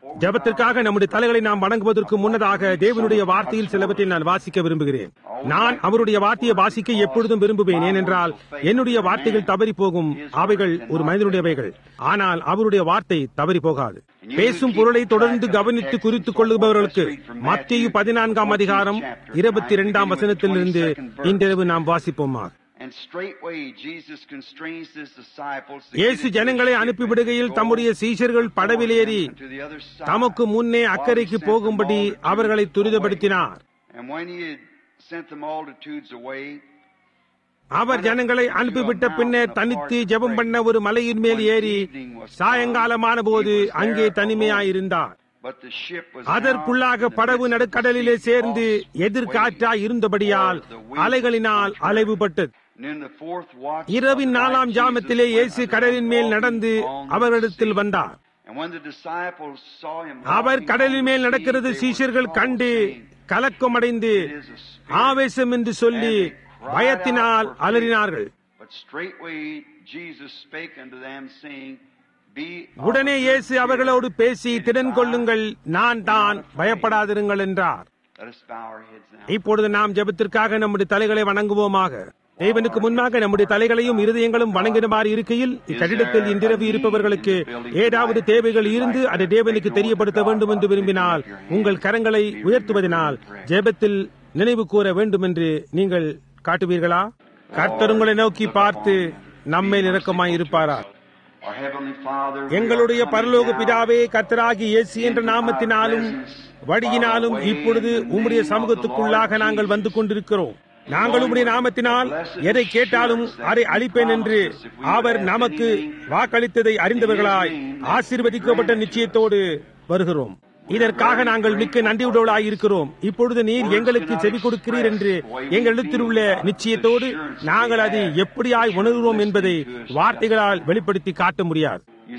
ஜெபத்திற்காக நம்முடைய தலைகளை நாம் வணங்குவதற்கு முன்னதாக தேவனுடைய வார்த்தையில் சிலவற்றை நான் வாசிக்க விரும்புகிறேன். நான் அவருடைய வார்த்தையை வாசிக்க எப்பொழுதும் விரும்புவேன். ஏனென்றால் என்னுடைய வார்த்தைகள் தவறி போகும். அவைகள் ஒரு மனிதனுடையவைகள். ஆனால் அவருடைய வார்த்தை தவறி போகாது. பேசும் பொருளை தொடர்ந்து கவனித்து குறித்துக் கொள்ளுபவர்களுக்கு மத்தேயு 14 அதிகாரம் 22 வசனத்திலிருந்து இன்றிரவு நாம் வாசிப்போமா. இயேசு ஜனங்களை அனுப்பிவிடுகையில் தம்முடைய சீஷர்கள் படவிலேறி தமக்கு முன்னே அக்கறைக்கு போகும்படி அவர்களை துரிதப்படுத்தினார். அவர் ஜனங்களை அனுப்பிவிட்ட பின்னர் தனித்து ஜெபம் பண்ண ஒரு மலையின் மேல் ஏறி சாயங்காலமான போது அங்கே தனிமையாயிருந்தார். அதற்குள்ளாக படகு நடுக்கடலிலே சேர்ந்து எதிர்காற்றாய் இருந்தபடியால் அலைகளினால் அலைவுபட்டது. இரவின் 4ஆம் ஜாமத்திலே இயேசு கடலின் மேல் நடந்து அவர்களிடத்தில் வந்தார். அவர் கடலின் மேல் நடக்கிறது சீஷர்கள் கண்டு கலக்கமடைந்து ஆவேசம் என்று சொல்லி பயத்தினால் அலறினார்கள். உடனே இயேசு அவர்களோடு பேசி, திடன் கொள்ளுங்கள், நான் தான், பயப்படாதிருங்கள் என்றார். இப்பொழுது நாம் ஜெபத்திற்காக நம்முடைய தலைகளை வணங்குவோமாக. தேவனுக்கு முன்பாக நம்முடைய தலைகளையும் இருதயங்களும் வணங்கினமாறு இருக்கையில் இக்கட்டிடத்தில் இன்றிரவு இருப்பவர்களுக்கு ஏதாவது தேவைகள் இருந்து அதை தேவனுக்கு தெரியப்படுத்த வேண்டும் என்று விரும்பினால் உங்கள் கரங்களை உயர்த்துவதனால் ஜெபத்தில் நினைவு கூற வேண்டும் என்று நீங்கள் காட்டுவீர்களா? கர்த்தர் உங்களை நோக்கி பார்த்து நம்மேல் இரக்கமாய் இருப்பாரா? எங்களுடைய பரலோக பிதாவே, கர்த்தராகிய இயேசு என்ற நாமத்தினாலும் வழியினாலும் இப்பொழுது உம்முடைய சமூகத்துக்குள்ளாக நாங்கள் வந்து கொண்டிருக்கிறோம். நாங்கள் உம்முடைய நாமத்தினால் எதை கேட்டாலும் அதை அளிப்பேன் என்று அவர் நமக்கு வாக்களித்ததை அறிந்தவர்களாய் ஆசீர்வதிக்கப்பட்ட நிச்சயத்தோடு வருகிறோம். இதற்காக நாங்கள் மிக்க நன்றியுள்ளவர்களாய் இருக்கிறோம். இப்பொழுது நீர் எங்களுக்கு செவி கொடுக்கிறீர் என்று எங்களிடத்தில் உள்ள நிச்சயத்தோடு நாங்கள் அதை எப்படியாய் உணர்கிறோம் என்பதை வார்த்தைகளால் வெளிப்படுத்தி காட்ட முடியாது.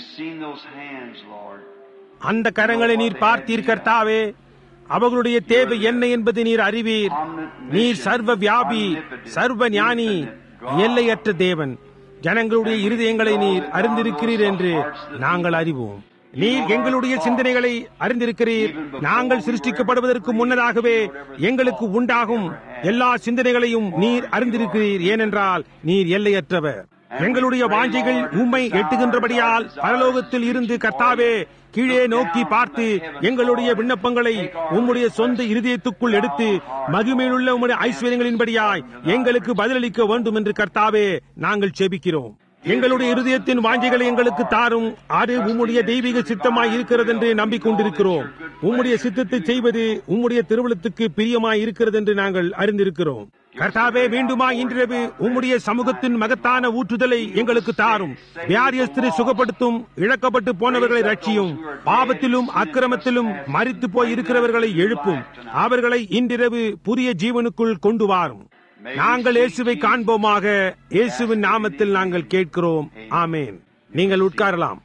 அந்த கரங்களை நீர் பார்த்தீர் கர்த்தாவே. அவர்களுடைய தேவை என்ன என்பதை நீர் அறிவீர். நீர் சர்வ வியாபி, சர்வ ஞானி, எல்லையற்ற தேவன். ஜனங்களுடைய இருதயங்களை நீர் அறிந்திருக்கிறீர் என்று நாங்கள் அறிவோம். நீர் எங்களுடைய சிந்தனைகளை அறிந்திருக்கிறீர். நாங்கள் சிருஷ்டிக்கப்படுவதற்கு முன்னதாகவே எங்களுக்கு உண்டாகும் எல்லா சிந்தனைகளையும் நீர் அறிந்திருக்கிறீர். ஏனென்றால் நீர் எல்லையற்றவர். எங்களுடைய வாஞ்சைகள் உம்மை எட்டுகின்றபடியால் பரலோகத்தில் இருந்து கர்த்தாவே கீழே நோக்கி பார்த்து எங்களுடைய விண்ணப்பங்களை உம்முடைய சொந்த இருதயத்துக்குள் எடுத்து மகிமையிலுள்ள உம்முடைய ஐஸ்வர்யங்களின்படியாய் எங்களுக்கு பதிலளிக்க வேண்டும் என்று கர்த்தாவே நாங்கள் செபிக்கிறோம். எங்களுடைய இருதயத்தின் வாஞ்சைகளை எங்களுக்கு தாரும். அது உம்முடைய தெய்வீக சித்தமாய் இருக்கிறது என்று நம்பிக்கொண்டிருக்கிறோம். உம்முடைய சித்தத்தை செய்வது உம்முடைய திருவுளத்துக்கு பிரியமாய் இருக்கிறது என்று நாங்கள் அறிந்திருக்கிறோம். கர்த்தாவே, மீண்டுமா இன்றிரவு உம்முடைய சமூகத்தின் மகத்தான ஊற்றுதலை எங்களுக்கு தாரும். வியாதியஸ்தரை சுகப்படுத்தும், இழக்கப்பட்டு போனவர்களை ரட்சியும், பாவத்திலும் அக்கிரமத்திலும் மரித்து போய் இருக்கிறவர்களை எழுப்பும், அவர்களை இன்றிரவு புதிய ஜீவனுக்குள் கொண்டு வாரும். நாங்கள் இயேசுவை காண்போமாக. இயேசுவின் நாமத்தில் நாங்கள் கேட்கிறோம். ஆமேன். நீங்கள் உட்காரலாம்.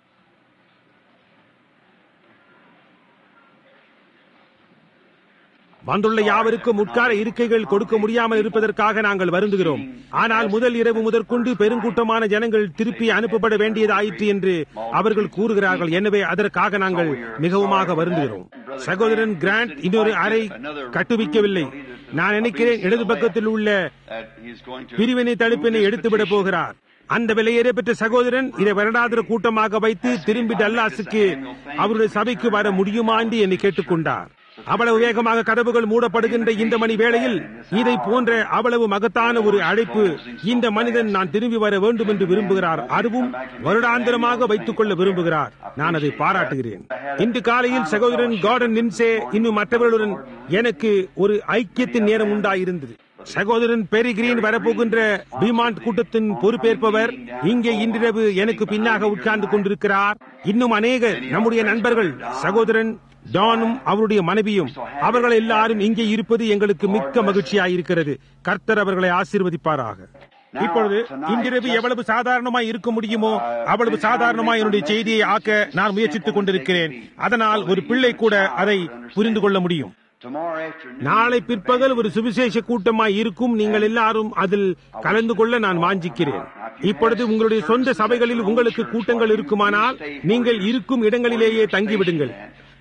வந்துள்ள யாவருக்கும் உட்கார இருக்கைகள் கொடுக்க முடியாமல் இருப்பதற்காக நாங்கள் வருந்துகிறோம். ஆனால் முதல் இரவு முதற்கொண்டு பெருங்கூட்டமான ஜனங்கள் திருப்பி அனுப்பப்பட வேண்டியதாயிற்று என்று அவர்கள் கூறுகிறார்கள். எனவே அதற்காக நாங்கள் மிகவுமாக வருந்துகிறோம். சகோதரன் கிராண்ட் இன்னொரு அறை கட்டுவிக்கவில்லை. நான் நினைக்கிறேன் இடது பக்கத்தில் உள்ள பிரிவினை தடுப்பினை எடுத்துவிட போகிறார். அந்த விலையேற பெற்ற சகோதரன் இதை வருடாந்திர கூட்டமாக வைத்து திரும்பி டல்லாஸுக்கு அவருடைய சபைக்கு வர முடியுமா என்று என்னை கேட்டுக்கொண்டார். அவ்வளவு வேகமாக கதவுகள் மூடப்படுகின்ற இந்த மணி வேளையில் இதை போன்ற அவ்வளவு மகத்தான ஒரு அழைப்பு இந்த மனிதன் நான் திரும்பி வர வேண்டும் என்று விரும்புகிறார். அதுவும் வருடாந்திரமாக வைத்துக் கொள்ள விரும்புகிறார். நான் அதை பாராட்டுகிறேன். இன்று காலையில் சகோதரன் கார்டன் நின்சே இன்னும் மற்றவர்களுடன் எனக்கு ஒரு ஐக்கியத்தின் நேரம் உண்டாயிருந்தது. சகோதரன் பெரி கிரீன் வரப்போகின்ற பீமாண்ட் கூட்டத்தின் பொறுப்பேற்பவர் இங்கே இன்றிரவு எனக்கு பின்னாக உட்கார்ந்து கொண்டிருக்கிறார். இன்னும் அநேகர் நம்முடைய நண்பர்கள், சகோதரன் டானும் அவருடைய மனைவியும், அவர்கள் எல்லாரும் இங்கே இருப்பது எங்களுக்கு மிக்க மகிழ்ச்சியாயிருக்கிறது. கர்த்தர் அவர்களை ஆசீர்வதிப்பாராக. இப்பொழுது இன்றிரவு எவ்வளவு சாதாரணமாய் இருக்க முடியுமோ அவ்வளவு சாதாரணமாய் என்னுடைய செய்தியை ஆக்க நான் முயற்சித்துக் கொண்டிருக்கிறேன். அதனால் ஒரு பிள்ளை கூட அதை புரிந்து கொள்ள முடியும். நாளை பிற்பகல் ஒரு சுவிசேஷ கூட்டமாய் இருக்கும். நீங்கள் எல்லாரும் அதில் கலந்து கொள்ள நான் வாஞ்சிக்கிறேன். இப்பொழுது உங்களுடைய சொந்த சபைகளில் உங்களுக்கு கூட்டங்கள் இருக்குமானால் நீங்கள் இருக்கும் இடங்களிலேயே தங்கிவிடுங்கள்.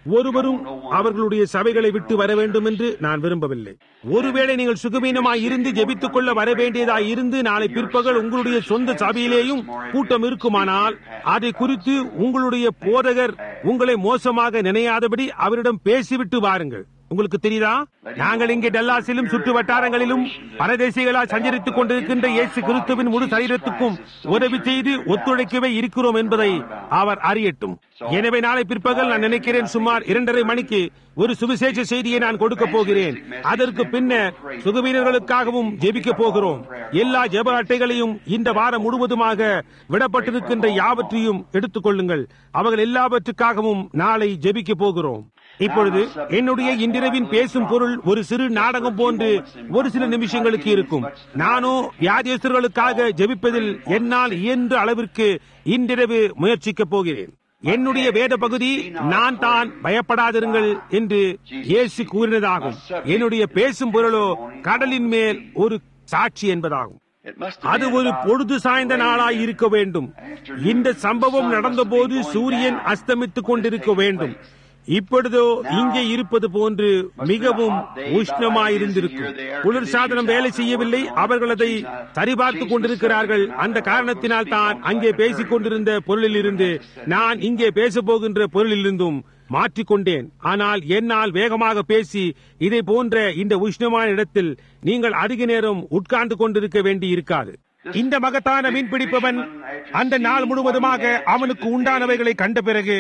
ஒருவரும் அவர்களுடைய சபைகளை விட்டு வர வேண்டும் என்று நான் விரும்பவில்லை. ஒருவேளை நீங்கள் சுகவீனமாய் இருந்து ஜெபித்துக் கொள்ள வர வேண்டியதாய் இருந்து நாளை பிற்பகல் உங்களுடைய சொந்த சபையிலேயும் கூட்டம் இருக்குமானால் அதை குறித்து உங்களுடைய போதகர் உங்களை மோசமாக நினையாதபடி அவரிடம் பேசிவிட்டு வாருங்கள். உங்களுக்கு தெரியுதா, நாங்கள் இங்கே டல்லாஸிலும் சுற்று வட்டாரங்களிலும் பரதேசிகளால் சஞ்சரித்துக் கொண்டிருக்கின்ற இயேசு கிறிஸ்துவின் முழு சரீரத்துக்கும் உதவி செய்து ஒத்துழைக்கவே இருக்கிறோம் என்பதை அவர் அறியட்டும். எனவே நாளை பிற்பகல் நான் நினைக்கிறேன் சுமார் 2:30 மணிக்கு ஒரு சுவிசேஷ செய்தியை நான் கொடுக்க போகிறேன். அதற்கு பின்னர் சுகவீனர்களுக்காகவும் ஜெபிக்க போகிறோம். எல்லா ஜெப அட்டைகளையும் இந்த வாரம் முழுவதுமாக விடப்பட்டிருக்கின்ற யாவற்றையும் எடுத்துக் கொள்ளுங்கள். அவர்கள் எல்லாவற்றுக்காகவும் நாளை ஜெபிக்க போகிறோம். இப்பொழுது என்னுடைய இன்றிரவின் பேசும் பொருள் ஒரு சிறு நாடகம் போன்று ஒரு சில நிமிஷங்களுக்கு இருக்கும். நானோ வியாதியஸ்தர்களுக்காக ஜெபிப்பதில் என்னால் இயன்ற அளவிற்கு இன்றிரவு முயற்சிக்கப் போகிறேன். என்னுடைய வேத பகுதி நான் தான் பயப்படாதிருங்கள் என்று இயேசு கூறினதாகும். என்னுடைய பேசும் பொருளோ கடலின் மேல் ஒரு சாட்சி என்பதாகும். அது ஒரு பொழுது சாய்ந்த நாளாய் இருக்க வேண்டும். இந்த சம்பவம் நடந்தபோது சூரியன் அஸ்தமித்துக் கொண்டிருக்க வேண்டும். இப்பொழுதோ இங்கே இருப்பது போன்று மிகவும் உஷ்ணமாயிருந்திருக்கும். குளிர் சாதனம் வேலை செய்யவில்லை. அவர்கள் அதை சரிபார்த்துக் கொண்டிருக்கிறார்கள். அந்த காரணத்தினால் தான் அங்கே பேசிக் கொண்டிருந்த பொருளில் இருந்து நான் இங்கே பேசப் போகின்ற பொருளிலிருந்தும் மாற்றிக்கொண்டேன். ஆனால் என்னால் வேகமாக பேசி இதை போன்ற இந்த உஷ்ணமான இடத்தில் நீங்கள் அதிக நேரம் உட்கார்ந்து கொண்டிருக்க வேண்டி இருக்காது. இந்த மகத்தான மீன்பிடிப்பவன் அந்த நாள் முழுவதுமாக அவனுக்கு உண்டானவைகளை கண்ட பிறகு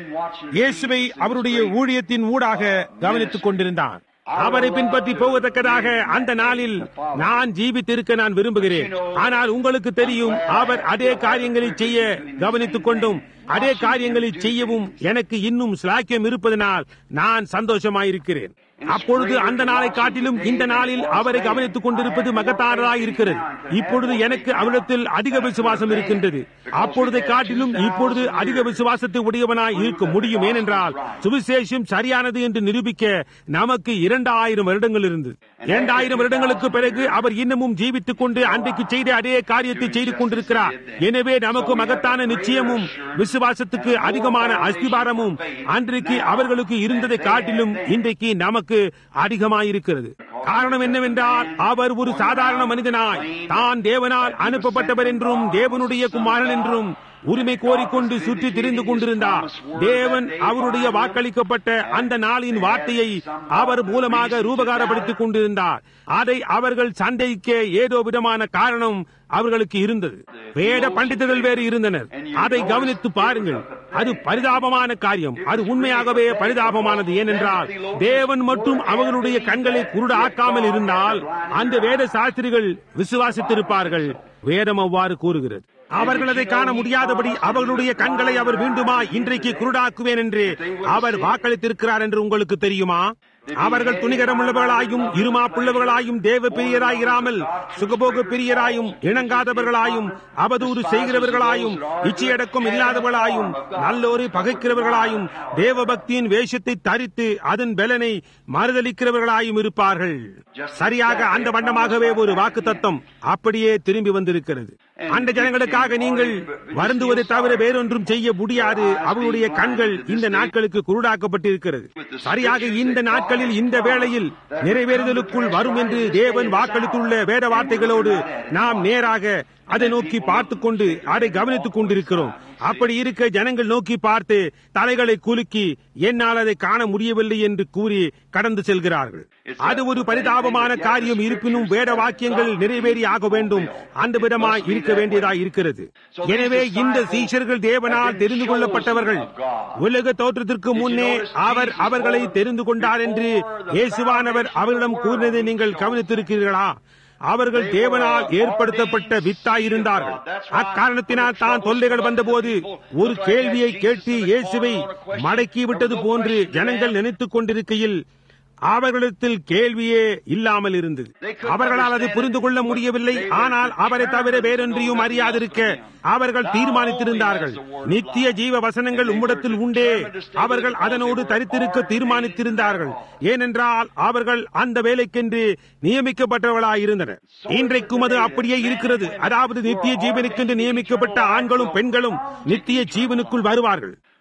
இயேசுவை அவருடைய ஊழியத்தின் ஊடாக கவனித்துக் கொண்டிருந்தான். அவரை பின்பற்றி போவதற்கதாக அந்த நாளில் நான் ஜீவித்திருக்க நான் விரும்புகிறேன். ஆனால் உங்களுக்கு தெரியும், அவர் அதே காரியங்களை செய்ய கவனித்துக் கொண்டும் அதே காரியங்களை செய்யவும் எனக்கு இன்னும் ஸ்லாக்கியம் இருப்பதனால் நான் சந்தோஷமாயிருக்கிறேன். அப்பொழுது அந்த நாளை காட்டிலும் இந்த நாளில் அவரை கவனித்துக் கொண்டிருப்பது மகத்தானதாய் இருக்கிறது. இப்பொழுது எனக்கு அவரிடத்தில் அதிக விசுவாசம் இருக்கின்றது. அப்பொழுதை காட்டிலும் இப்பொழுது அதிக விசுவாசத்தை உடையவனாய் இருக்க முடியும். ஏனென்றால் சுவிசேஷம் சரியானது என்று நிரூபிக்க நமக்கு 2000 வருடங்கள் இருந்தது. 2000 வருடங்களுக்கு பிறகு அவர் இன்னமும் ஜீவித்துக் கொண்டு அன்றைக்கு செய்த அதே காரியத்தை செய்து கொண்டிருக்கிறார். எனவே நமக்கு மகத்தான நிச்சயமும் விசுவாசத்துக்கு அதிகமான அஸ்திபாரமும் அன்றைக்கு அவர்களுக்கு இருந்ததை காட்டிலும் இன்றைக்கு நமக்கு அதிகமாயிருக்கிறது. காரணம் என்னவென்றால் அவர் ஒரு சாதாரண மனிதனாய் தான் தேவனால் அனுப்பப்பட்டவர் என்றும் தேவனுடைய குமாரன் என்றும் உரிமை கோரிக்கொண்டு சுற்றி திரிந்து கொண்டிருந்தார். தேவன் அவருடைய வாக்களிக்கப்பட்ட அந்த நாளின் வார்த்தையை அவர் மூலமாக ரூபகாரப்படுத்திக் கொண்டிருந்தார். அதை அவர்கள் சந்தேகிக்க ஏதோ விதமான காரணம் அவர்களுக்கு இருந்தது. வேத பண்டிதர்கள் வேறு இருந்தனர். அதை கவனித்து பாருங்கள். அது பரிதாபமான காரியம். அது உண்மையாகவே பரிதாபமானது. ஏனென்றால் தேவன் மட்டும் அவர்களுடைய கண்களை குருடாக்காமல் இருந்தால் அந்த வேத சாஸ்திரிகள் விசுவாசித்திருப்பார்கள். வேதம் அவ்வாறு கூறுகிறது. அவர்கள் அதை காண முடியாதபடி அவர்களுடைய கண்களை அவர் மீண்டுமா இன்றைக்கு குருடாக்குவேன் என்று அவர் வாக்களித்திருக்கிறார் என்று உங்களுக்கு தெரியுமா? அவர்கள் துணிகரமுள்ளவர்களாயும் இருமாப்புள்ளவர்களாயும் தேவ பிரியராயிராமல் சுகபோக பிரியராயும் இணங்காதவர்களாயும் அவதூறு செய்கிறவர்களாயும் இச்சையடக்கம் இல்லாதவர்களாயும் நல்லோரை பகைக்கிறவர்களாயும் தேவ பக்தியின் வேஷத்தை தரித்து அதன் பலனை மறுதளிக்கிறவர்களாயும் இருப்பார்கள். சரியாக அந்த வண்ணமாகவே ஒரு வாக்கு தத்தம் அப்படியே திரும்பி வந்திருக்கிறது. அந்த ஜனங்களுக்காக நீங்கள் வருந்துவதை தவிர வேறொன்றும் செய்ய முடியாது. அவர்களுடைய கண்கள் இந்த நாட்களுக்கு குருடாக்கப்பட்டிருக்கிறது. சரியாக இந்த நாட்களில் இந்த வேளையில் நிறைவேறுதலுக்குள் வரும் என்று தேவன் வாக்களித்துள்ள வேத வார்த்தைகளோடு நாம் நேராக அதை நோக்கி பார்த்துக் கொண்டு அதை கவனித்துக் கொண்டிருக்கிறோம். அப்படி இருக்க ஜனங்கள் நோக்கி பார்த்து தலைகளை குலுக்கி என்னால் அதை காண முடியவில்லை என்று கூறி கடந்து செல்கிறார்கள். அது ஒரு பரிதாபமான காரியம். இருப்பினும் வேத வாக்கியங்கள் நிறைவேறி ஆக வேண்டும். அந்த விதமாய் இருக்க வேண்டியதாய் இருக்கிறது. எனவே இந்த சீஷர்கள் தேவனால் தெரிந்து கொள்ளப்பட்டவர்கள். உலக தோற்றத்திற்கு முன்னே அவர் அவர்களை தெரிந்து கொண்டார் என்று இயேசுவானவர் அவரிடம் கூறினதை நீங்கள் கவனித்திருக்கிறீர்களா? அவர்கள் தேவனால் ஏற்படுத்தப்பட்ட வித்தாயிருந்தார்கள். அக்காரணத்தினால் தான் தொல்லைகள் வந்தபோது ஒரு கேள்வியை கேட்டு இயேசுவை மடக்கிவிட்டது போன்று ஜனங்கள் நினைத்துக் கொண்டிருக்கையில் அவர்களிடத்தில் கேள்வியே இல்லாமல் இருந்தது. அவர்களால் அதை புரிந்து கொள்ள முடியவில்லை. ஆனால் அவரை தவிர வேறொன்றையும் அறியாதிருக்க அவர்கள் தீர்மானித்திருந்தார்கள். நித்திய ஜீவ வசனங்கள் உம்மிடத்தில் உண்டே. அவர்கள் அதனோடு தரித்திருக்க தீர்மானித்திருந்தார்கள். ஏனென்றால் அவர்கள் அந்த வேலைக்கென்று நியமிக்கப்பட்டவர்களாயிருந்தனர். இன்றைக்கும் அது அப்படியே இருக்கிறது. அதாவது நித்திய ஜீவனுக்கென்று நியமிக்கப்பட்ட ஆண்களும் பெண்களும் நித்திய ஜீவனுக்குள் வருவார்கள்.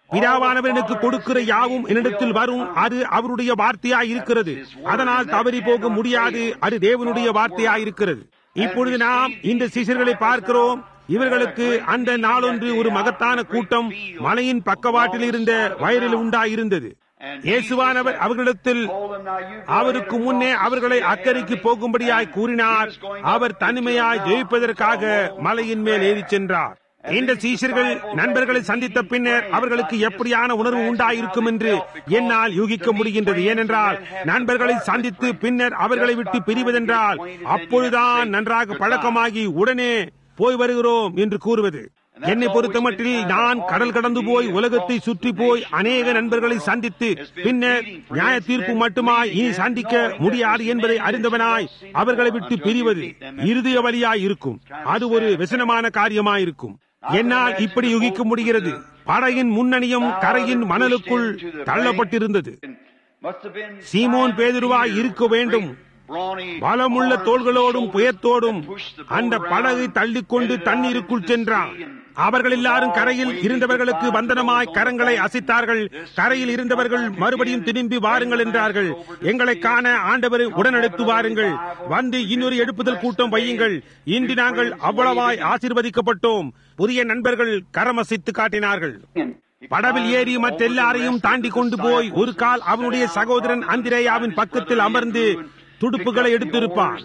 பிதாவானவர் எனக்கு கொடுக்கிற யாவும் என்னிடத்தில் வரும், அது அவருடைய வார்த்தையாய் இருக்கிறது. அதனால் தவறி போக முடியாது, அது தேவனுடைய வார்த்தையாய் இருக்கிறது. இப்பொழுது நாம் இந்த சீஷர்களை பார்க்கிறோம். இவர்களுக்கு அந்த நாளொன்று ஒரு மகத்தான கூட்டம் மலையின் பக்கவாட்டில் இருந்த வயலில் உண்டாயிருந்தது. இயேசுவானவர் அவர்களிடத்தில் அவருக்கு முன்னே அவர்களை அக்கறைக்கு போகும்படியாய் கூறினார். அவர் தனிமையாய் ஜெயிப்பதற்காக மலையின் மேல் ஏறி சென்றார். இந்த சீஷர்கள் நண்பர்களை சந்தித்த பின்னர் அவர்களுக்கு எப்படியான உணர்வு உண்டாயிருக்கும் என்று என்னால் யூகிக்க முடிகின்றது. ஏனென்றால் நண்பர்களை சந்தித்து பின்னர் அவர்களை விட்டு பிரிவதென்றால் அப்பொழுதுதான் நன்றாக பழக்கமாகி உடனே போய் வருகிறோம் என்று கூறுவது. என்னை பொறுத்தமட்டில் நான் கடல் கடந்து போய் உலகத்தை சுற்றி போய் அநேக நண்பர்களை சந்தித்து பின்னர் நியாய தீர்ப்பு மட்டுமாய் இனி சந்திக்க முடியாது என்பதை அறிந்தவனாய் அவர்களை விட்டு பிரிவது இறுதிய வழியாய் இருக்கும். அது ஒரு விசனமான காரியமாயிருக்கும். என்னால் இப்படி யூகிக்க முடிகிறது. படகின் முன்னணியும் கரையின் மணலுக்குள் தள்ளப்பட்டிருந்தது. சீமோன் பேதுருவாய் இருக்க வேண்டும். பலமுள்ள தோள்களோடும் புயத்தோடும் அந்த படகை தள்ளிக்கொண்டு தண்ணீருக்குள் சென்றான். அவர்கள் எல்லாரும் கரையில் இருந்தவர்களுக்கு வந்தனமாய் கரங்களை அசைத்தார்கள். கரையில் இருந்தவர்கள் மறுபடியும் திரும்பி வாருங்கள் என்றார்கள். எங்களை காண ஆண்டவரை உடனடித்து வாருங்கள், வந்து இன்னொரு எழுப்புதல் கூட்டம் வையுங்கள். இன்று நாங்கள் அவ்வளவாய் ஆசீர்வதிக்கப்பட்டோம். புதிய நண்பர்கள் கரமசைத்து காட்டினார்கள். படவில் ஏறி மற்றெல்லாரையும் தாண்டி கொண்டு போய் ஒரு கால் அவனுடைய சகோதரன் அந்திரேயாவின் பக்கத்தில் அமர்ந்து துடுப்புகளை எடுத்திருப்பான்.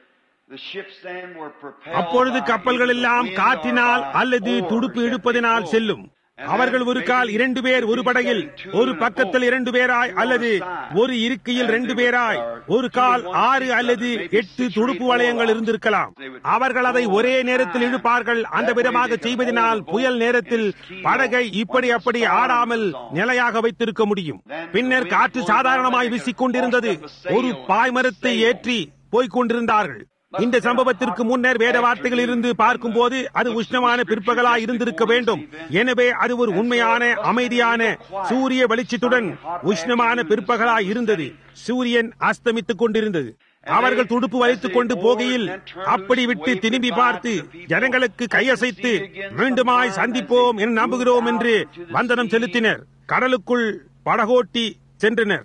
அப்பொழுது கப்பல்கள் எல்லாம் காற்றினால் அல்லது துடுப்பு இழுப்பதினால் செல்லும். அவர்கள் ஒரு கால் 2 பேர் ஒரு படகில், ஒரு பக்கத்தில் 2 பேராய் அல்லது ஒரு இருக்கையில் 2 பேராய், ஒரு கால் 6 அல்லது 8 துடுப்பு வளையங்கள் இருந்திருக்கலாம். அவர்கள் அதை ஒரே நேரத்தில் இழுப்பார்கள். அந்த விதமாக செய்வதனால் புயல் நேரத்தில் படகை இப்படி அப்படி ஆடாமல் நிலையாக வைத்திருக்க முடியும். பின்னர் காற்று சாதாரணமாய் வீசிக்கொண்டிருந்தது. ஒரு பாய்மரத்தை ஏற்றி போய்க் கொண்டிருந்தார்கள். இந்த சம்பவத்திற்கு முன்னர் வேத வார்த்தைகள் இருந்து பார்க்கும் போது அது உஷ்ணமான பிற்பகலாய் இருந்திருக்க வேண்டும். எனவே அது ஒரு உண்மையான அமைதியான சூரிய வெளிச்சத்துடன் உஷ்ணமான பிற்பகலாய் இருந்தது. சூரியன் அஸ்தமித்துக் கொண்டிருந்தது. அவர்கள் துடுப்பு வைத்துக் கொண்டு போகையில் அப்படி விட்டு திரும்பி பார்த்து ஜனங்களுக்கு கையசைத்து மீண்டுமாய் சந்திப்போம் என நம்புகிறோம் என்று வந்தனம் செலுத்தினர். கடலுக்குள் படகோட்டி சென்றனர்.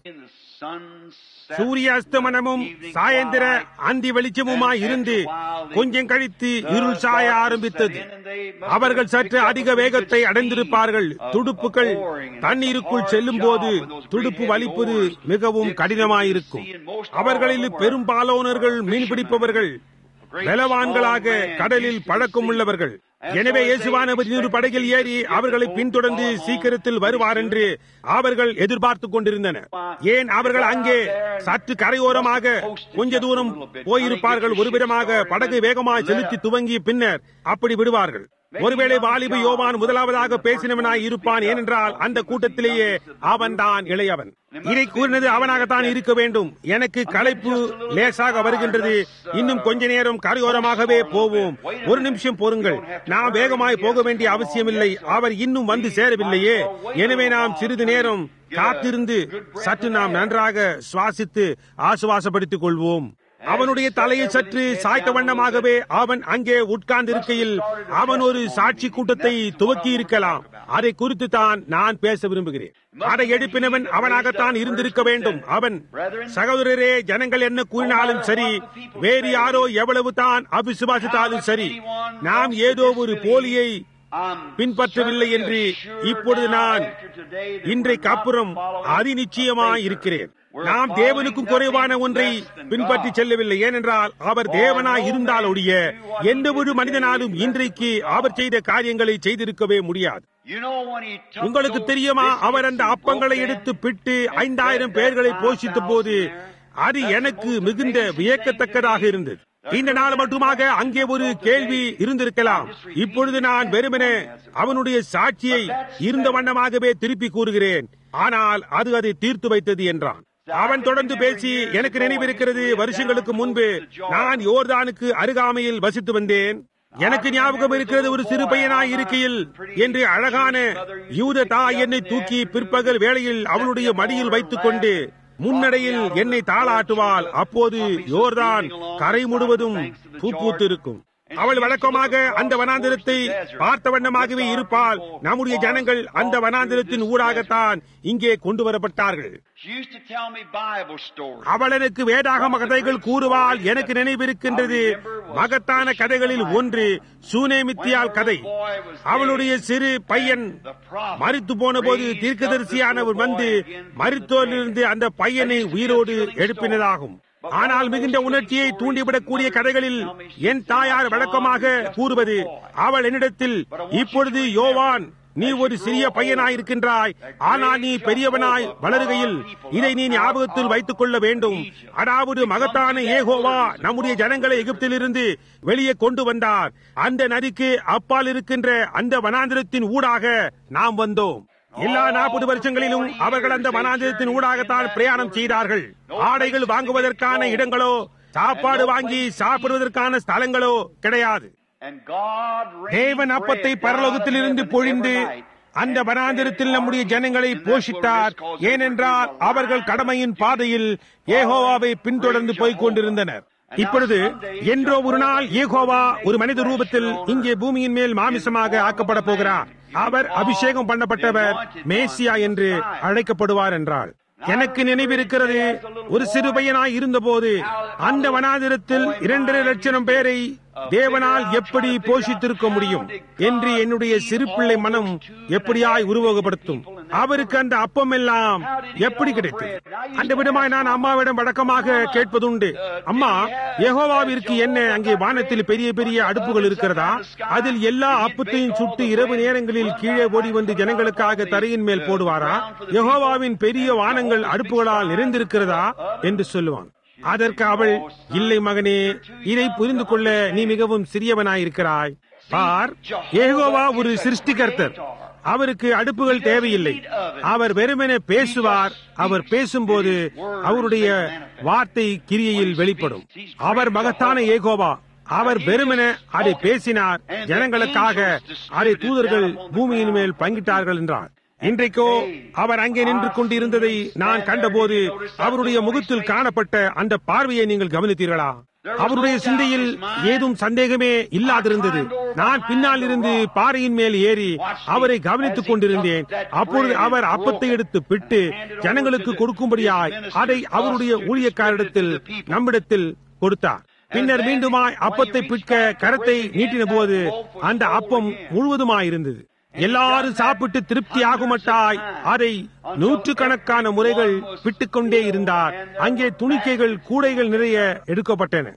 சூரிய அஸ்தமனமும் சாயந்திர அந்தி வெளிச்சமுமாய் இருந்து கொஞ்சம் கழித்து இருள் சாய ஆரம்பித்தது. அவர்கள் சற்று அதிக வேகத்தை அடைந்திருப்பார்கள். துடுப்புகள் தண்ணீருக்குள் செல்லும் போது துடுப்பு வலிப்பது மிகவும் கடினமாயிருக்கும். அவர்களில் பெரும்பாலானவர்கள் மீன்பிடிப்பவர்கள், பலவான்களாக கடலில் பழக்கம் உள்ளவர்கள். எனவே இயேசுவானவர் ஒரு படகில் ஏறி அவர்களை பின்தொடர்ந்து சீக்கிரத்தில் வருவார் என்று அவர்கள் எதிர்பார்த்துக் கொண்டிருந்தனர். ஏன் அவர்கள் அங்கே சற்று கரையோரமாக கொஞ்ச தூரம் போயிருப்பார்கள். ஒருவிதமாக படகை வேகமாக செலுத்தி துவங்கி பின்னர் அப்படி விடுவார்கள். ஒருவேளை வாலிப யோவான் முதலாவதாக பேசினவனாய் இருப்பான். ஏனென்றால் அந்த கூட்டத்திலேயே அவன் தான் இளையவன். இதை கூறினது அவனாகத்தான் இருக்க வேண்டும். எனக்கு களைப்பு லேசாக வருகின்றது, இன்னும் கொஞ்ச நேரம் கரையோரமாகவே போவோம். ஒரு நிமிஷம் பொறுங்கள், நாம் வேகமாய் போக வேண்டிய அவசியமில்லை. அவர் இன்னும் வந்து சேரவில்லையே. எனவே நாம் சிறிது நேரம் காத்திருந்து சற்று நாம் நன்றாக சுவாசித்து ஆசுவாசப்படுத்திக் கொள்வோம். அவனுடைய தலையை சற்று சாய்த்த வண்ணமாகவே அவன் அங்கே உட்கார்ந்து இருக்கையில் அவன் ஒரு சாட்சி கூட்டத்தை துவக்கி இருக்கலாம். அதை குறித்து தான் நான் பேச விரும்புகிறேன். அதை எழுப்பினவன் அவனாகத்தான் இருந்திருக்க வேண்டும். அவன், சகோதரரே, ஜனங்கள் என்ன கூறினாலும் சரி, வேறு யாரோ எவ்வளவு தான் அவிசுவாசித்தாலும் சரி, நாம் ஏதோ ஒரு போலியை பின்பற்றவில்லை என்று இப்பொழுது நான் இன்றைக்கு அப்புறம் அதி நிச்சயமாய் இருக்கிறேன். நாம் தேவனுக்கும் குறைவான ஒன்றை பின்பற்றி செல்லவில்லை. ஏனென்றால் அவர் தேவனாய் இருந்தால் ஒழிய எந்த ஒரு மனிதனாலும் இன்றைக்கு அவர் செய்த காரியங்களை செய்திருக்கவே முடியாது. உங்களுக்கு தெரியுமா, அவர் அந்த அப்பங்களை எடுத்து பிட்டு 5000 பேர்களை போஷித்த போது அது எனக்கு மிகுந்த வியக்கத்தக்கதாக இருந்தது. இந்த நாள் மட்டுமாக அங்கே ஒரு கேள்வி இருந்திருக்கலாம். இப்பொழுது நான் வெறுமனே அவனுடைய சாட்சியை இருந்த வண்ணமாகவே திருப்பி கூறுகிறேன். ஆனால் அது அதை தீர்த்து வைத்தது என்றான். அவன் தொடர்ந்து பேசி, எனக்கு நினைவிருக்கிறது, வருஷங்களுக்கு முன்பு நான் யோர்தானுக்கு அருகாமையில் வசித்து வந்தேன். எனக்கு ஞாபகம் இருக்கிறது, ஒரு சிறு பையனாய் இருக்கையில் என்று அழகான யூத தாய் என்னை தூக்கி பிற்பகல் வேளையில் அவளுடைய மடியில் வைத்துக் கொண்டு முன்னடையில் என்னை தாளாட்டுவாள். அப்போது யோர்தான் கரை முழுவதும் பூத்திருக்கும். அவள் வழக்கமாக அந்த வனாந்திரத்தை பார்த்த வண்ணமாகவே இருப்பாள். நம்முடைய ஜனங்கள் அந்த வனாந்திரத்தின் ஊடாகத்தான் இங்கே கொண்டு வரப்பட்டார்கள். அவள் எனக்கு வேதாகம கதைகள் கூறுவாள். எனக்கு நினைவிருக்கின்றது மகத்தான கதைகளில் ஒன்று சூனேமித்தியால் கதை. அவளுடைய சிறு பையன் மரித்து போன போது தீர்க்கதரிசியானவர் வந்து மரித்தோரிலிருந்து அந்த பையனை உயிரோடு எழுப்பினதாகும். ஆனால் மிகுந்த உணர்ச்சியை தூண்டிவிடக்கூடிய கதைகளில் என் தாயார் வழக்கமாக கூறுவது, அவள் என்னிடத்தில், இப்பொழுது யோவான், நீ ஒரு சிறிய பையனாயிருக்கின்றாய், ஆனால் நீ பெரியவனாய் வளருகையில் இதை நீ ஞாபகத்தில் வைத்துக் கொள்ள வேண்டும். அதாவது மகத்தான யெகோவா நம்முடைய ஜனங்களை எகிப்திலிருந்து வெளியே கொண்டு வந்தார். அந்த நதிக்கு அப்பால் இருக்கின்ற அந்த வனாந்திரத்தின் ஊடாக நாம் வந்தோம். எல்லா 40 வருஷங்களிலும் அவர்கள் அந்த வனாந்திரத்தின் ஊடாகத்தான் பிரயாணம் செய்தார்கள். ஆடைகள் வாங்குவதற்கான இடங்களோ சாப்பாடு வாங்கி சாப்பிடுவதற்கான ஸ்தலங்களோ கிடையாது. தேவன் அப்பத்தை பரலோகத்திலிருந்து பொழிந்து அந்த வனாந்திரத்தில் நம்முடைய ஜனங்களை போஷித்தார். ஏனென்றால் அவர்கள் கடமையின் பாதையில் யெகோவாவை பின்தொடர்ந்து போய்க் கொண்டிருந்தனர். இப்பொழுது என்றோ ஒரு நாள் யெகோவா ஒரு மனித ரூபத்தில் இங்கே பூமியின் மேல் மாமிசமாக ஆக்கப்பட போகிறார். அவர் அபிஷேகம் பண்ணப்பட்டவர், மேசியா என்று அழைக்கப்படுவார் என்றால் எனக்கு நினைவிருக்கிறது, ஒரு சிறு பையனாய் இருந்தபோது அந்த வனாந்திரத்தில் 2.5 லட்சம் பேரை தேவனால் எப்படி போஷித்திருக்க முடியும் என்று என்னுடைய சிறு பிள்ளை மனம் எப்படியாய் உருவகப்படுத்தும். அவருக்கு அந்த அப்பம் எல்லாம் எப்படி கிடைத்தது? அந்த விடமாய் நான் அம்மாவிடம் வழக்கமாக கேட்பதுண்டு, அம்மா, யெகோவாவிற்கு என்ன அங்கே வானத்தில் பெரிய பெரிய அடுப்புகள் இருக்கிறதா? அதில் எல்லா அப்பத்தையும் சுட்டு இரவு நேரங்களில் கீழே ஓடி வந்து ஜனங்களுக்காக தரையின் மேல் போடுவாரா? யெகோவாவின் பெரிய வானங்கள் அடுப்புகளால் நிறைந்திருக்கிறதா என்று சொல்லுவான். அதற்கு அவள், இல்லை மகனே, இதை புரிந்து கொள்ள நீ மிகவும் சிறியவனாயிருக்கிறாய். பார், யெகோவா ஒரு சிருஷ்டிகர்த்தர். அவருக்கு அடுப்புகள் தேவையில்லை. அவர் வெறுமனே பேசுவார். அவர் பேசும்போது அவருடைய வார்த்தை கிரியையில் வெளிப்படும். அவர் மகத்தான யெகோவா. அவர் வெறுமனே அதை பேசினார். ஜனங்களுக்காக அதை தூதர்கள் பூமியின் மேல் பங்கிட்டார்கள் என்றார். இன்றைக்கோ அவர் அங்கே நின்று கொண்டிருந்ததை நான் கண்டபோது அவருடைய முகத்தில் காணப்பட்ட அந்த பார்வையை நீங்கள் கவனித்தீர்களா? அவருடைய சிந்தையில் ஏதும் சந்தேகமே இல்லாதிருந்தது. நான் பின்னால் இருந்து பாறையின் மேல் ஏறி அவரை கவனித்துக் கொண்டிருந்தேன். அப்பொழுது அவர் அப்பத்தை எடுத்து பிட்டு ஜனங்களுக்கு கொடுக்கும்படியாய் அதை அவருடைய ஊழியக்காரிடத்தில் நம்மிடத்தில் கொடுத்தார். பின்னர் மீண்டுமாய் அப்பத்தை பிட்க கரத்தை நீட்டின போது அந்த அப்பம் முழுவதுமாயிருந்தது. எல்லாரும் சாப்பிட்டு திருப்தி ஆகுமட்டாய் அதை 100கணக்கான முறைகள் பிட்டுக்கொண்டே இருந்தார். அங்கே துணிக்கைகள், கூடைகள் நிறைய எடுக்கப்பட்டன.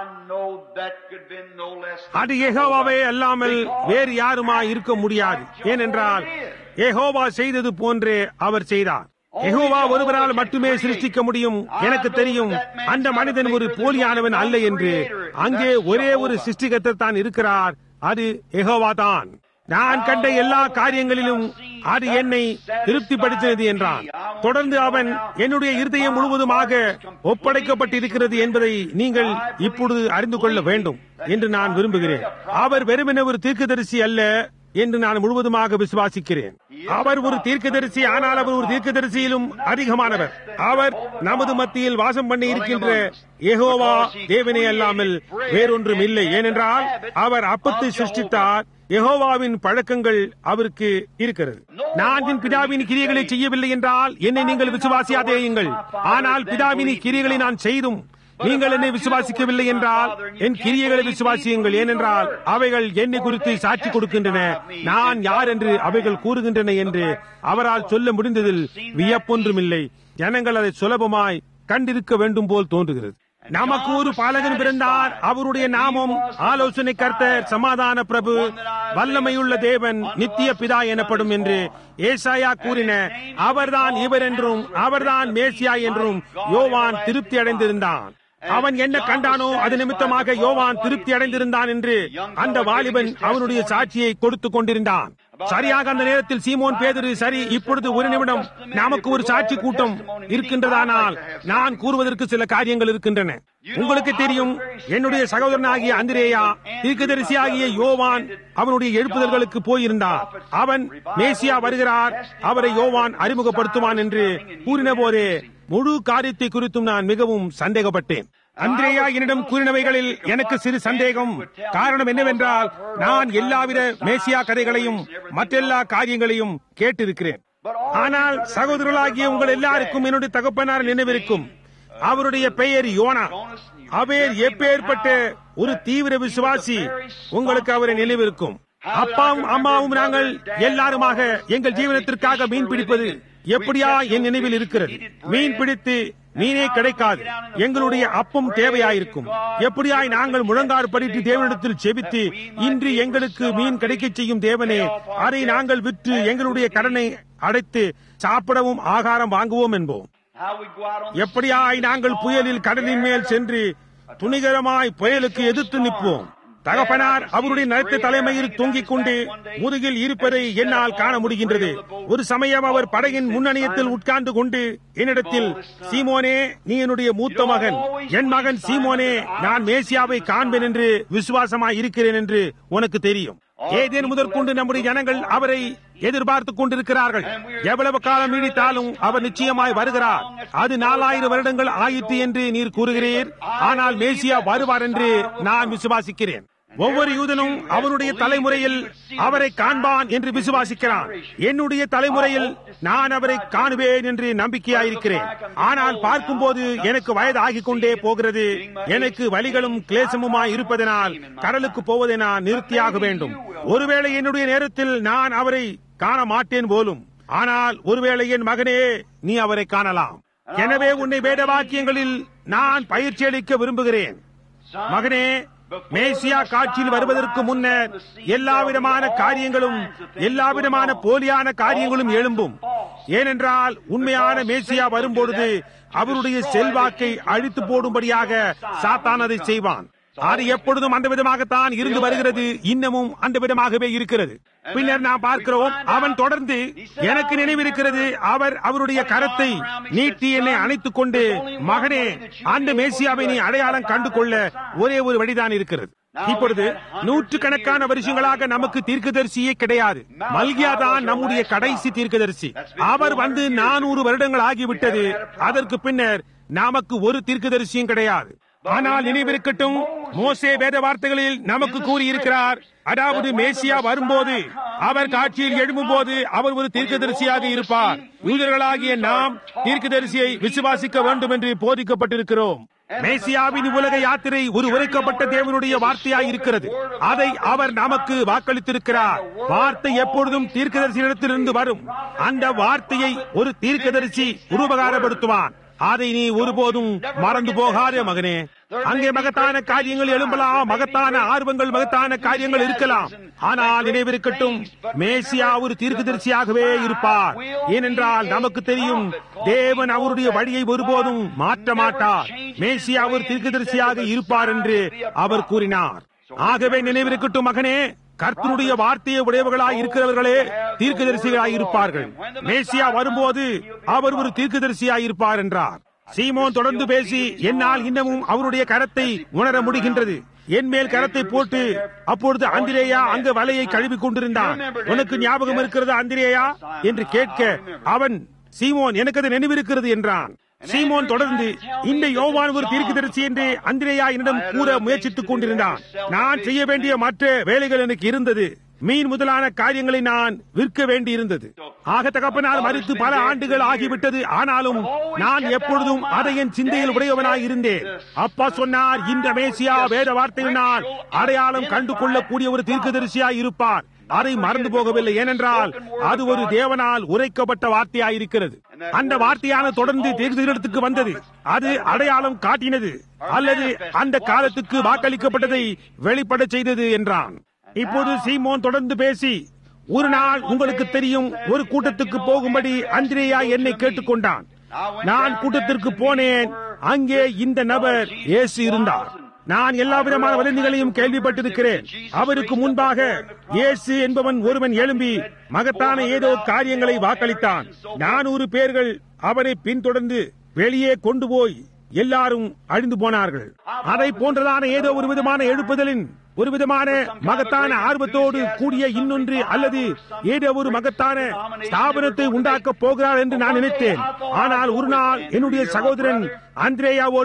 அது யெகோவாவே அல்லாமல் வேறு யாருமாய் இருக்க முடியாது. ஏனென்றால் யெகோவா செய்தது போன்றே அவர் செய்தார். யெகோவா ஒருவரால் மட்டுமே சிருஷ்டிக்க முடியும். எனக்கு தெரியும் அந்த மனிதன் ஒரு போலியானவன் அல்ல என்று. அங்கே ஒரே ஒரு சிருஷ்டிகர்த்தர் தான் இருக்கிறார். அது யெகோவா தான். நான் கண்ட எல்லா காரியங்களிலும் அது என்னை திருப்திப்படுத்தினது என்றான். தொடர்ந்து அவன், என்னுடைய இருதயம் முழுவதுமாக ஒப்படைக்கப்பட்டிருக்கிறது என்பதை நீங்கள் இப்பொழுது அறிந்து கொள்ள வேண்டும் என்று நான் விரும்புகிறேன். அவர் வெறுமனே ஒரு தீர்க்கதரிசி அல்ல என்று நான் முழுவதுமாக விசுவாசிக்கிறேன். அவர் ஒரு தீர்க்கதரிசி, ஆனால் அவர் ஒரு தீர்க்கதரிசியிலும் அதிகமானவர். அவர் நமது மத்தியில் வாசம் பண்ணி இருக்கின்ற யெகோவா தேவனே அல்லாமல் வேறொன்றும் இல்லை. ஏனென்றால் அவர் அப்பத்தை சிருஷ்டித்தார். யெகோவாவின் பழக்கங்கள் அவருக்கு இருக்கிறது. நான் என் பிதாவின் கிரியைகளை செய்யவில்லை என்றால் என்னை நீங்கள் விசுவாசியாதேயுங்கள். ஆனால் பிதாவின் கிரியைகளை நான் செய்தும் நீங்கள் என்னை விசுவாசிக்கவில்லை என்றால் என் கிரியைகளை விசுவாசியுங்கள். ஏனென்றால் அவைகள் என்னை குறித்து சாட்சி கொடுக்கின்றன. நான் யார் என்று அவைகள் கூறுகின்றன என்று அவரால் சொல்ல முடிந்ததில் வியப்பொன்றுமில்லை. ஜனங்கள் அதை சுலபமாய் கண்டிருக்க வேண்டும் போல் தோன்றுகிறது. நமக்கு ஒரு பாலகன் பிறந்தார். அவருடைய நாமம் ஆலோசனை கர்த்தர், சமாதான பிரபு, வல்லமையுள்ள தேவன், நித்திய பிதா எனப்படும் என்று ஏசாயா கூறின அவர்தான் இவர் என்றும் அவர்தான் மேசியா என்றும் யோவான் திருப்தி அடைந்திருந்தான். அவன் என்ன கண்டானோ அது நிமித்தமாக யோவான் திருப்தி அடைந்திருந்தான் என்று அந்த வாலிபன் அவனுடைய சாட்சியை கொடுத்துக் கொண்டிருந்தான். சரியாக அந்த நேரத்தில் சீமோன் பேதுரு, சரி, இப்பொழுது ஒரு நிமிடம், நமக்கு ஒரு சாட்சி கூட்டம் இருக்கின்றதானால் நான் கூறுவதற்கு சில காரியங்கள் இருக்கின்றன. உங்களுக்கு தெரியும், என்னுடைய சகோதரனாகிய அந்திரேயா தீர்க்கதரிசியாகிய யோவான் அவனுடைய எழுப்புதல்களுக்கு போயிருந்தான். அவன் மேசியா வருகிறார், அவரை யோவான் அறிமுகப்படுத்துவான் என்று கூறின போதே முழு காரியத்தை குறித்தும் நான் மிகவும் சந்தேகப்பட்டேன். அந்திரேயா என்னிடம் கூறினவைகளில் எனக்கு சிறு சந்தேகம். காரணம் என்னவென்றால், நான் எல்லாவித மேசியா கதைகளையும் மற்றெல்லா காரியங்களையும் கேட்டிருக்கிறேன். ஆனால் சகோதரர்களாகிய உங்கள் எல்லாருக்கும் என்னுடைய தகப்பனார் நினைவிருக்கும். அவருடைய பெயர் யோனா. அவர் எப்பேற்பட்ட ஒரு தீவிர விசுவாசி, உங்களுக்கு அவரை நினைவிருக்கும். அப்பாவும் அம்மாவும் நாங்கள் எல்லாருமாக எங்கள் ஜீவனத்திற்காக மீன் பிடிப்பது எப்படியா என் நினைவில் இருக்கிறது. மீன் பிடித்து மீனே கிடைக்காது, எங்களுடைய அப்பம் தேவையாயிருக்கும். எப்படியாய் நாங்கள் முழங்காடு படித்து தேவனிடத்தில் செபித்து, இன்று எங்களுக்கு மீன் கிடைக்க செய்யும் தேவனே, அதை நாங்கள் விற்று எங்களுடைய கடனை அடைத்து சாப்பிடவும் ஆகாரம் வாங்குவோம் என்போம். எப்படியாய் நாங்கள் புயலில் கடலின் மேல் சென்று துணிகரமாய் புயலுக்கு எதிர்த்து நிற்போம். தகப்பனார் அவருடைய நிலத்த தலைமையில் தொங்கிக் கொண்டு முதுகில் இருப்பதை என்னால் காண முடிகின்றது. ஒரு சமயம் அவர் படகின் முன்னணியத்தில் உட்கார்ந்து கொண்டு என்னிடத்தில், சீமோனே, நீ என்னுடைய மூத்த மகன், என் மகன் சீமோனே, நான் மேசியாவை காண்பேன் என்று விசுவாசமாய் இருக்கிறேன் என்று உனக்கு தெரியும். ஏதேன் முதற்கொண்டு நம்முடைய ஜனங்கள் அவரை எதிர்பார்த்துக் கொண்டிருக்கிறார்கள். எவ்வளவு காலம் நீடித்தாலும் அவர் நிச்சயமாய் வருகிறார். அது 4000 வருடங்கள் ஆயிற்று என்று நீர் கூறுகிறீர். ஆனால் மேசியா வருவார் என்று நான் விசுவாசிக்கிறேன். ஒவ்வொரு யூதனும் அவனுடைய தலைமுறையில் அவரை காண்பான் என்று விசுவாசிக்கிறான். என்னுடைய தலைமுறையில் நான் அவரை காணுவேன் என்று நம்பிக்கையாயிருக்கிறேன். ஆனால் பார்க்கும்போது எனக்கு வயது ஆகிக் கொண்டே போகிறது. எனக்கு வலிகளும் கிளேசமுமாய் இருப்பதனால் கடலுக்கு போவதை நான் நிறுத்தியாக வேண்டும். ஒருவேளை என்னுடைய நேரத்தில் நான் அவரை காண மாட்டேன் போலும். ஆனால் ஒருவேளை என் மகனே, நீ அவரை காணலாம். எனவே உன்னை வேத வாக்கியங்களில் நான் பயிற்சி அளிக்க விரும்புகிறேன். மகனே, மேசியா காட்சியில் வருவதற்கு முன்னர் எல்லாவிதமான காரியங்களும் எல்லாவிதமான போலியான காரியங்களும் எழும்பும். ஏனென்றால் உண்மையான மேசியா வரும்பொழுது அவருடைய செல்வாக்கை அழித்து போடும்படியாக சாத்தான் அதை செய்வான். அது எப்பொழுதும் அந்த விதமாகத்தான் இருந்து வருகிறது, இன்னமும் அந்த விதமாகவே இருக்கிறது. பின்னர் நாம் பார்க்கிறோம், அவன் தொடர்ந்து, எனக்கு நினைவிருக்கிறது, அவர் அவருடைய கரத்தை நீட்டி என்னை அணைத்துக் கொண்டு, மகனே, அந்த மேசியாவை நீ அடையாளம் கண்டு கொள்ள ஒரே ஒரு வழிதான் இருக்கிறது. இப்பொழுது 100கணக்கான வருஷங்களாக நமக்கு தீர்க்கதரிசியே கிடையாது. மல்கியா தான் நம்முடைய கடைசி தீர்க்கதரிசி. அவர் வந்து 400 வருடங்கள் ஆகிவிட்டது. அதற்கு பின்னர் நமக்கு ஒரு தீர்க்கதரிசியும் கிடையாது. ஆனால் நினைவிருக்கட்டும், மோசே வேத வார்த்தைகளில் நமக்கு கூறியிருக்கிறார், அதாவது மேசியா வரும்போது, அவர் காட்சியில் எழும்பும் போது அவர் ஒரு தீர்க்கதரிசியாக இருப்பார். யூதர்களாகிய நாம் தீர்க்கதரிசியை விசுவாசிக்க வேண்டும் என்று போதிக்கப்பட்டிருக்கிறோம். மேசியாவின் உலக யாத்திரை ஒரு உரைக்கப்பட்ட தேவனுடைய வார்த்தையாய் இருக்கிறது. அதை அவர் நமக்கு வாக்களித்திருக்கிறார். வார்த்தை எப்பொழுதும் தீர்க்கதரிசியிடத்திலிருந்து வரும். அந்த வார்த்தையை ஒரு தீர்க்கதரிசி உருவகாரப்படுத்துவான். அதை நீ ஒருபோதும் மறந்து போகாதே மகனே. அங்கே மகத்தான காரியங்கள் எழும்பலாம், மகத்தான ஆர்வங்கள், மகத்தான காரியங்கள் இருக்கலாம். ஆனால் நினைவிருக்கட்டும், மேசியா ஒரு தீர்க்கதரிசியாகவே இருப்பார். ஏனென்றால் நமக்கு தெரியும், தேவன் அவருடைய வழியை ஒருபோதும் மாற்ற மாட்டார். மேசியா ஒரு தீர்க்கதரிசியாக இருப்பார் என்று அவர் கூறினார். ஆகவே நினைவிருக்கட்டும் மகனே, கர்த்தருடைய வார்த்தையை உடையவர்களாய் இருக்கிறவர்களே தீர்க்கதரிசிகளாய் இருப்பார்கள். மேசியா வரும்போது அவர் ஒரு தீர்க்கதரிசியாய் இருப்பார் என்றார். சீமோன் தொடர்ந்து பேசி, என்னால் இன்னமும் அவருடைய கரத்தை உணர முடிகின்றது. என் மேல் கரத்தை போட்டு, அப்பொழுது அந்திரேயா அங்கு வலையை கழுவிக் கொண்டிருந்தான். உனக்கு ஞாபகம் இருக்கிறது அந்திரேயா என்று கேட்க, அவன், சீமோன், எனக்கு அது நினைவிருக்கிறது என்றான். சீமோன் தொடர்ந்து, இந்த யோவான் ஒரு தீர்க்கதரிசி என்று அந்திரேயா என்னிடம் கூற முயற்சித்துக் கொண்டிருந்தான். நான் செய்ய வேண்டிய மற்ற வேலைகள் எனக்கு இருந்தது. மீன் முதலான காரியங்களை நான் விற்க வேண்டி இருந்தது. ஆக தகப்பனால் மரித்து பல ஆண்டுகள் ஆகிவிட்டது. ஆனாலும் நான் எப்பொழுதும் அதை என் சிந்தையில் உடையவனாய் இருந்தேன். அப்பா சொன்னார், இந்த மேசியா வேத வார்த்தையினால் அடையாளம் கண்டு கொள்ளக்கூடிய ஒரு தீர்க்கதரிசியாய் இருப்பார். அதை மறந்து போகவில்லை. ஏனென்றால் அது ஒரு தேவனால் உரைக்கப்பட்ட வார்த்தையாயிருக்கிறது. அந்த வார்த்தையான தொடர்ந்து தீர்க்கதரிசிக்கு வந்தது. அது அடையாளம் காட்டினது, அல்லது அந்த காலத்துக்கு வாக்களிக்கப்பட்டதை வெளிப்பட செய்தது என்றான். இப்போது சீமோன் தொடர்ந்து பேசி, ஒரு நாள் உங்களுக்கு தெரியும், ஒரு கூட்டத்துக்கு போகும்படி அந்திரேயா என்னை கேட்டுக்கொண்டான். நான் கூட்டத்திற்கு போனேன். அங்கே இந்த நபர் இயேசு இருந்தார். நான் எல்லா விதமான வதந்திகளையும் கேள்விப்பட்டிருக்கிறேன். அவருக்கு முன்பாக இயேசு என்பவன் ஒருவன் எழும்பி மகத்தான ஏதோ காரியங்களை வாக்களித்தான். 400 பேர்கள் அவரை பின்தொடர்ந்து வெளியே கொண்டு போய் எல்லாரும் அழிந்து போனார்கள். அதை போன்றதான ஏதோ ஒரு விதமான எழுப்புதலின் ஒரு விதமான மகத்தான ஆர்வத்தோடு கூடிய இன்னொன்று அல்லது ஏதோ ஒரு மகத்தான ஸ்தாபனத்தை உண்டாக்க போகிறார் என்று நான் நினைத்தேன். ஆனால் ஒரு நாள் என்னுடைய சகோதரன் அந்திரேயாவோடு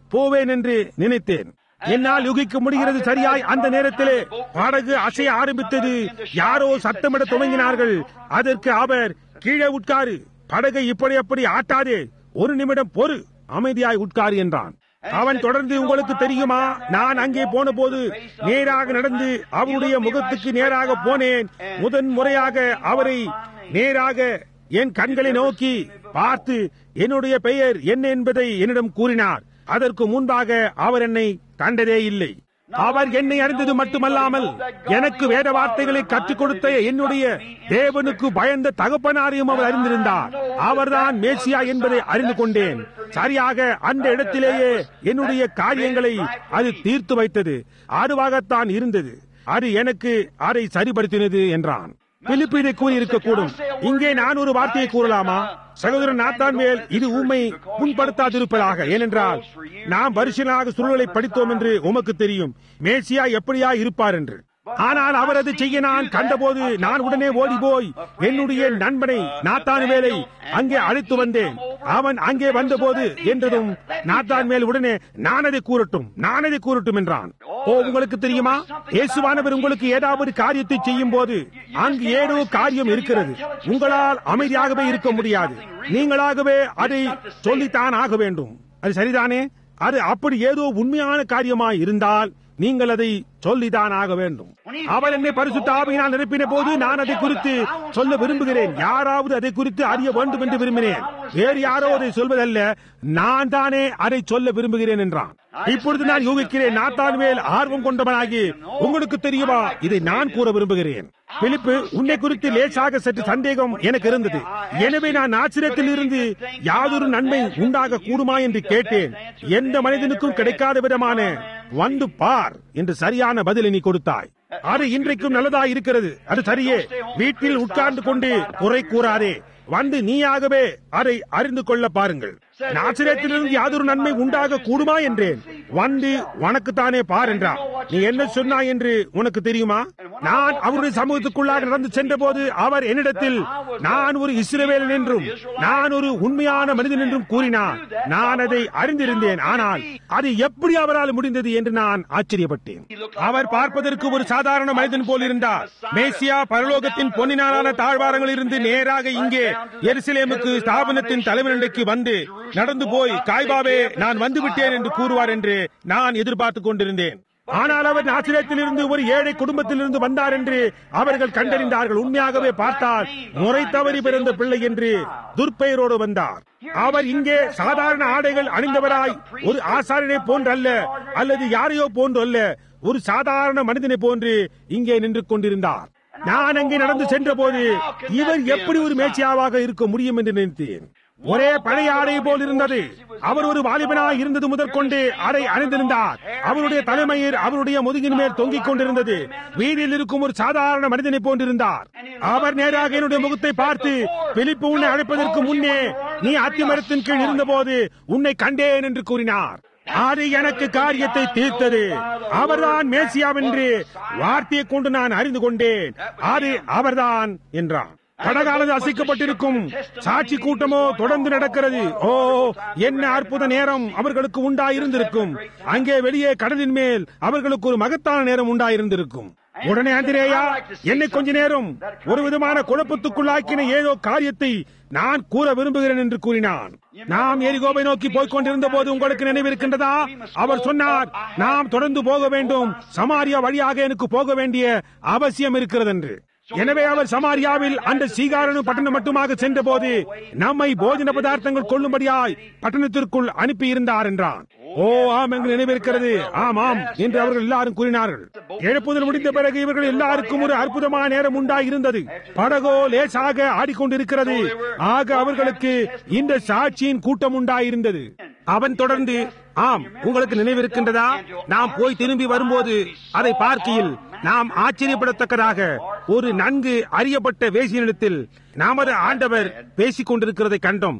போவேன் என்று நினைத்தேன். என்னால் யூகிக்க முடிகிறது. சரியாய் அந்த நேரத்திலே படகு அசைய ஆரம்பித்தது. யாரோ சத்தமிட துவங்கினார்கள். அதற்கு அவர், கீழே உட்காரு, படகை இப்படி அப்படி ஆட்டாதே, ஒரு நிமிடம் பொறு, அமைதியாய் உட்காரு என்றான். அவன் தொடர்ந்து, உங்களுக்கு தெரியுமா, நான் அங்கே போன போது நேராக நடந்து அவருடைய முகத்துக்கு நேராக போனேன். முதன் முறையாக அவரை நேராக என் கண்களை நோக்கி பார்த்து என்னுடைய பெயர் என்ன என்பதை என்னிடம் கூறினார். அதற்கு முன்பாக அவர் என்னை கண்டதே இல்லை. அவர் என்னை அறிந்தது மட்டுமல்லாமல் எனக்கு வேத வார்த்தைகளை கற்றுக் கொடுத்த என்னுடைய தேவனுக்கு பயந்த தகப்பனாரையும் அவர் அறிந்திருந்தார். அவர்தான் மேசியா என்பதை அறிந்து கொண்டேன். சரியாக அந்த இடத்திலேயே என்னுடைய காரியங்களை அது தீர்த்து வைத்தது. அதுவாகத்தான் இருந்தது. அது எனக்கு அதை சரிபடுத்தினது என்றான். பிலிப்பு இதை கூறியிருக்கக்கூடும். இங்கே நான் ஒரு வார்த்தையை கூறலாமா? சகோதரன் நாத்தான்வேல், இது உம்மை புண்படுத்தாதிருப்பதாக. ஏனென்றால் நாம் வருஷனாக சூழலை படித்தோம் என்று உமக்கு தெரியும், மேசியா எப்படியா இருப்பார் என்று. ஆனால் அவர் அதை செய்ய நான் கண்டபோது நான் உடனே ஓடி போய் என்னுடைய நண்பனை நாத்தான்வேலை அங்கே அழைத்து வந்தேன். அவன் அங்கே வந்தபோது என்றதும் நாத்தான்வேல் உடனே நான் அதை கூறட்டும் என்றான். ஓ, உங்களுக்கு தெரியுமா, இயேசுவானவர் உங்களுக்கு ஏதாவது காரியத்தை செய்யும் போது அங்கு ஏதோ காரியம் இருக்கிறது. உங்களால் அமைதியாகவே இருக்க முடியாது. நீங்களாகவே அதை சொல்லித்தான் ஆக வேண்டும். அது சரிதானே? அது அப்படி ஏதோ உண்மையான காரியமாய் இருந்தால் நீங்கள் அதை சொல்லிதான் ஆக வேண்டும். அவர் என்னை பரிசுத்த ஆவியினால் நிரப்பின போது நான் அதை குறித்து சொல்ல விரும்புகிறேன். யாராவது அதை குறித்து அறிய வேண்டும் என்று விரும்பினேன். வேறு யாரோ அதை சொல்வதல்ல, நான் தானே அதை சொல்ல விரும்புகிறேன் என்றான். இப்பொழுது நான் யூகிக்கிறேன், நாத்தான்வேல் ஆர்வம் கொண்டவனாகி, உங்களுக்கு தெரியுமா, இதை நான் கூற விரும்புகிறேன். பிலிப்பு, உன்னை குறித்து லேசாக சற்று சந்தேகம் எனக்கு இருந்தது. எனவே நான் நாசிரத்தில் இருந்து யாதொரு நன்மை உண்டாக கூடுமா என்று கேட்டேன். எந்த மனிதனுக்கும் கிடைக்காத விதமான வந்து பார் என்று சரியான பதிலை நீ கொடுத்தாய். அது இன்றைக்கும் நல்லதாய் இருக்கிறது. அது சரியே. வீட்டில் உட்கார்ந்து கொண்டு குறை கூறாதே. வந்து நீயாகவே அதை அறிந்து கொள்ள பாருங்கள். நாசிரேத்திலிருந்து யாதொரு நன்மை உண்டாக கூடுமா என்றேன். வந்து உனக்குத்தானே பார் என்றார். நீ என்ன சொன்னாய் என்று உனக்கு தெரியுமா? நான் அவருடைய சமூகத்துக்குள்ளாக நடந்து சென்ற போது அவர் என்னிடத்தில், நான் ஒரு இஸ்ரவேலன் என்றும் நான் ஒரு உண்மையான மனிதன் என்றும் கூறினார். நான் அதை அறிந்திருந்தேன். ஆனால் அது எப்படி அவரால் முடிந்தது என்று நான் ஆச்சரியப்பட்டேன். அவர் பார்ப்பதற்கு ஒரு சாதாரண மனிதன் போல் இருந்தார். மேசியா பரலோகத்தின் பொன்னினாலான தாழ்வாரங்களில் இருந்து நேராக இங்கே எருசலேமுக்கு ஸ்தாபனத்தின் தலைவனுக்கு வந்து நடந்து போய், காய்பாவே, நான் வந்து விட்டேன் என்று கூறுவார் என்று நான் எதிர்பார்த்துக் கொண்டிருந்தேன். ஆனால் அவர் நாசிரேத்திலிருந்து ஒரு ஏழை குடும்பத்திலிருந்து வந்தார் என்று அவர்கள் கண்டறிந்தார்கள். உண்மையாகவே பார்த்தால் முறை தவறி பிறந்த பிள்ளை என்று துர்பெயரோடு வந்தார். அவர் இங்கே சாதாரண ஆடைகள் அணிந்தவராய் ஒரு ஆசாரியனை போன்று அல்ல, அல்லது யாரையோ போன்று அல்ல, ஒரு சாதாரண மனிதனை போன்று இங்கே நின்று கொண்டிருந்தார். நான் அங்கே நடந்து சென்ற போது இவர் எப்படி ஒரு மேசியாவாக இருக்க முடியும் என்று நினைத்தேன். ஒரே பழைய ஆடை போல் இருந்தது. அவர் ஒரு வாலிபனாய் இருந்தது முதற்கொண்டு அதை அணிந்திருந்தார். அவருடைய தலைமயிர் அவருடைய முதுகின் மேல் தொங்கிக் கொண்டிருந்தது. வீதியில் இருக்கும் ஒரு சாதாரண மனிதனை போன்றிருந்தார். அவர் நேராக என்னுடைய முகத்தை பார்த்து, பிலிப்பு, உன்னை அழைப்பதற்கு முன்னே நீ அத்திமரத்தின் கீழ் இருந்தபோது உன்னை கண்டேன் என்று கூறினார். அது எனக்கு காரியத்தை தீர்த்தது. அவர்தான் மேசியாவென்று வார்த்தையை கொண்டு நான் அறிந்து கொண்டேன். அது அவர்தான் என்றான். கடகாலது அசைக்கப்பட்டிருக்கும். சாட்சி கூட்டமோ தொடர்ந்து நடக்கிறது. ஓ, என்ன அற்புத நேரம் அவர்களுக்கு உண்டாயிருந்திருக்கும். அங்கே வெளியே கடலின் மேல் அவர்களுக்கு ஒரு மகத்தான நேரம் உண்டாயிருந்திருக்கும். உடனே அந்திரேயா, என்னை கொஞ்ச நேரம் ஒரு விதமான குழப்பத்துக்குள்ளாக்கின ஏதோ காரியத்தை நான் கூற விரும்புகிறேன் என்று கூறினான். நாம் எரிகோவை நோக்கி போய்க் கொண்டிருந்த போது உங்களுக்கு நினைவிருக்கின்றதா? அவர் சொன்னார், நாம் தொடர்ந்து போக வேண்டும், சமாரியா வழியாக எனக்கு போக வேண்டிய அவசியம் இருக்கிறது என்று. எனவே அவர் சமாரியாவில் அந்த சீகாரனு பட்டணம் மட்டுமாக சென்ற போது நம்மை போஜன பதார்த்தங்கள் கொள்ளும்படியாய் பட்டணத்திற்குள் அனுப்பி இருந்தார் என்றான். ஓ, ஆம், என்று நினைவிருக்கிறது. ஆமாம் என்று அவர்கள் எல்லாரும் கூறினார்கள். எழுப்புதல் முடிந்த பிறகு இவர்கள் எல்லாருக்கும் ஒரு அற்புதமான நேரம் உண்டாயிருந்தது. படகோ லேசாக ஆடிக்கொண்டிருக்கிறது. ஆக அவர்களுக்கு இந்த சாட்சியின் கூட்டம் உண்டாயிருந்தது. அவன் தொடர்ந்து, ஆம், உங்களுக்கு நினைவிருக்கின்றதா? நாம் போய் திரும்பி வரும்போது அதை பார்க்கையில் நாம் ஆச்சரியப்படத்தக்கதாக ஒரு நன்கு அறியப்பட்ட வேசியினிடத்தில் நமது ஆண்டவர் பேசிக் கொண்டிருக்கிறதை கண்டோம்.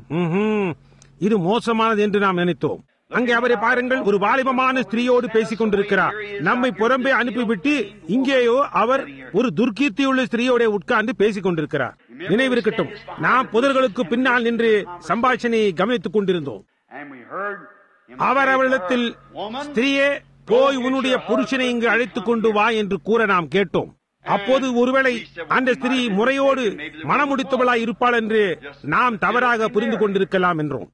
இது மோசமானது என்று நாம் நினைத்தோம். அங்கே அவரை பாருங்கள், ஒரு வாலிபமான ஸ்திரீயோடு பேசிக் கொண்டிருக்கிறார். நம்மை புறம்பே அனுப்பிவிட்டு இங்கேயோ அவர் ஒரு துர்க்கீர்த்தியுள்ள ஸ்திரீயோட உட்கார்ந்து பேசிக் கொண்டிருக்கிறார். நினைவிருக்கட்டும், நாம் புதர்களுக்கு பின்னால் நின்று சம்பாஷணையை கவனித்துக் கொண்டிருந்தோம். அவர் அவளிடத்தில், ஸ்திரீயே, போய் உன்னுடைய புருஷனை இங்கு அழைத்துக் கொண்டு வா என்று கூற நாம் கேட்டோம். அப்போது ஒருவேளை அந்த ஸ்திரீ முறையோடு மனமுடித்தவளாய் இருப்பாள் என்று நாம் தவறாக புரிந்து கொண்டிருக்கலாம் என்றோம்.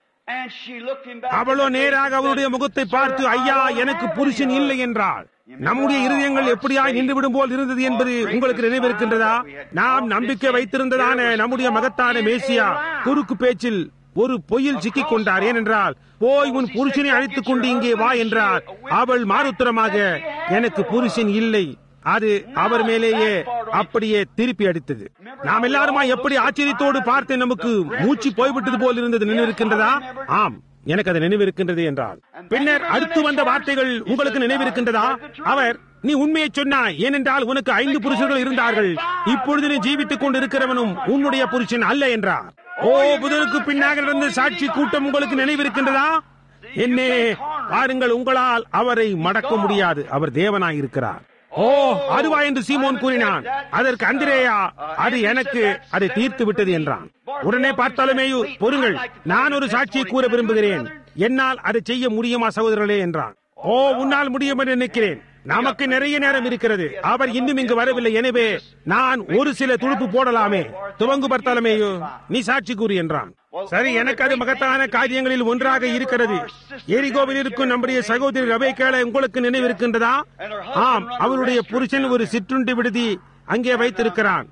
அவளோ நேராக அவருடைய முகத்தை பார்த்து, ஐயா, எனக்கு புருஷன் இல்லை என்றாள். நம்முடைய இருதயங்கள் எப்படியாய் நின்றுவிடும் போல் இருந்தது என்பது உங்களுக்கு நினைவிருக்கின்றதா? நாம் நம்பிக்கை வைத்திருந்ததான நம்முடைய மகத்தான மேசியா குறுக்கு பேச்சில் ஒரு பொய்யில் சிக்கிக் கொண்டார். ஏனென்றால், போய் உன் புருஷனை அழைத்துக் கொண்டு இங்கே வா என்றார். அவள் மாறுத்தரமாக, எனக்கு புருஷன் இல்லை. அது அவர் மேலேயே அப்படியே திருப்பி அடித்தது. நாம் எல்லாருமா எப்படி ஆச்சரியத்தோடு பார்த்து நமக்கு மூச்சு போய்விட்டது போல் இருந்தது நினைவிருக்கின்றதா? ஆம், எனக்கு அது நினைவிருக்கின்றது என்றால், பின்னர் அடுத்து வந்த வார்த்தைகள் உங்களுக்கு நினைவிருக்கின்றதா? அவர், நீ உண்மையை சொன்னாய், ஏனென்றால் உனக்கு 5 புருஷர்கள் இருந்தார்கள், இப்பொழுது நீ ஜீவித்துக் கொண்டு இருக்கிறவனும் உன்னுடைய புருஷன் அல்ல என்றார். ஓ, புதருக்கு பின்னாக நடந்த சாட்சி கூட்டம் உங்களுக்கு நினைவிருக்கின்றதா? என்னே, பாருங்கள், உங்களால் அவரை மடக்க முடியாது. அவர் தேவனாய் இருக்கிறார். ஓ, அதுவா என்று சீமோன் கூறினான். அதற்கு அந்திரேயா, அது எனக்கு அதை தீர்த்து விட்டது என்றான். உடனே பார்த்தாலுமேயு, பொறுங்கள், நான் ஒரு சாட்சியை கூற விரும்புகிறேன். என்னால் அதை செய்ய முடியுமா சகோதரர்களே என்றான். ஓ, உன்னால் முடியும் என்று நினைக்கிறேன். நமக்கு நிறைய நேரம் இருக்கிறது. அவர் இன்னும் இங்கு வரவில்லை. எனவே நான் ஒரு சில துடுப்பு போடலாமே. துவங்கு பார்த்தாலுமேயோ, நீ சாட்சி கூறி என்றான். சரி, எனக்கு அது மகத்தான காரியங்களில் ஒன்றாக இருக்கிறது. எரிகோவில் இருக்கும் நம்முடைய சகோதரி ரெபெக்காளை உங்களுக்கு நினைவிருக்கின்றதா? ஆம், அவருடைய புருஷன் ஒரு சிற்றுண்டி விடுதி அங்கே வைத்திருக்கிறான்.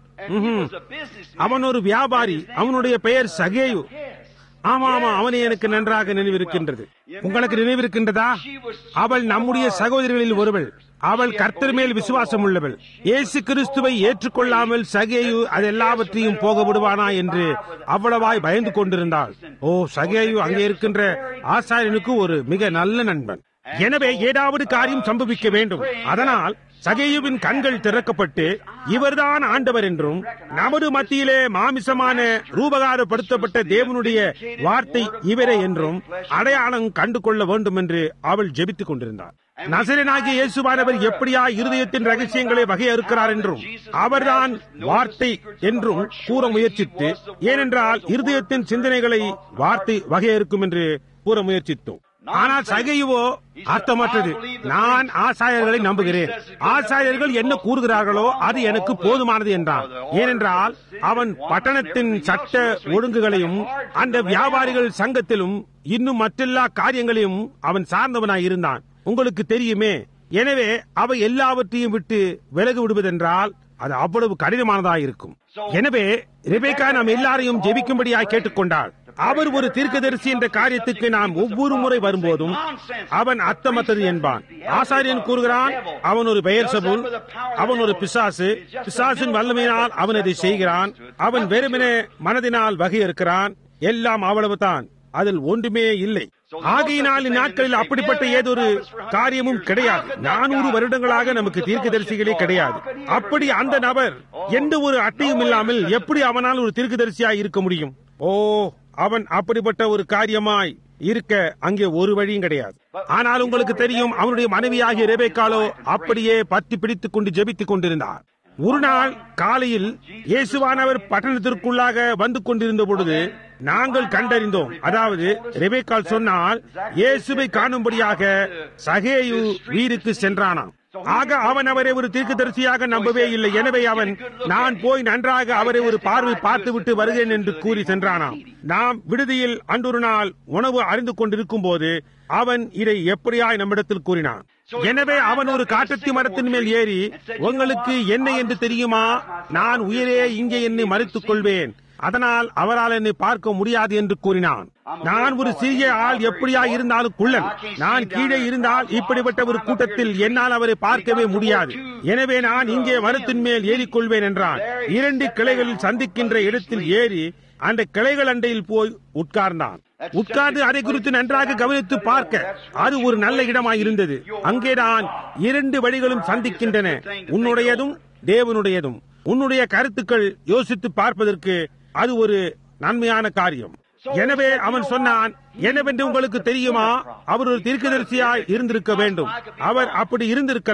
அவன் ஒரு வியாபாரி. அவனுடைய பெயர் சகேயு. ஆமா, அவனை எனக்கு நன்றாக நினைவிருக்கின்றது. உங்களுக்கு நினைவிருக்கின்றதா? அவள் நம்முடைய சகோதரிகளில் ஒருவள். அவள் கர்த்தர் மேல் விசுவாசம் உள்ளவள். இயேசு கிறிஸ்துவை ஏற்றுக்கொள்ளாமல் சகேயு அதெல்லாவற்றையும் போக விடுவானா என்று அவ்வளவாய் பயந்து கொண்டிருந்தாள். ஓ, சகேயு அங்கே இருக்கின்ற ஆசாரியனுக்கு ஒரு மிக நல்ல நண்பன். எனவே ஏதாவது காரியம் சம்பவிக்க வேண்டும். அதனால் சகேயுவின் கண்கள் திறக்கப்பட்டு, இவர்தான் ஆண்டவர் என்றும் நமது மத்தியிலே மாமிசமான ரூபகாரப்படுத்தப்பட்ட தேவனுடைய வார்த்தை இவரே என்றும் அடையாளம் கண்டு கொள்ள வேண்டும் என்று அவள் ஜெபித்துக் கொண்டிருந்தார். நசரேயனாகிய இயேசுவானவர் எப்படியா இருதயத்தின் ரகசியங்களை வகையறுக்கிறார் என்றும் அவர்தான் வார்த்தை என்றும் கூற முயற்சித்து, ஏனென்றால் இருதயத்தின் சிந்தனைகளை வார்த்தை வகையறுக்கும் என்று கூற முயற்சித்தோம். ஆனால் சகேயுவோ அர்த்தமற்றது. நான் ஆசாரியர்களை நம்புகிறேன். ஆசாரியர்கள் என்ன கூறுகிறார்களோ அது எனக்கு போதுமானது என்றான். ஏனென்றால் அவன் பட்டணத்தின் சட்ட ஒழுங்குகளையும் அந்த வியாபாரிகள் சங்கத்திலும் இன்னும் மற்றெல்லா காரியங்களையும் அவன் சார்ந்தவனாய் இருந்தான். உங்களுக்கு தெரியுமே. எனவே அவை எல்லாவற்றையும் விட்டு விலகி விடுவதென்றால் அது அவ்வளவு கடினமானதாக இருக்கும். எனவே ரெபெக்கா நாம் எல்லாரையும் ஜெபிக்கும்படியாக கேட்டுக்கொண்டாள். அவர் ஒரு தீர்க்கதரிசி என்ற காரியத்துக்கு நாம் ஒவ்வொரு முறை வரும்போதும் அவன் அர்த்தமற்றது என்பான். ஆசாரியன் கூறுகிறான், அவன் ஒரு பெயர்சபூல், அவன் ஒரு பிசாசு, பிசாசின் வல்லமையினால் அவன் அதை செய்கிறான், அவன் வெறுமனே மனதினால் வகையிருக்கிறான், எல்லாம் அவ்வளவுதான், அதில் ஒன்றுமே இல்லை. ஆகையினால் இந்நாட்களில் அப்படிப்பட்ட ஏதொரு காரியமும் கிடையாது. 400 வருடங்களாக நமக்கு தீர்க்கதரிசிகளே கிடையாது. அப்படி அந்த நபர் எந்த ஒரு அட்டையும் இல்லாமல் எப்படி அவனால் ஒரு தீர்க்கதரிசியாய் இருக்க முடியும்? ஓ, அவன் அப்படிப்பட்ட ஒரு காரியமாய் இருக்க அங்கே ஒரு வழியும் கிடையாது. ஆனால் உங்களுக்கு தெரியும், அவனுடைய மனைவியாகிய ரெபெக்காளோ அப்படியே பற்றி பிடித்துக் கொண்டு ஜெபித்துக் கொண்டிருந்தார். ஒரு நாள் காலையில் இயேசுவானவர் பட்டணத்திற்குள்ளாக வந்து கொண்டிருந்த பொழுது நாங்கள் கண்டறிந்தோம். அதாவது ரெபெக்காள் சொன்னால், இயேசுவை காணும்படியாக சகேயு வீருக்கு சென்றானாம். ஆக அவன் அவரை ஒரு தீர்க்கதரிசியாக நம்பவே இல்லை. எனவே அவன், நான் போய் நன்றாக அவரை ஒரு பார்வை பார்த்துவிட்டு வருகிறேன் என்று கூறி சென்றானாம். நாம் விடுதியில் அன்றொரு நாள் உணவு அறிந்து கொண்டிருக்கும் போது அவன் இதை எப்படியாய் நம்மிடத்தில் கூறினான். எனவே அவன் ஒரு காட்டத்தி மரத்தின் மேல் ஏறி, உங்களுக்கு என்ன என்று தெரியுமா? நான் உயிரே இங்கே என்னை மறைத்துக் கொள்வேன், அதனால் அவரால் என்னை பார்க்க முடியாது என்று கூறினான். நான் ஒரு சிறிய ஆள், எப்படியா இருந்தாலும் குள்ளன். நான் கீழே இருந்தால் இப்படிப்பட்ட ஒரு கூட்டத்தில் என்னால் அவரை பார்க்கவே முடியாது. எனவே நான் இங்கே மரத்தின் மேல் ஏறிக்கொள்வேன் என்றான். 2 கிளைகளில் சந்திக்கின்ற இடத்தில் ஏறி அந்த கிளைகள் அண்டையில் போய் உட்கார்ந்தான். உட்கார்ந்து அதை குறித்து நன்றாக கவனித்து பார்க்க அது ஒரு நல்ல இடமாய் இருந்தது. அங்கேதான் 2 வழிகளும் சந்திக்கின்றன, உன்னுடையதும் தேவனுடையதும். உன்னுடைய கருத்துக்கள் யோசித்து பார்ப்பதற்கு அது ஒரு நன்மையான காரியம். எனவே அவன் சொன்னான், என்னவென்று உங்களுக்கு தெரியுமா? அவர் ஒரு தீர்க்கதரிசியாய் இருந்திருக்க வேண்டும். அவர் அப்படி இருந்திருக்கலாம்.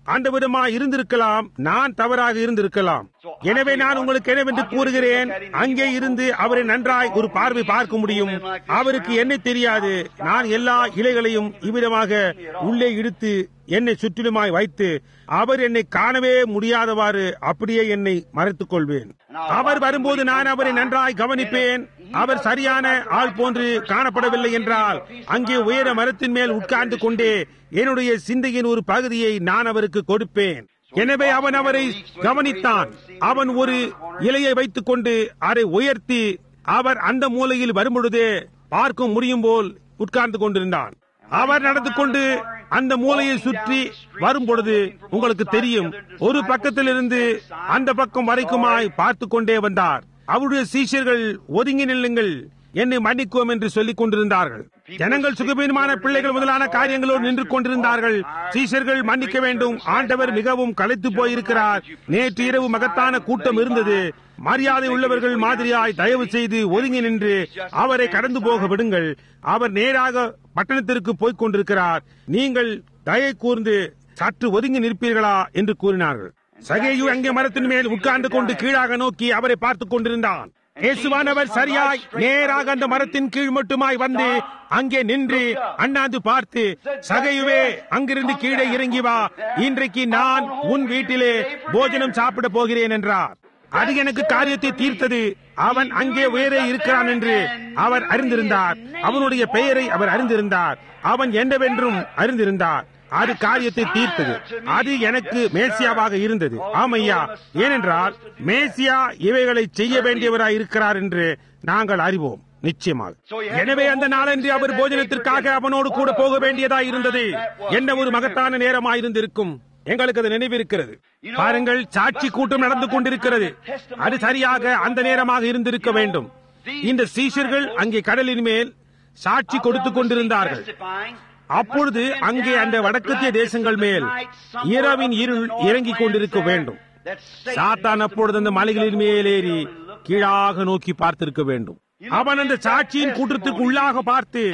அந்த விதமாய் இருந்திருக்கலாம், நான் தவறாக இருந்திருக்கலாம். எனவே நான் உங்களுக்கு என்னவென்று கூறுகிறேன், அங்கே இருந்து அவரை நன்றாய் ஒரு பார்வை பார்க்க முடியும். அவருக்கு என்ன தெரியாது, நான் எல்லா இலைகளையும் இவ்விதமாக உள்ளே இழுத்து என்னை சுற்றிலுமாய் வைத்து அவர் என்னை காணவே முடியாதவாறு அப்படியே என்னை மறைத்துக் கொள்வேன். அவர் வரும்போது நான் அவரை நன்றாய் கவனிப்பேன். அவர் சரியான ஆள் போன்று காணப்படவில்லை என்றால் அங்கே உயர மரத்தின் மேல் உட்கார்ந்து கொண்டே என்னுடைய சிந்தையின் ஒரு பகுதியை நான் அவருக்கு கொடுப்பேன். எனவே அவன் அவரை கவனித்தான். அவன் ஒரு இலையை வைத்துக் கொண்டு அதை உயர்த்தி அவர் அந்த மூலையில் வரும்பொழுதே பார்க்க முடியும் போல் உட்கார்ந்து கொண்டிருந்தான். அவர் நடந்து கொண்டு அந்த மூலையை சுற்றி வரும் பொழுது உங்களுக்கு தெரியும், ஒரு பக்கத்திலிருந்து அந்த பக்கம் வரைக்குமாய் பார்த்து கொண்டே வந்தார். அவருடைய சீஷர்கள் ஒதுங்கி நில்லுங்கள், என்னை மன்னிக்குவோம் என்று சொல்லிக் கொண்டிருந்தார்கள். ஜனங்கள் சுகபீனமான பிள்ளைகள் முதலான காரியங்களோடு நின்று கொண்டிருந்தார்கள். சீஷர்கள் மன்னிக்க வேண்டும், ஆண்டவர் மிகவும் களைத்து போயிருக்கிறார். நேற்று இரவு மகத்தான கூட்டம் இருந்தது. மரியாதை உள்ளவர்கள் மாதிரியாய் தயவு செய்து ஒதுங்கி நின்று அவரை கடந்து போக விடுங்கள். அவர் நேராக பட்டணத்திற்கு போய்க் கொண்டிருக்கிறார். நீங்கள் தயை கூர்ந்து சற்று ஒதுங்கி நிற்பீர்களா என்று கூறினார்கள். சகேயு அங்கே மரத்தின் மேல் உட்கார்ந்து கொண்டு கீழாக நோக்கி அவரை பார்த்துக் கொண்டிருந்தான். இயேசுவானவர் சரியாய் நேராக அந்த மரத்தின் கீழ் மட்டுமாய் வந்து அங்கே நின்று அண்ணாந்து பார்த்து, சகையுவே, அங்கிருந்து கீழே இறங்கி வா, இன்றைக்கு நான் உன் வீட்டிலே போஜனம் சாப்பிட போகிறேன் என்றார். அது எனக்கு காரியத்தை தீர்த்தது. அவன் அங்கே உயரே இருக்கிறான் என்று அவர் அறிந்திருந்தார். அவனுடைய பெயரை அவர் அறிந்திருந்தார். அவன் என்னவென்றும் அறிந்திருந்தார். அது காரியத்தை தீர்த்தது. அது எனக்கு மேசியாவாக இருந்தது. ஆமையா, ஏனென்றால் மேசியா இவைகளை செய்ய வேண்டியவராய் இருக்கிறார் என்று நாங்கள் அறிவோம் நிச்சயமாக. எனவே அந்த நாளன்று அவர் போஜனத்திற்காக அவனோடு கூட போக வேண்டியதாய் இருந்தது. என்ன ஒரு மகத்தான நேரமாயிருந்திருக்கும். எங்களுக்கு அது நினைவிருக்கிறது. பாருங்கள், சாட்சி கூட்டம் நடந்து கொண்டிருக்கிறது. அது சரியாக அந்த நேரமாக இருந்திருக்க வேண்டும். இந்த சீஷர்கள் அங்கே கடலின் மேல் சாட்சி கொடுத்துக் கொண்டிருந்தார்கள். அப்பொழுது அங்கே அந்த வடக்கத்திய தேசங்கள் மேல் இரவின் இருள் இறங்கிக் கொண்டிருக்க வேண்டும். சாத்தான் அப்பொழுது அந்த மலைகளின் மேலேறி கீழாக நோக்கி பார்த்திருக்க வேண்டும். அவன் அந்த சாட்சியின் கூட்டத்திற்கு உள்ளாக பார்த்து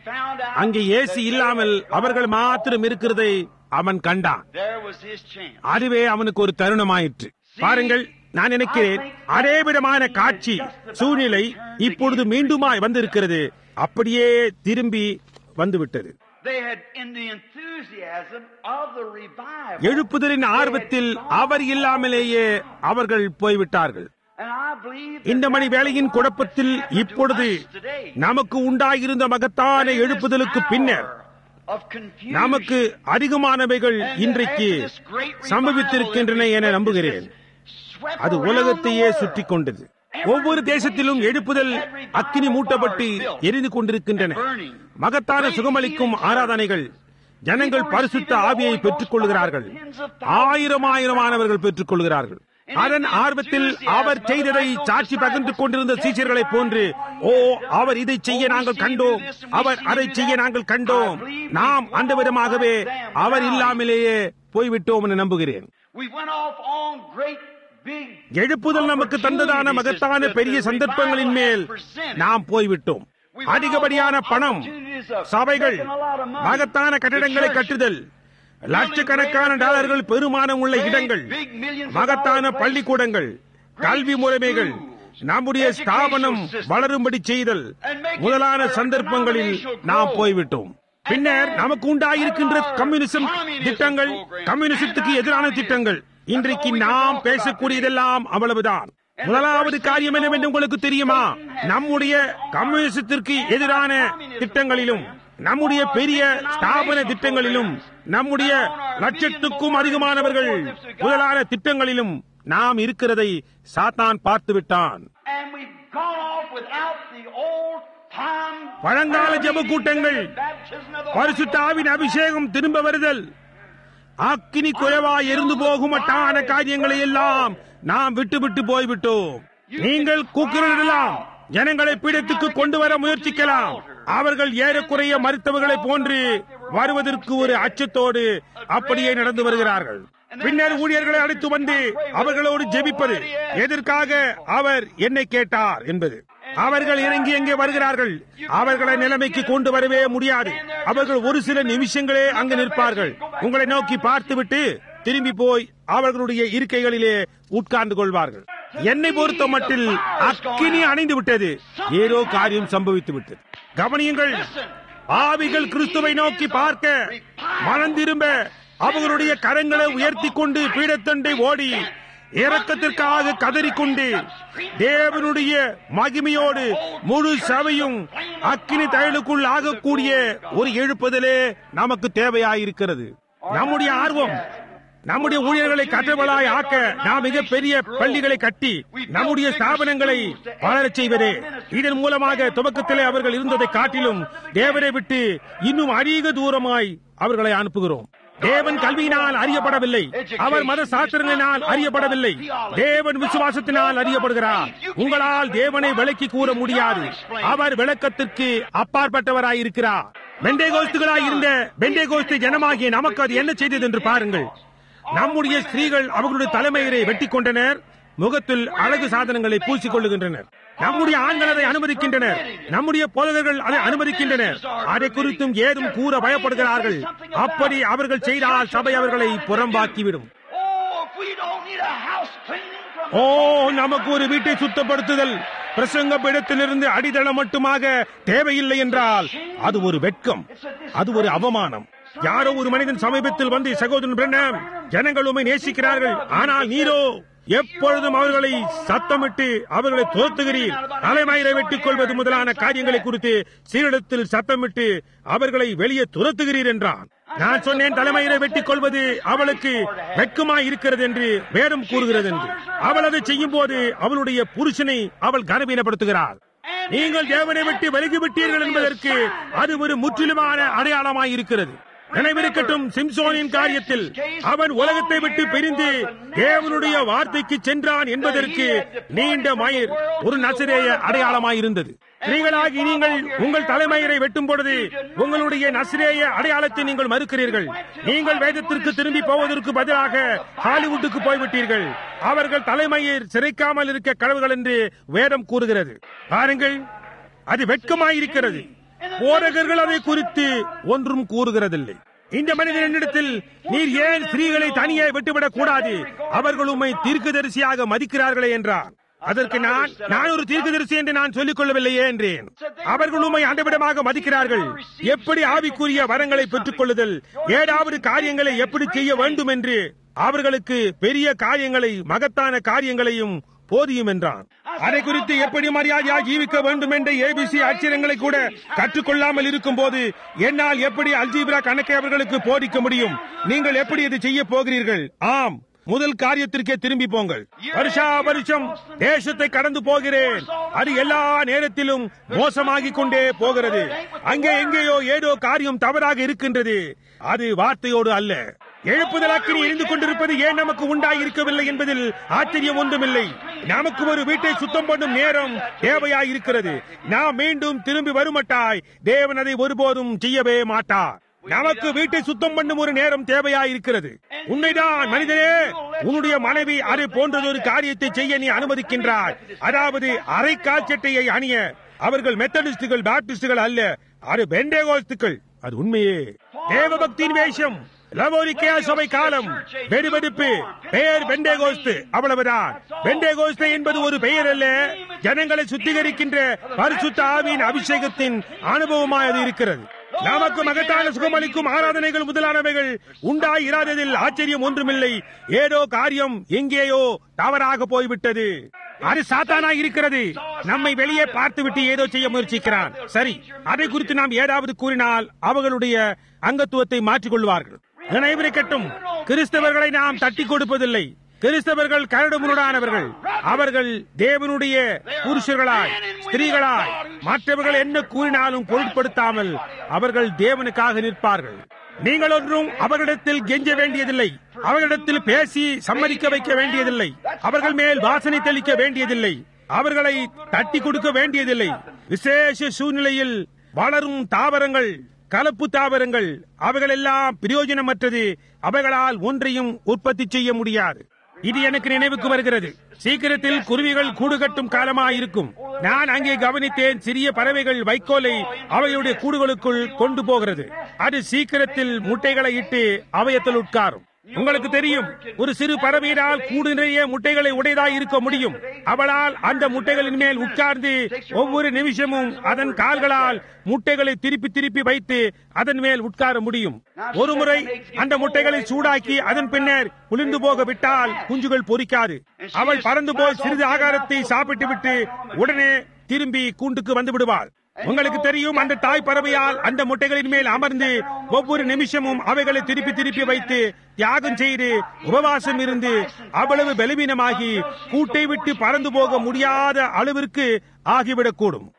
அங்கே இயேசு இல்லாமல் அவர்கள் மாத்திரம் இருக்கிறதை அவன் கண்டான். அதுவே அவனுக்கு ஒரு தருணமாயிற்று. பாருங்கள், நான் நினைக்கிறேன் அதே விதமான காட்சி சூழ்நிலை இப்பொழுது மீண்டுமாய் வந்திருக்கிறது. அப்படியே திரும்பி வந்துவிட்டது. எழுப்புதலின் ஆர்வத்தில் அவர் இல்லாமலேயே அவர்கள் போய்விட்டார்கள். இந்த மணி வேளையின் குழப்பத்தில் இப்பொழுது நமக்கு உண்டாயிருந்த மகத்தான எழுப்புதலுக்கு பின்னர் நமக்கு அதிகமானவைகள் இன்றைக்கு சம்பவித்திருக்கின்றன என நம்புகிறேன். அது உலகத்தையே சுற்றி கொண்டது. ஒவ்வொரு தேசத்திலும் எழுப்புதல் அக்கினி மூட்டப்பட்டு எரிந்து கொண்டிருக்கின்றன. மகத்தான சுகமளிக்கும் ஆராதனைகள். ஜனங்கள் பரிசுத்த ஆவியை பெற்றுக் கொள்கிறார்கள். ஆயிரமானவர்கள் பெற்றுக் கொள்கிறார்கள். அதன் ஆர்வத்தில் அவர் செய்ததை சாட்சி பகிர்ந்து கொண்டிருந்த சீஷர்களைப் போன்று, ஓ, அவர் இதை செய்ய நாங்கள் கண்டோம், அவர் அதை செய்ய நாங்கள் கண்டோம், நாம் அந்த விதமாகவே அவர் இல்லாமலேயே போய்விட்டோம் என நம்புகிறேன். எழுப்புதல் நமக்கு தந்ததான மகத்தான பெரிய சந்தர்ப்பங்களின் மேல் நாம் போய்விட்டோம். அதிகப்படியான பணம், சபைகள், மகத்தான கட்டிடங்களை கட்டுதல், லட்சக்கணக்கான டாலர்கள் பெருமானம் உள்ள இடங்கள், மகத்தான பள்ளிக்கூடங்கள், கல்வி முறைமைகள், நம்முடைய ஸ்தாபனம் வளரும்படி செய்தல் முதலான சந்தர்ப்பங்களில் நாம் போய்விட்டோம். பின்னர் நமக்கு உண்டாயிருக்கின்ற கம்யூனிசம் திட்டங்கள், கம்யூனிசத்துக்கு எதிரான திட்டங்கள். இன்றைக்கு நாம் பேசக்கூடியதெல்லாம் அவ்வளவுதான். முதலாவது காரியம் என்னவென்று உங்களுக்கு தெரியுமா? நம்முடைய கம்யூனிசத்திற்கு எதிரான திட்டங்களிலும், நம்முடைய பெரிய ஸ்தாபன திட்டங்களிலும், நம்முடைய லட்சத்துக்கும் அதிகமானவர்கள் முதலான திட்டங்களிலும் நாம் இருக்கிறதை சாத்தான் பார்த்து விட்டான். பழங்கால ஜெப கூட்டங்கள், பரிசுத்த ஆவியின் அபிஷேகம் திரும்ப வருதல், அக்கினி குறைவாய் எரிந்து போகும் மட்டான காரியங்களை எல்லாம் நாம் விட்டு போய்விட்டோம். நீங்கள் கூக்குரலிடலாம், ஜனங்களை பீடத்துக்கு கொண்டு வர முயற்சிக்கலாம். அவர்கள் ஏறக்குறைய மருத்துவர்களை போன்று வருவதற்கு ஒரு அச்சத்தோடு அப்படியே நடந்து வருகிறார்கள். பின்னர் ஊழியர்களை அழைத்து வந்து அவர்களோடு ஜெபிப்பது, எதற்காக அவர் என்னை கேட்டார் என்பது. அவர்கள் இறங்கி எங்கே வருகிறார்கள். அவர்களை நிலைமைக்கு கொண்டு வரவே முடியாது. அவர்கள் ஒரு சில நிமிஷங்களே அங்கு நிற்பார்கள். உங்களை நோக்கி பார்த்துவிட்டு திரும்பி போய் அவர்களுடைய இருக்கைகளிலே உட்கார்ந்து கொள்வார்கள். என்னை பொறுத்த மட்டில் அக்கினி அணைந்து விட்டது. ஏதோ காரியம் சம்பவித்து விட்டது. கவனியுங்கள், ஆவிகள் கிறிஸ்துவை நோக்கி பார்க்க மனம் திரும்ப அவர்களுடைய கரங்களை உயர்த்தி கொண்டு பீடத்தண்டை ஓடி இரக்கத்திற்காக கதறிக்கொண்டு தேவனுடைய மகிமையோடு முழு சபையும் அக்கினி தைலுக்குள் ஆகக்கூடிய ஒரு எழுப்புதலே நமக்கு தேவையாயிருக்கிறது. நம்முடைய ஆர்வம் நம்முடைய ஊழியர்களை கற்றவர்களாய் ஆக்க நாம் மிகப்பெரிய பள்ளிகளை கட்டி நம்முடைய ஸ்தாபனங்களை வளரச் செய்வதே. இதன் மூலமாக துவக்கத்திலே அவர்கள் இருந்ததை காட்டிலும் தேவனை விட்டு இன்னும் அதிக தூரமாய் அவர்களை அனுப்புகிறோம். தேவன் கல்வியினால் அறியப்படவில்லை, அவர் மத சாஸ்திரங்களினால் அறியப்படவில்லை, தேவன் விசுவாசத்தினால் அறியப்படுகிறார். உங்களால் தேவனை விளக்கி கூற முடியாது. அவர் விளக்கத்திற்கு அப்பாற்பட்டவராயிருக்கிறார். பெண்டேகோஸ்துகளாய் இருந்த பெண்டேகோஸ்து ஜனமாகிய நமக்கு அது என்ன செய்தது என்று பாருங்கள். நம்முடைய ஸ்திரீகள் அவர்களுடைய தலைமையரை வெட்டி கொண்டனர், முகத்தில் அழகு சாதனங்களை பூசிக் கொள்ளுகின்றனர். நம்முடைய ஆண்கள் அதை அனுமதிக்கின்றனர், நம்முடைய போதகர்கள் அதை அனுமதிக்கின்றனர். அதை குறித்தும் ஏதும் கூற பயப்படுகிறார்கள். அப்படி அவர்கள் செய்தால் சபை அவர்களை புறம்பாக்கிவிடும். ஓ, நமக்கு ஒரு வீட்டை சுத்தப்படுத்துதல் பிரசங்க பீடத்திலிருந்து அடித்தளம் மட்டுமாக தேவையில்லை என்றால் அது ஒரு வெட்கம், அது ஒரு அவமானம். யாரோ ஒரு மனிதன் சமீபத்தில் வந்து, சகோதரன் பிரண்ணம், ஜனங்கள் உம்மை நேசிக்கிறார்கள், ஆனால் நீரோ எப்பொழுதும் அவர்களை சத்தமிட்டு அவர்களை துரத்துகிறீர், தலைமயிரை வெட்டிக் கொள்வது முதலான காரியங்களை குறித்து சீரிடத்தில் சத்தமிட்டு அவர்களை வெளியே துரத்துகிறீர் என்றான். நான் சொன்னேன், தலைமயிரை வெட்டிக் கொள்வது அவளுக்கு வெட்கமாய் இருக்கிறது என்று வேதம் கூறுகிறது என்று. அவள் அதை செய்யும் போது அவளுடைய புருஷனை அவள் கனவீனப்படுத்துகிறாள். நீங்கள் தேவனை விட்டு விலகிவிட்டீர்கள் என்பதற்கு அது ஒரு முற்றிலுமான அடையாளமாய் இருக்கிறது. நினைவிருக்கட்டும், சிம்சோனின் காரியத்தில் அவன் உலகத்தை விட்டு பிரிந்து தேவனுடைய வார்த்தைக்கு சென்றான் என்பதற்கு நீண்ட மயிர் ஒரு நசரேய அடையாளமாயிருந்தது. நீங்களாகி நீங்கள் உங்கள் தலைமயிரை வெட்டும் பொழுது உங்களுடைய நசரேய அடையாளத்தை நீங்கள் மறுக்கிறீர்கள். நீங்கள் வேதத்திற்கு திரும்பி போவதற்கு பதிலாக ஹாலிவுட்டுக்கு போய்விட்டீர்கள். அவர்கள் தலைமயிர் சிறைக்காமல் இருக்க கடவுள்கள் என்று வேதம் கூறுகிறது. பாருங்கள், அது வெட்கமாயிருக்கிறது. போதகர்கள் அதை குறித்து ஒன்றும் கூறுகிறதில்லை. இந்த மனிதனிடத்தில் நீர் ஏன் ஸ்திரீகளை தனியே விட்டுவிடக் கூடாது, அவர்கள் உம்மை தீர்க்கதரிசியாக மதிக்கிறார்களே என்றார். அதற்கு நான் ஒரு தீர்க்கதரிசி என்று நான் சொல்லிக் கொள்ளவில்லையே என்றேன். அவர்கள் உம்மை ஆண்டவிடமாக மதிக்கிறார்கள். எப்படி ஆவிக்குரிய வரங்களை பெற்றுக் கொள்ளுதல், ஏதாவது காரியங்களை எப்படி செய்ய வேண்டும் என்று அவர்களுக்கு பெரிய காரியங்களை மகத்தான காரியங்களையும் போதியும் என்றான். அதை குறித்து எப்படி மரியாதையாக ஜீவிக்க வேண்டும் என்ற ஏபிசி அச்சரங்களை கூட கற்றுக்கொள்ளாமல் இருக்கும் போது என்னால் எப்படி அல்ஜீப்ரா கணக்கை அவர்களுக்கு போதிக்க முடியும்? நீங்கள் எப்படி இதை செய்ய போகிறீர்கள்? ஆம், முதல் காரியத்திற்கே திரும்பி போங்கள். வருஷா வருஷம் தேசத்தை கடந்து போகிறேன். அது எல்லா நேரத்திலும் மோசமாகிக் கொண்டே போகிறது. அங்கே எங்கேயோ ஏதோ காரியம் தவறாக இருக்கின்றது. அது வார்த்தையோடு அல்ல. எழுப்புதல் அக்கினி எரிந்து கொண்டிருப்பது ஏன் நமக்கு உண்டாய் இருக்கவில்லை என்பதில் ஆச்சரியம் ஒன்றுமில்லை. நமக்கு ஒரு வீட்டை சுத்தம் பண்ணும் நேரம் தேவையாய் இருக்கிறது. நாம் மீண்டும் திரும்பி வருமட்டாய் தேவன் அதை ஒருபோதும் செய்யவே மாட்டார். நமக்கு வீட்டை சுத்தம் பண்ணும் ஒரு நேரம் தேவையாயிருக்கிறது. உண்மைதான் மனிதனே, உன்னுடைய மனைவி அதை போன்றதொரு காரியத்தை செய்ய நீ அனுமதிக்கின்றாய். அதாவது அரை கால் சட்டையை அணிய. அவர்கள் மெத்தடிஸ்டுகள், பாப்டிஸ்டுகள் அல்ல, அது பெண்டேகோஸ்துக்கள். அது உண்மையே. தேவபக்தியின் வேஷம். லவோதிக்கேயா சபை காலம், வெடிவெடிப்பு, பெயர் பெண்டேகோஸ்து, அவ்வளவுதான். பெண்டேகோஸ்து என்பது ஒரு பெயர் அல்ல, ஜனங்களை சுத்திகரிக்கின்ற பரிசுத்த ஆவியின் அபிஷேகத்தின் அனுபவமாய் அது இருக்கிறது. நமக்கு மகத்தான சுகமளிக்கும் ஆராதனைகள் முதலானவைகள் உண்டாய் இராததில் ஆச்சரியம் ஒன்றுமில்லை. ஏதோ காரியம் எங்கேயோ தவறாக போய்விட்டது. அது சாத்தானாய் இருக்கிறது. நம்மை வெளியே பார்த்துவிட்டு ஏதோ செய்ய முயற்சிக்கிறான். சரி, அதை குறித்து நாம் ஏதாவது கூறினால் அவர்களுடைய அங்கத்துவத்தை மாற்றிக் கொள்வார்கள். நினைவிருக்கட்டும், கிறிஸ்தவர்களை நாம் தட்டி கொடுப்பதில்லை. கிறிஸ்தவர்கள் கரடுமுரடானவர்கள். அவர்கள் தேவனுடைய புருஷர்களாய், ஸ்திரீகளாய், மற்றவர்கள் என்ன கூறினாலும் பொருட்படுத்தாமல் அவர்கள் தேவனுக்காக நிற்பார்கள். நீங்கள் ஒன்றும் அவர்களிடத்தில் கெஞ்ச வேண்டியதில்லை. அவர்களிடத்தில் பேசி சம்மதிக்க வைக்க வேண்டியதில்லை. அவர்கள் மேல் வாசனை தெளிக்க வேண்டியதில்லை. அவர்களை தட்டி கொடுக்க வேண்டியதில்லை. விசேஷ சூழ்நிலையில் வளரும் தாவரங்கள், கலப்பு தாவரங்கள், அவைகள் எல்லாம் பிரயோஜனமற்றது. அவைகளால் ஒன்றையும் உற்பத்தி செய்ய முடியாது. இது எனக்கு நினைவுக்கு வருகிறது. சீக்கிரத்தில் குருவிகள் கூடு கட்டும் காலமாயிருக்கும். நான் அங்கே கவனித்தேன். சிறிய பறவைகள் வைக்கோலை அவையுடைய கூடுகளுக்குள் கொண்டு போகிறது. அது சீக்கிரத்தில் முட்டைகளை இட்டு அவையத்தில் உட்காரும். உங்களுக்கு தெரியும், ஒரு சிறு பறவையினால் கூடு நிறைய முட்டைகளை உடையதாய் இருக்க முடியும். அவளால் அந்த முட்டைகளின் மேல் உட்கார்ந்து ஒவ்வொரு நிமிஷமும் அதன் கால்களால் முட்டைகளை திருப்பி திருப்பி வைத்து அதன் மேல் உட்கார முடியும். ஒருமுறை அந்த முட்டைகளை சூடாக்கி அதன் பின்னர் குளிர்ந்து போக விட்டால் குஞ்சுகள் பொரிக்காது. அவள் பறந்து போய் சிறிது ஆகாரத்தை சாப்பிட்டு விட்டு உடனே திரும்பி கூண்டுக்கு வந்து விடுவாள். உங்களுக்கு தெரியும், அந்த தாய் பறவையால் அந்த முட்டைகளின் மேல் அமர்ந்து ஒவ்வொரு நிமிஷமும் அவைகளை திருப்பி திருப்பி வைத்து தியாகம் செய்து உபவாசம் இருந்து அவ்வளவு பலவீனமாகி கூட்டை விட்டு பறந்து போக முடியாத அளவிற்கு ஆகிவிடக்கூடும்.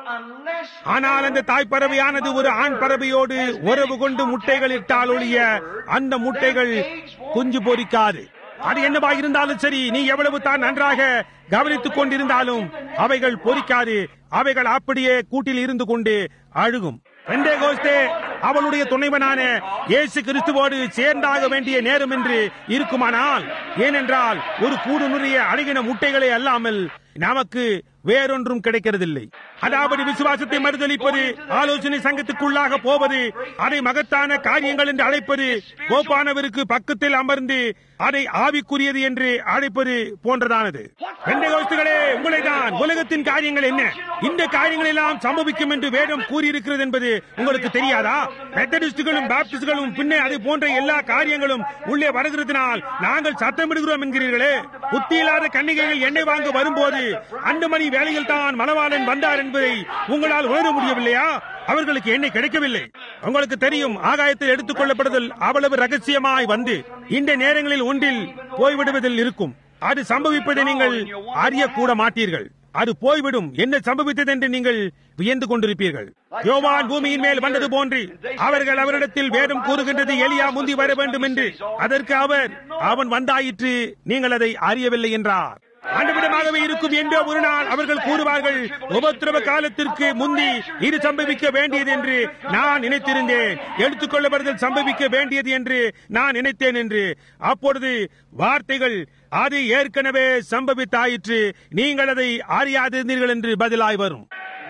ஆனால் அந்த தாய் பறவையானது ஒரு ஆண் பறவையோடு உறவு கொண்டு முட்டைகள் இட்டால் ஒழிய அந்த முட்டைகள் குஞ்சு பொரிக்காது. அது என்னவாக இருந்தாலும் சரி, நீ எவ்வளவு தான் நன்றாக கவனித்துக் கொண்டிருந்தாலும் அவைகள் பொரிக்காது. அவைகள் அப்படியே கூட்டில் இருந்து கொண்டு அழுகும். பெந்தேகோஸ்தே அவளுடைய துணைவனான இயேசு கிறிஸ்துவோடு சேர்ந்தாக வேண்டிய நேரம் என்று இருக்குமானால், ஏனென்றால் ஒரு கூடு நிறைய அழுகின முட்டைகளை அல்லாமல் நமக்கு வேறொன்றும் கிடைக்கிறதில்லை. அதாவது விசுவாசத்தை மறுதளிப்பது, ஆலோசனை சங்கத்துக்குள்ளாக போவது, அதை மகத்தான காரியங்கள் என்று அழைப்பது, கோப்பானவருக்கு பக்கத்தில் அமர்ந்து அதை ஆவிக்குரியது என்று அழைப்பது போன்றதானது. பெந்தேகோஸ்துகளே, உங்களை தான் உலகத்தின் காரியங்கள் என்ன, இந்த காரியங்கள் எல்லாம் சம்பவிக்கும் என்று வேதம் கூறியிருக்கிறது என்பது உங்களுக்கு தெரியாதா? மெத்தடிஸ்டுகளும் பாப்டிஸ்டுகளும் பின்னே அது போன்ற எல்லா காரியங்களும் உள்ளே வருகிறதுனால் நாங்கள் சத்தமிடுகிறோம் என்கிறீர்களே. புத்தி இல்லாத கன்னிகைகள் எண்ணெய் வாங்க வரும்போது அந்த மணி வேளையில் தான் மணவாளன் வந்தார் என்பதை உங்களால் உணர முடியவில்லையா? அவர்களுக்கு எண்ணெய் கிடைக்கவில்லை. உங்களுக்கு தெரியும், ஆகாயத்தில் எடுத்துக் கொள்ளப்படுதல் அவ்வளவு ரகசியமாய் வந்து இந்த நேரங்களில் ஒன்றில் போய்விடுவதில் இருக்கும். அது சம்பவிப்பதை நீங்கள் அறியக்கூட மாட்டீர்கள். அது போய்விடும். என்ன சம்பவித்தது என்று நீங்கள் வியந்து கொண்டிருப்பீர்கள். யோவான் பூமியின் மேல் வந்தது போன்று அவர்கள் அவரிடத்தில் வேதம் கூறுகின்றது எலியா முந்தி வர வேண்டும் என்று. அதற்கு அவன் வந்தாயிற்று, நீங்கள் அதை அறியவில்லை என்றார். ஆண்டுவிடமாகவே இருக்கும் என்றோ ஒரு நாள் அவர்கள் கூறுவார்கள், உபத்திரவ காலத்திற்கு முந்தி இது சம்பவிக்க வேண்டியது என்று நான் நினைத்திருந்தேன், எடுத்துக்கொள்ளப்படுதல் சம்பவிக்க வேண்டியது என்று நான் நினைத்தேன் என்று. அப்பொழுது வார்த்தைகள், அது ஏற்கனவே சம்பவித்தாயிற்று, நீங்கள் அதை அறியாதிருந்தீர்கள் என்று பதிலாய் வரும்.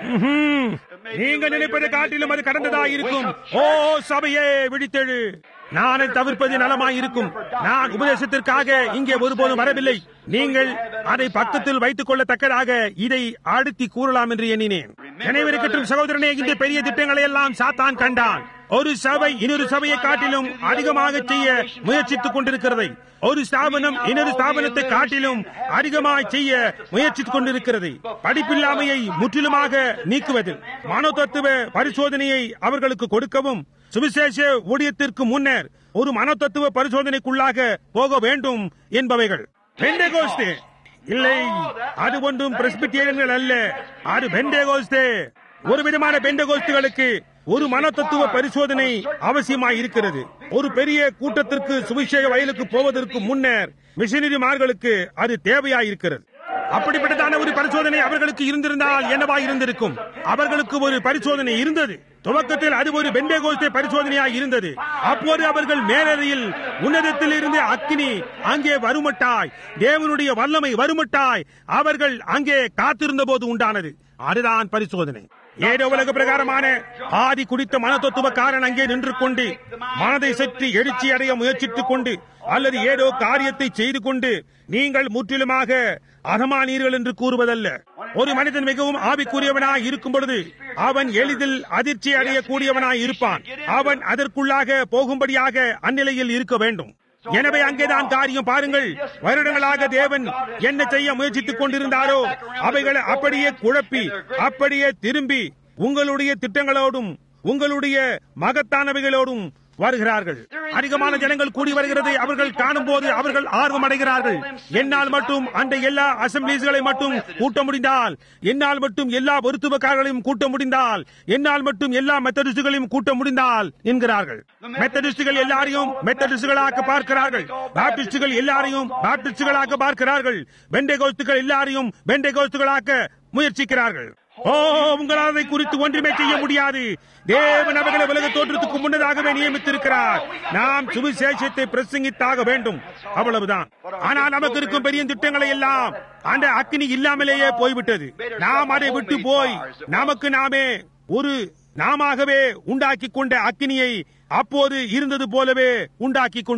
நீங்கள் நினைப்பதை காட்டிலும் அது கடந்ததாய் இருக்கும். ஓ சபையே, விழித்தெழு. நான் அதை தவிர்ப்பது நலமாயிருக்கும். நான் உபதேசத்திற்காக இங்கே ஒருபோதும் வரவில்லை. நீங்கள் அதை பக்கத்தில் வைத்துக் கொள்ளத்தக்கதாக இதை அடுத்தி கூறலாம் என்று எண்ணினேன். நினைவிருக்கட்டும் சகோதரனே, இந்த பெரிய திட்டங்களை எல்லாம் சாத்தான் கண்டான். ஒரு சபை இன்னொரு சபையை காட்டிலும் அதிகமாக செய்ய முயற்சித்துக் கொண்டிருக்கிறதை, ஒரு ஸ்தாபனம் இன்னொரு ஸ்தாபனத்தை காட்டிலும் அதிகமாக செய்ய முயற்சித்துக் கொண்டிருக்கிறது. படிப்பில்லாமையை முற்றிலுமாக நீக்குவது, மனோதத்துவ பரிசோதனையை அவர்களுக்கு கொடுக்கவும், சுவிசேஷ ஊழியத்திற்கு முன்னர் ஒரு மனோதத்துவ பரிசோதனைக்குள்ளாக போக வேண்டும் என்பவைகள். பெந்தேகோஸ்தே இல்லை, அது ஒன்றும் பிரெஸ்பிட்டேரியன்கள் அல்ல, அது பெந்தேகோஸ்தே. ஒரு விதமான பெந்தேகோஸ்துகளுக்கு ஒரு மனோதத்துவ பரிசோதனை அவசியமாய் இருக்கிறது. ஒரு பெரிய கூட்டத்திற்கு சுவிசேஷ வயலுக்கு போவதற்கு முன்னர் மிஷனரிமார்களுக்கு அது தேவையாயிருக்கிறது. அப்படிப்பட்டதான ஒரு பரிசோதனை அவர்களுக்கு இருந்திருந்தால் என்னவாய் இருந்திருக்கும்? அவர்களுக்கு ஒரு பரிசோதனை இருந்தது. துவக்கத்தில் அது ஒரு பெந்தேகோஸ்தே பரிசோதனையாய் இருந்தது. அப்போது அவர்கள் மேலறையில் உன்னதத்தில் இருந்து அக்கினி அங்கே வருமட்டாய், தேவனுடைய வல்லமை வருமட்டாய் அவர்கள் அங்கே காத்திருந்த போது உண்டானது. அதுதான் பரிசோதனை. ஏதோ உலக பிரகாரமான ஆதி குடித்த மனதத்துவக்காரன் அங்கே நின்று கொண்டு மனதை சற்று எழுச்சி அடைய முயற்சித்துக் கொண்டு, அல்லது ஏதோ காரியத்தை செய்து கொண்டு நீங்கள் முற்றிலுமாக அகமானீர்கள் என்று கூறுவதல்ல. ஒரு மனிதன் மிகவும் ஆவிக்குரியவனாய் இருக்கும் பொழுது அவன் எளிதில் அதிர்ச்சி அடையக்கூடியவனாய் இருப்பான். அவன் அதற்குள்ளாக போகும்படியாக அந்நிலையில் இருக்க வேண்டும். எனவே அங்கேதான் காரியம். பாருங்கள், வருடங்களாக தேவன் என்ன செய்ய முயற்சித்துக் கொண்டிருந்தாரோ அவைகளை அப்படியே குழப்பி அப்படியே திரும்பி உங்களுடைய திட்டங்களோடும் உங்களுடைய மகத்தானவைகளோடும் வருகிறார்கள். அதிகமான ஜனங்கள் கூடி வருகிறது. அவர்கள் காணும் போது அவர்கள் ஆர்வம் அடைகிறார்கள். என்னால் மட்டும் அந்த எல்லா அசம்பிளிஸ்களை மட்டும் கூட்ட முடிந்தால், என்னால் மட்டும் எல்லா மருத்துவக்காரர்களையும் கூட்ட முடிந்தால், என்னால் மட்டும் எல்லா மெத்தடிஸ்டுகளையும் கூட்ட முடிந்தால் என்கிறார்கள். மெத்தடிஸ்டுகள் எல்லாரையும் மெத்தடிஸ்டுகளாக பார்க்கிறார்கள். பாப்டிஸ்டுகள் எல்லாரையும் பாப்டிஸ்டுகளாக பார்க்கிறார்கள். பெந்தேகோஸ்துகள் எல்லாரையும் பெந்தேகோஸ்துகளாக முயற்சிக்கிறார்கள். ஓ, உங்களால் அதை குறித்து ஒன்றுமே செய்ய முடியாது. தேவன் அவர்களை உலக தோற்றத்துக்கு முன்னதாகவே நியமித்திருக்கிறார். நாம் சுவிசேஷத்தை பிரசங்கித்தாக வேண்டும், அவ்வளவுதான். ஆனால் நமக்கு இருக்கும் பெரிய திட்டங்களை எல்லாம் அந்த அக்கினி இல்லாமலேயே போய்விட்டது. நாம் அதை விட்டு போய் நமக்கு நாமே ஒரு நாமாகவே உண்டாக்கி கொண்ட அக்கினியை அப்போது இருந்தது போலவே உண்டாக்கி கொண்டோம்.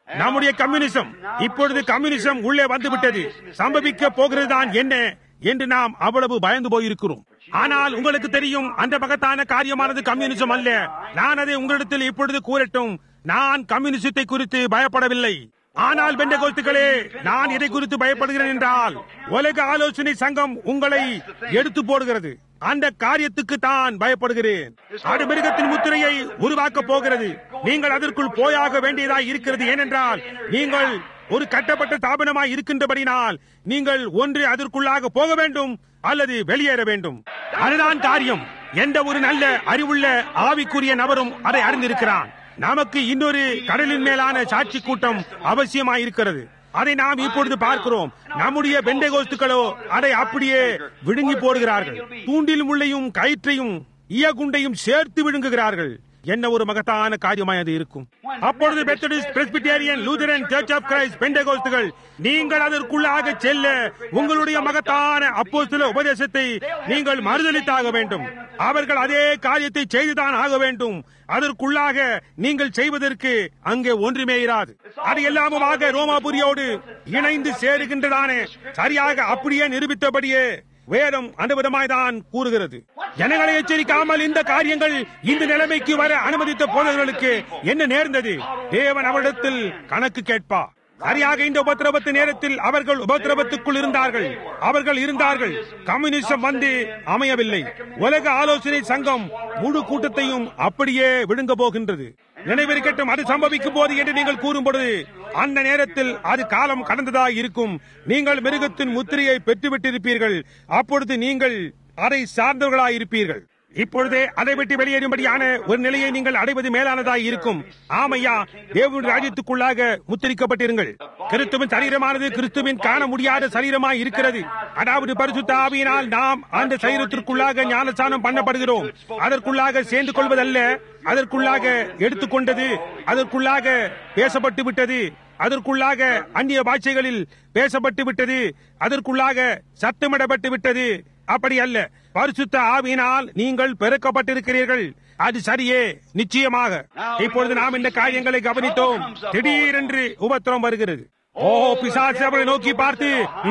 நம்முடைய கம்யூனிசம், இப்பொழுது கம்யூனிசம் உள்ளே வந்துவிட்டது, சம்பவிக்க போகிறதுதான் என்ன என்று நாம் அவ்வளவு பயந்து போயிருக்கிறோம். ஆனால் உங்களுக்கு தெரியும், அந்த மகத்தான காரியமானது கம்யூனிசம் அல்ல. நான் அதை உங்களிடத்தில் இப்பொழுது கூறட்டும். நான் கம்யூனிசத்தை குறித்து பயப்படவில்லை. ஆனால் பெண்டகோஸ்துகளே, நான் இதை குறித்து பயப்படுகிறேன் என்றால், உலக ஆலோசனை சங்கம் உங்களை எடுத்து போடுகிறது. அந்த காரியத்துக்கு தான் பயப்படுகிறேன். அது மிருகத்தின் முத்திரையை உருவாக்க போகிறது. நீங்கள் அதற்குள் போயாக வேண்டியதாய் இருக்கிறது. ஏனென்றால் நீங்கள் ஒரு கட்டப்பட்ட ஸ்தாபனமாய் இருக்கின்றபடினால் நீங்கள் ஒன்று அதற்குள்ளாக போக வேண்டும் அல்லது வெளியேற வேண்டும். அதுதான் காரியம். எந்த ஒரு நல்ல அறிவுள்ள ஆவிக்குரிய நபரும் அதை அறிந்திருக்கிறான். நமக்கு இன்னொரு கடலின் மேலான சாட்சி கூட்டம் அவசியமாயிருக்கிறது. அதை நாம் இப்பொழுது பார்க்கிறோம். நம்முடைய பெண்டகோஸ்துக்களோ அதை அப்படியே விழுங்கி போடுகிறார்கள். தூண்டில் முள்ளையும் கயிற்றையும் ஈயகுண்டையும் சேர்த்து விழுங்குகிறார்கள். என்ன ஒரு மகத்தான காரியமாய் அது இருக்கும். அப்பொழுது Methodist, Presbyterian, Lutheran, church of Christ, பெண்டகோஸ்துகள், நீங்கள் அதற்குள்ளாக செல்ல உங்களுடைய மகத்தான அப்போஸ்தல உபதேசத்தை நீங்கள் மறுதலித்தாக வேண்டும். அவர்கள் அதே காரியத்தை செய்துதான் ஆக வேண்டும். அதற்குள்ளாக நீங்கள் செய்வதற்கு அங்கே ஒன்றுமே இராது. அது எல்லாமுமாக ரோமாபுரியோடு இணைந்து சேருகின்றதான சரியாக அப்படியே நிரூபித்தபடியே வேதம் அந்த விதமாய்தான் கூறுகிறது. ஜனங்களை எச்சரிக்காமல் இந்த காரியங்கள் இந்த நிலைமைக்கு வர அனுமதித்த போதகர்களுக்கு என்ன நேர்ந்தது? தேவன் அவரிடத்தில் கணக்கு கேட்பார். சரியாக இந்த உபத்திரவத்து நேரத்தில் அவர்கள் உபத்திரவத்துக்குள் இருந்தார்கள். கம்யூனிசம் வந்து அமையவில்லை. உலக ஆலோசனை சங்கம் முழு கூட்டத்தையும் அப்படியே விழுங்க போகின்றது. நினைவிருக்கட்டும், அது சம்பவிக்கும் போது என்று நீங்கள் கூறும்பொழுது அந்த நேரத்தில் அது காலம் கடந்ததாக இருக்கும். நீங்கள் மிருகத்தின் முத்திரையை பெற்றுவிட்டிருப்பீர்கள். அப்பொழுது நீங்கள் அதை சார்ந்தவர்களாயிருப்பீர்கள். இப்பொழுதே அதை விட்டு வெளியேறும்படியான ஒரு நிலையை நீங்கள் அடைவது மேலானதாய் இருக்கும். ஆமையா, தேவனுடைய ராஜ்யத்துக்குள்ளாக முத்திரிக்கப்பட்டிருங்கள். கிறிஸ்துவின் சரீரமானது கிறிஸ்துவின் காண முடியாத சரீரமாய் இருக்கிறது. அதாவது பரிசுத்த ஆவியினால் நாம் அந்த சரீரத்திற்குள்ளாக ஞானஸ்நானம் பண்ணப்படுகிறோம். அதற்குள்ளாக சேர்ந்து கொள்வதல்ல, அதற்குள்ளாக எடுத்துக்கொண்டது, அதற்குள்ளாக பேசப்பட்டு விட்டது, அதற்குள்ளாக அந்நிய பாஷைகளில் பேசப்பட்டு விட்டது, அதற்குள்ளாக சத்தமிடப்பட்டு விட்டது. அப்படி அல்ல. பரிசுத்த ஆவியினால் நீங்கள் பெருக்கப்பட்டிருக்கிறீர்கள். அது சரியே, நிச்சயமாக. இப்பொழுது நாம் இந்த காரியங்களை கவனித்தோம். திடீரென்று உபத்திரம் வருகிறது. பிசாசு அவர்களை நோக்கி பார்த்து,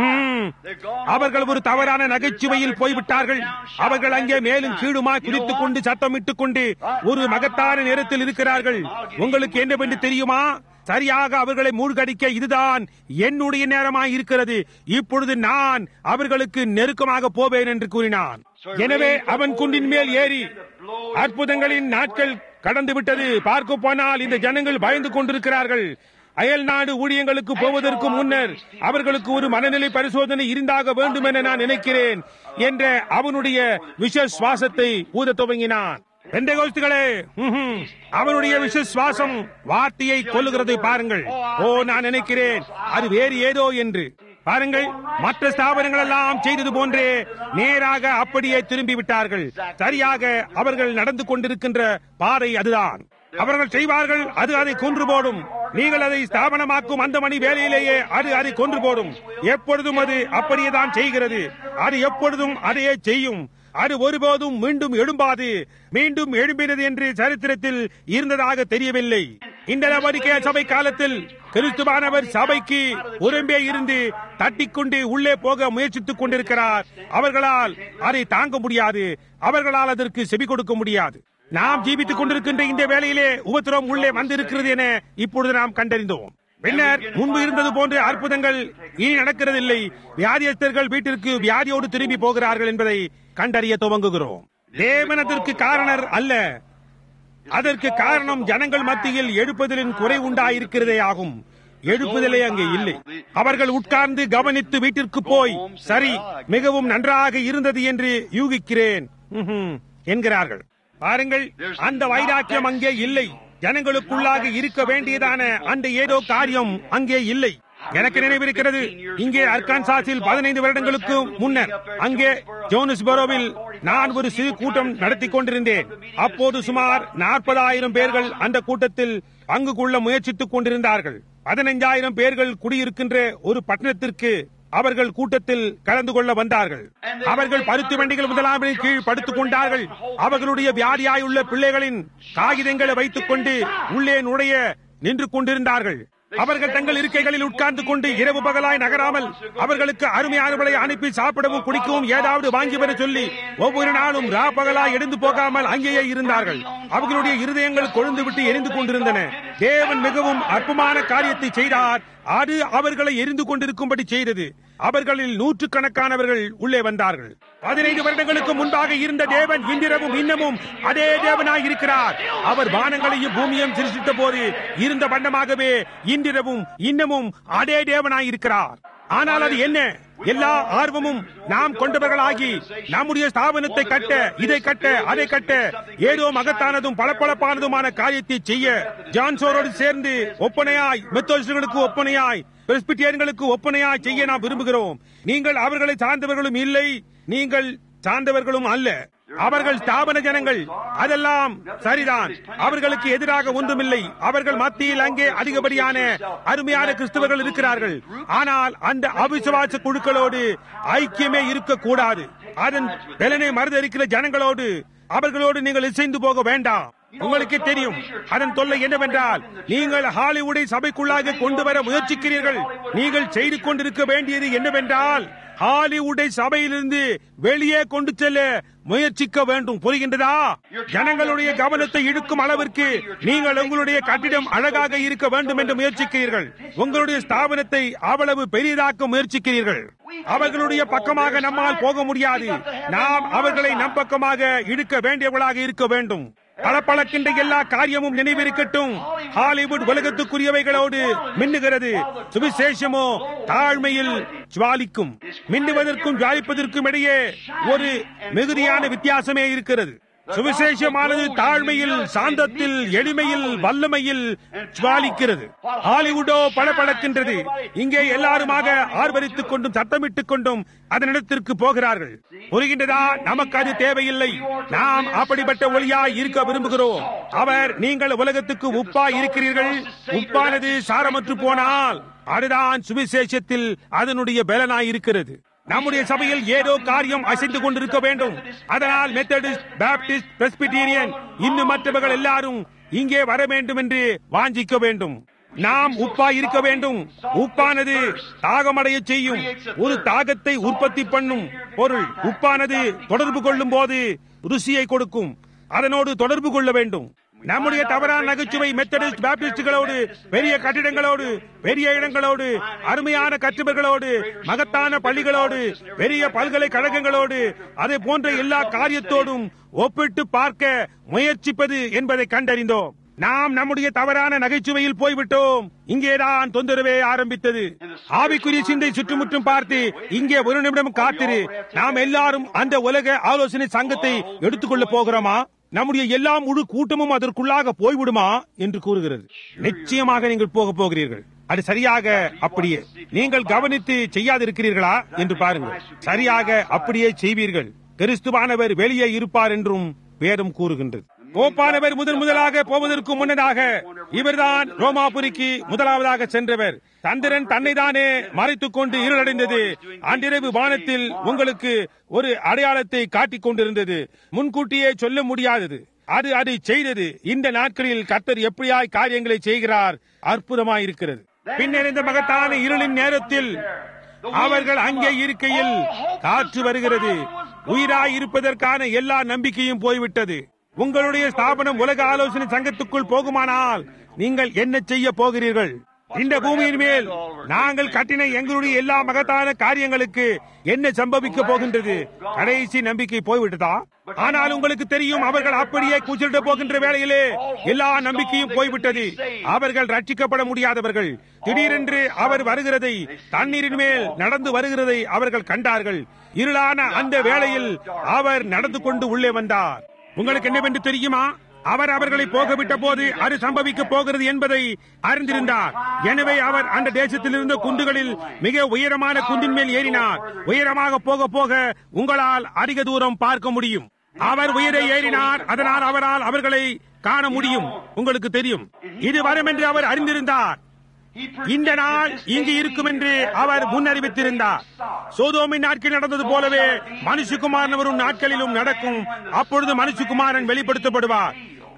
அவர்கள் ஒரு தவறான நகைச்சுவையில் போய்விட்டார்கள். அவர்கள் அங்கே மேலும் கீழுமாய் குதித்துக் கொண்டு சத்தமிட்டுக் கொண்டு ஒரு மகத்தான நேரத்தில் இருக்கிறார்கள். உங்களுக்கு என்னவென்று தெரியுமா? சரியாக அவர்களை மூழ்கடிக்க இதுதான் என்னுடைய நேரமாய் இருக்கிறது. இப்பொழுது நான் அவர்களுக்கு நெருக்கமாக போவேன் என்று கூறினான். எனவே அவன் குன்றின் மேல் ஏறி, அற்புதங்களின் நாட்கள் கடந்து விட்டது. பார்க்க போனால் இந்த ஜனங்கள் பயந்து கொண்டிருக்கிறார்கள். அயல் நாடு ஊழியங்களுக்கு போவதற்கு முன்னர் அவர்களுக்கு ஒரு மனநிலை பரிசோதனை இருந்தாக வேண்டும் என நான் நினைக்கிறேன் என்ற அவனுடைய விசுவாசத்தை ஊத துவங்கினான். பெண்டகோஸ்துகளே, அவனுடைய விசுவாசம் வார்த்தையை கொல்லுகிறதை பாருங்கள். நான் நினைக்கிறேன் அது வேறு ஏதோ என்று. பாருங்கள், மற்ற ஸ்தாபனங்கள் எல்லாம் செய்தது போன்றே நேராக அப்படியே திரும்பி விட்டார்கள். சரியாக அவர்கள் நடந்து கொண்டிருக்கின்ற பாதை அதுதான். அவர்கள் செய்வார்கள், அது அதை கொன்று போடும். நீங்கள் அதை ஸ்தாபனமாக்கும் அந்த மணி வேலையிலேயே அது அதை கொன்று போடும். எப்பொழுதும் அது அப்படியேதான் செய்கிறது. அது எப்பொழுதும் அதையே செய்யும். அது ஒருபோதும் மீண்டும் எழும்பாது. மீண்டும் எழும்பினது என்று சரித்திரத்தில் இருந்ததாக தெரியவில்லை. இந்த நபரிக்கே சபை காலத்தில் கிறிஸ்துவானவர் சபைக்கு உரம்பே இருந்து தட்டிக்கொண்டு உள்ளே போக முயற்சித்துக் கொண்டிருக்கிறார். அவர்களால் அதை தாங்க முடியாது. அவர்களால் அதற்கு செவி கொடுக்க முடியாது. நாம் ஜீவித்துக் கொண்டிருக்கின்ற இந்த வேளையிலே உபத்திரம் உள்ளே வந்திருக்கிறது என இப்பொழுது நாம் கண்டறிந்தோம். பின்னர் முன்பு இருந்தது போன்ற அற்புதங்கள் இனி நடக்கிறதில்லை. வியாதியஸ்தர்கள் வீட்டிற்கு வியாதியோடு திரும்பி போகிறார்கள் என்பதை கண்டறிய துவங்குகிறோம். தேவன் அதற்கு காரணர் அல்ல. அதற்கு காரணம் ஜனங்கள் மத்தியில் எழுப்புதலின் குறை உண்டாயிருக்கிறதே ஆகும். எழுப்புதலே அங்கே இல்லை. அவர்கள் உட்கார்ந்து கவனித்து வீட்டிற்கு போய், சரி, மிகவும் நன்றாக இருந்தது என்று யூகிக்கிறேன் என்கிறார்கள். பாருங்கள், அந்த வைராக்கியம் அங்கே இல்லை. ஜனங்களுக்குள்ளாக இருக்க வேண்டியதான அந்த ஏதோ காரியம் அங்கே இல்லை. எனக்கு நினைவிருக்கிறது, இங்கே அர்கான்சாஸில் 15 வருடங்களுக்கு முன்னர் அங்கே ஜோனஸ்பரோவில் நான் ஒரு சிறு கூட்டம் நடத்தி கொண்டிருந்தேன். அப்போது சுமார் 40,000 பேர்கள் அந்த கூட்டத்தில் பங்கு கொள்ள முயற்சித்துக் கொண்டிருந்தார்கள். 15,000 பேர்கள் குடியிருக்கின்ற ஒரு பட்டணத்திற்கு அவர்கள் கூட்டத்தில் கலந்து கொள்ள வந்தார்கள். அவர்கள் பருத்தி வண்டிகள் முதலாமின் கீழ் படுத்துக் கொண்டார்கள். அவர்களுடைய வியாதியாயுள்ள பிள்ளைகளின் காகிதங்களை வைத்துக் கொண்டு உள்ளே நுழைய நின்று கொண்டிருந்தார்கள். அவர்கள் தங்கள் இருக்கைகளில் உட்கார்ந்து கொண்டு இரவு பகலாய் நகராமல் அவர்களுக்கு அருமையானவர்களை அனுப்பி சாப்பிடவும் குடிக்கவும் ஏதாவது வாங்கி வர சொல்லி ஒவ்வொரு நாளும் ரா பகலாய் எடுந்து போகாமல் அங்கேயே இருந்தார்கள். அவர்களுடைய இருதயங்கள் கொழுந்து விட்டு எரிந்து கொண்டிருந்தன. தேவன் மிகவும் அற்புதமான காரியத்தை செய்தார். அது அவர்களை எரிந்து கொண்டிருக்கும்படி செய்தது. அவர்களில் நூற்றுக்கணக்கானவர்கள் உள்ளே வந்தார்கள். 15 வருடங்களுக்கு முன்பாக இருந்த தேவன் இன்றிரவும் இன்னமும் அதே தேவனாய் இருக்கிறார். அவர் வானங்களையும் பூமியையும் சிருஷ்டித்த போது இருந்த வண்ணமாகவே இன்றிரவும் இன்னமும் அதே தேவனாய் இருக்கிறார். ஆனால் அது என்ன? எல்லா ஆர்வமும் நாம் கொண்டவர்களாகி நம்முடைய ஸ்தாபனத்தை கட்ட, இதை கட்ட, அதை கட்ட, ஏதோ மகத்தானதும் பளபளப்பானதுமான காரியத்தை செய்ய ஜான்சோரோடு சேர்ந்து ஒப்பனையாய், மெத்தோடிஸ்டுகளுக்கு ஒப்பனையாய், பிரெஸ்பிட்டேரியன்களுக்கு ஒப்பனையாய் செய்ய நாம் விரும்புகிறோம். நீங்கள் அவர்களை சார்ந்தவர்களும் இல்லை, நீங்கள் சார்ந்தவர்களும் அல்ல. அவர்கள் ஸ்தாபன ஜனங்கள். அதெல்லாம் சரிதான். அவர்களுக்கு எதிராக ஒன்றுமில்லை. அவர்கள் மத்தியில் அங்கே அதிகப்படியான அருமையான கிறிஸ்தவர்கள் இருக்கிறார்கள். ஆனால் அந்த அவிசுவாச குழுக்களோடு ஐக்கியமே இருக்கக்கூடாது. அதன் பலனை மறுதளிக்கிற ஜனங்களோடு, அவர்களோடு நீங்கள் இசைந்து போக வேண்டாம். உங்களுக்கு தெரியும் அதன் தொல்லை என்னவென்றால், நீங்கள் ஹாலிவுட்டை சபைக்குள்ளாக கொண்டு வர முயற்சிக்கிறீர்கள். நீங்கள் செய்து கொண்டிருக்க வேண்டியது என்னவென்றால், ஹாலிவுட்டை சபையிலிருந்து வெளியே கொண்டு செல்ல முயற்சிக்க வேண்டும். புரிகின்றதா? ஜனங்களுடைய கவனத்தை இழுக்கும் அளவிற்கு நீங்கள் உங்களுடைய கட்டிடம் அழகாக இருக்க வேண்டும் என்று முயற்சிக்கிறீர்கள். உங்களுடைய ஸ்தாபனத்தை அவ்வளவு பெரிதாக்க முயற்சிக்கிறீர்கள். அவர்களுடைய பக்கமாக நம்மால் போக முடியாது. நாம் அவர்களை நம் பக்கமாக இழுக்க வேண்டியவர்களாக இருக்க வேண்டும். பளபளக்கின்ற எல்லா காரியமும் நினைவிருக்கட்டும். ஹாலிவுட் உலகத்துக்குரியவைகளோடு மின்னுகிறது. சுவிசேஷமோ தாழ்மையில் ஜுவாலிக்கும். மின்னுவதற்கும் ஜுவாலிப்பதற்கும் இடையே ஒரு மிகுதியான வித்தியாசமே இருக்கிறது. சுவிசேஷமானது தாழ்மையில், சாந்தத்தில், எளிமையில், வல்லமையில் ஜுவாலிக்கிறது. ஹாலிவுட்டோ பளபளக்கின்றது. இங்கே எல்லாருமாக ஆர்வரித்துக் கொண்டும் சத்தமிட்டுக் கொண்டும் அதனிடத்திற்கு போகிறார்கள். புரிகின்றதா? நமக்கு அது தேவையில்லை. நாம் அப்படிப்பட்ட ஒளியாய் இருக்க விரும்புகிறோம். அவர், நீங்கள் உலகத்துக்கு உப்பாய் இருக்கிறீர்கள். உப்பானது சாரமற்று போனால் அதுதான் சுவிசேஷத்தில் அதனுடைய பலனாய் இருக்கிறது. நம்முடைய சபையில் ஏதோ காரியம் அசைந்து கொண்டிருக்க வேண்டும். அதனால் மெத்தடிஸ்ட், பாப்டிஸ்ட், பிரெஸ்பிட்டேரியன் இன்னும் மற்றவர்கள் எல்லாரும் இங்கே வர வேண்டும் என்று வாஞ்சிக்க வேண்டும். நாம் உப்பாய் இருக்க வேண்டும். உப்பானது தாகமடைய செய்யும். ஒரு தாகத்தை உற்பத்தி பண்ணும் பொருள். உப்பானது தொடர்பு கொள்ளும் போது ருசியை கொடுக்கும். அதனோடு தொடர்பு கொள்ள வேண்டும். நம்முடைய தவறான நகைச்சுவை மெத்தடிஸ்ட், பாப்டிஸ்டுகளோடு, பெரிய கட்டிடங்களோடு, பெரிய இடங்களோடு, அருமையான கற்றுவர்களோடு, மகத்தான பள்ளிகளோடு, பெரிய பல்கலைக்கழகங்களோடு, அதை போன்ற எல்லா காரியத்தோடும் ஒப்பிட்டு பார்க்க முயற்சிப்பது என்பதை கண்டறிந்தோம். நாம் நம்முடைய தவறான நகைச்சுவையில் போய்விட்டோம். இங்கேதான் தொந்தரவே ஆரம்பித்தது. ஆவிக்குரிய சிந்தை சுற்றுமுற்றும் பார்த்து, இங்கே ஒரு நிமிடம் காத்திரு. நாம் எல்லாரும் அந்த உலக ஆலோசனை சங்கத்தை எடுத்துக்கொள்ள போகிறோமா? நம்முடைய எல்லா முழு கூட்டமும் அதற்குள்ளாக போய்விடுமா என்று கூறுகிறது. நிச்சயமாக நீங்கள் போக போகிறீர்கள். அது சரியாக அப்படியே. நீங்கள் கவனித்து செய்யாதிருக்கிறீர்களா என்று பாருங்கள். சரியாக அப்படியே செய்வீர்கள். கிறிஸ்துவானவர் வெளியே இருப்பார் என்றும் வேதம் கூறுகின்றது. போப்பானவர் முதலாக போவதற்கு முன்னதாக இவர்தான் ரோமாபுரிக்கு முதலாவதாக சென்றவர். சந்திரன் தன்னை தானே மறைத்துக் கொண்டு இருளடைந்தது. அன்றிரவு வானத்தில் உங்களுக்கு ஒரு அடையாளத்தை காட்டிக் கொண்டிருந்தது. முன்கூட்டியே சொல்ல முடியாதது. அது அதை செய்தது. இந்த நாட்களில் கர்த்தர் எப்படியாய் காரியங்களை செய்கிறார். அற்புதமாயிருக்கிறது. பின்னர் இந்த மகத்தான இருளின் நேரத்தில் அவர்கள் அங்கே இருக்கையில் காற்று வருகிறது. உயிராய் இருப்பதற்கான எல்லா நம்பிக்கையும் போய்விட்டது. உங்களுடைய ஸ்தாபனம் உலக ஆலோசனை சங்கத்துக்குள் போகுமானால் நீங்கள் என்ன செய்ய போகிறீர்கள்? இந்த பூமியின் மேல் நாங்கள் கட்டின எங்களுடைய எல்லா மகத்தான காரியங்களுக்கு என்ன சம்பவிக்க போகின்றது? கடைசி நம்பிக்கை போய்விட்டதா? ஆனால் உங்களுக்கு தெரியும், அவர்கள் அப்படியே கூச்சலிட போகின்ற வேளையிலே எல்லா நம்பிக்கையும் போய்விட்டது. அவர்கள் ரட்சிக்கப்பட முடியாதவர்கள். திடீரென்று அவர் வருகிறதை, தண்ணீரின் மேல் நடந்து வருகிறதை அவர்கள் கண்டார்கள். இருளான அந்த வேளையில் அவர் நடந்து கொண்டு உள்ளே வந்தார். உங்களுக்கு என்னவென்று தெரியுமா? அவர் அவர்களை போகவிட்ட போது அது சம்பவிக்க போகிறது என்பதை அறிந்திருந்தார். எனவே அவர் அந்த தேசத்தில் இருந்த குன்றுகளில் மிக உயரமான குன்றின் மேல் ஏறினார். உயரமாக போக போக உங்களால் அதிக தூரம் பார்க்க முடியும். அவர் உயரை ஏறினார். அதனால் அவரால் அவர்களை காண முடியும். உங்களுக்கு தெரியும், இது வரும் என்று அவர் அறிந்திருந்தார். இந்த நாள் இங்கு இருக்கும் என்று அவர் முன்னறிவித்திருந்தார். சோதோமின் நாட்களில் நடந்தது போலவே மனுஷகுமாரன் வரும் நாட்களிலும் நடக்கும். அப்பொழுது மனுஷகுமாரன் வெளிப்படுத்தப்படுவார்.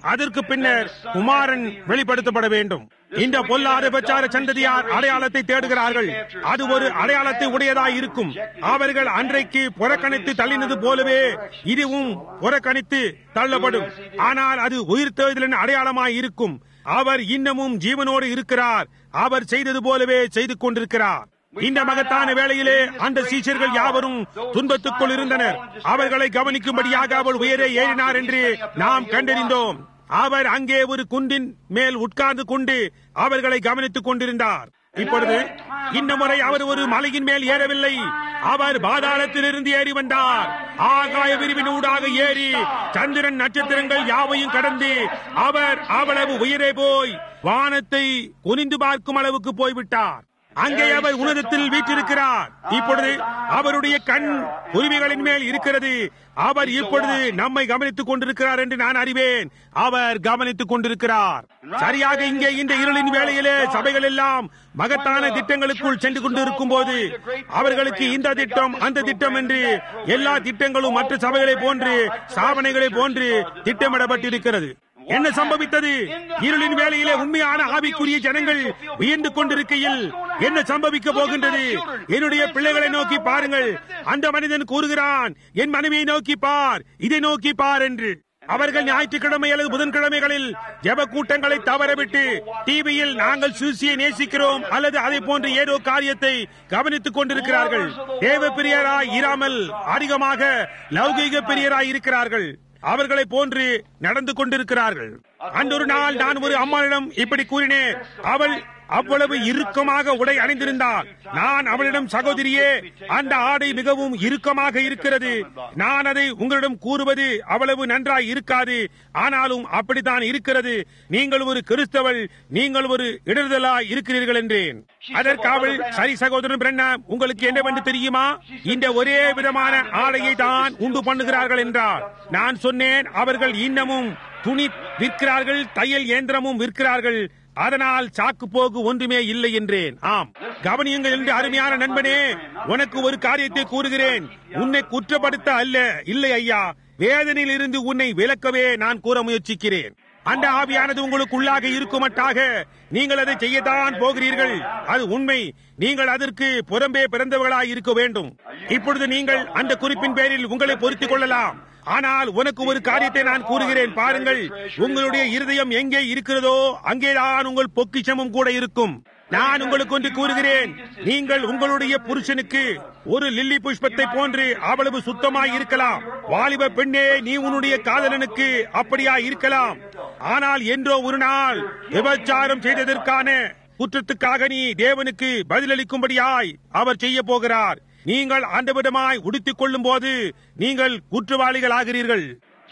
அதற்கு பின்னர் குமாரன் வெளிப்படுத்தப்பட வேண்டும். இந்த பொல்லாத பிரச்சார சந்ததியார் அடையாளத்தை தேடுகிறார்கள். அது ஒரு அடையாளத்தை உடையதாய் இருக்கும். அவர்கள் அன்றைக்கு புறக்கணித்து தள்ளினது போலவே இதுவும் புறக்கணித்து தள்ளப்படும். ஆனால் அது உயிர்த்தெழுதலின் அடையாளமாய் இருக்கும். அவர் இன்னமும் ஜீவனோடு இருக்கிறார். அவர் செய்தது போலவே செய்து கொண்டிருக்கிறார். இந்த மகத்தான வேளையிலே அந்த சீஷர்கள் யாவரும் துன்பத்துக்குள் இருந்தனர். அவர்களை கவனிக்கும்படியாக அவர் உயரே ஏறினார் என்று நாம் கண்டறிந்தோம். அவர் அங்கே ஒரு குன்றின் மேல் உட்கார்ந்து கொண்டு அவர்களை கவனித்துக் கொண்டிருந்தார். இப்பொழுது இந்த முறை அவர் ஒரு மலையின் மேல் ஏறவில்லை. அவர் பாதாளத்திலிருந்து ஏறி வந்தார். ஆகாய விரிவின் ஊடாக ஏறி சந்திரன் நட்சத்திரங்கள் யாவையும் கடந்து அவர் அவ்வளவு உயரே போய் வானத்தை குனிந்து பார்க்கும் அளவுக்கு போய்விட்டார். அங்கே அவர் உன்னதத்தில் வீற்றிருக்கிறார். இப்பொழுது அவருடைய கண் உரிமைகளின் மேல் இருக்கிறது. அவர் இப்பொழுது நம்மை கவனித்துக் கொண்டிருக்கிறார் என்று நான் அறிவேன். அவர் கவனித்துக் கொண்டிருக்கிறார். சரியாக இங்கே இந்த இருளின் வேளையிலே சபைகள் எல்லாம் மகத்தான திட்டங்களுக்குள் சென்று கொண்டிருக்கும் போது அவர்களுக்கு இந்த திட்டம் அந்த திட்டம் என்று எல்லா திட்டங்களும் மற்ற சபைகளை போன்று ஸ்தாபனைகளை போன்று திட்டமிடப்பட்டிருக்கிறது. என்ன சம்பவித்தது? இருளின் வேளையிலே உண்மையான ஆவிக்குரிய ஜனங்கள் வியந்து கொண்டிருக்கையில் என்ன சம்பவிக்க போகின்றது? என்னுடைய பிள்ளைகளை நோக்கி பாருங்கள். அந்த மனிதன் கூறுகிறான், என் மனைவியை நோக்கி பார், இதை நோக்கி பார் என்று. அவர்கள் ஞாயிற்றுக்கிழமை அல்லது புதன்கிழமைகளில் ஜெப கூட்டங்களை தவறவிட்டு டிவியில் நாங்கள் சூசியை நேசிக்கிறோம் அல்லது அதை போன்ற ஏதோ காரியத்தை கவனித்துக் கொண்டிருக்கிறார்கள். தேவ பிரியராய் இராமல் அதிகமாக லௌகீக பிரியராய் இருக்கிறார்கள். அவர்களை போன்று நடந்து கொண்டிருக்கிறார்கள். அன்றொரு நாள் நான் ஒரு அம்மாளிடம் இப்படி கூறினேன். அவள் அவ்வளவு இறுக்கமாக உடை அணிந்திருந்தாள். நான் அவளிடம், சகோதரியே, அந்த ஆடை மிகவும் இறுக்கமாக இருக்கிறது. நான் அதை உங்களிடம் கூறுவது அவ்வளவு நன்றாய் இருக்காது. ஆனாலும் அப்படித்தான் இருக்கிறது. நீங்கள் ஒரு கிறிஸ்தவள், நீங்கள் ஒரு இடர்தலாய் இருக்கிறீர்கள் என்றேன். அதற்கு அவள், சரி சகோதரன் பிரண்ணாம், உங்களுக்கு என்னவென்று தெரியுமா? இந்த ஒரே விதமான ஆடையை தான் உண்டு பண்ணுகிறார்கள் என்றார். நான் சொன்னேன், அவர்கள் இன்னமும் துணி விற்கிறார்கள், தையல் இயந்திரமும் விற்கிறார்கள். அதனால் சாக்கு போக்கு ஒன்றுமே இல்லை என்றேன். ஆம், கவனியுங்கள் என்று அருமையான நண்பனே, உனக்கு ஒரு காரியத்தை கூறுகிறேன். உன்னை குற்றப்படுத்த அல்ல, இல்லை ஐயா, வேதனையில் இருந்து உன்னை விலக்கவே நான் கூற முயற்சிக்கிறேன். அந்த ஆவியானது உங்களுக்கு உள்ளாக இருக்குமட்டாக நீங்கள் அதை செய்யத்தான் போகிறீர்கள். அது உண்மை. நீங்கள் அதற்கு புறம்பே பிறந்தவர்களாய் இருக்க வேண்டும். இப்பொழுது நீங்கள் அந்த குறிப்பின் பேரில் உங்களை பொருத்திக் கொள்ளலாம். ஆனால் உனக்கு ஒரு காரியத்தை நான் கூறுகிறேன். பாருங்கள், உங்களுடைய இருதயம் எங்கே இருக்கிறதோ அங்கேதான் உங்கள் பொக்கிஷமும் கூட இருக்கும். நான் உங்களுக்கு ஒன்று கூறுகிறேன். நீங்கள் உங்களுடைய புருஷனுக்கு ஒரு லில்லி புஷ்பத்தை போன்று அவ்வளவு சுத்தமாய் இருக்கலாம். வாலிப பெண்ணே, நீ உன்னுடைய காதலனுக்கு அப்படியா இருக்கலாம். ஆனால் என்றோ ஒரு நாள் விபச்சாரம் செய்ததற்கான குற்றத்துக்காக நீ தேவனுக்கு பதிலளிக்கும்படியாய் அவர் செய்ய போகிறார். நீங்கள் அந்த விதமாய் உடுத்திக் கொள்ளும் போது நீங்கள் குற்றவாளிகள் ஆகிறீர்கள்.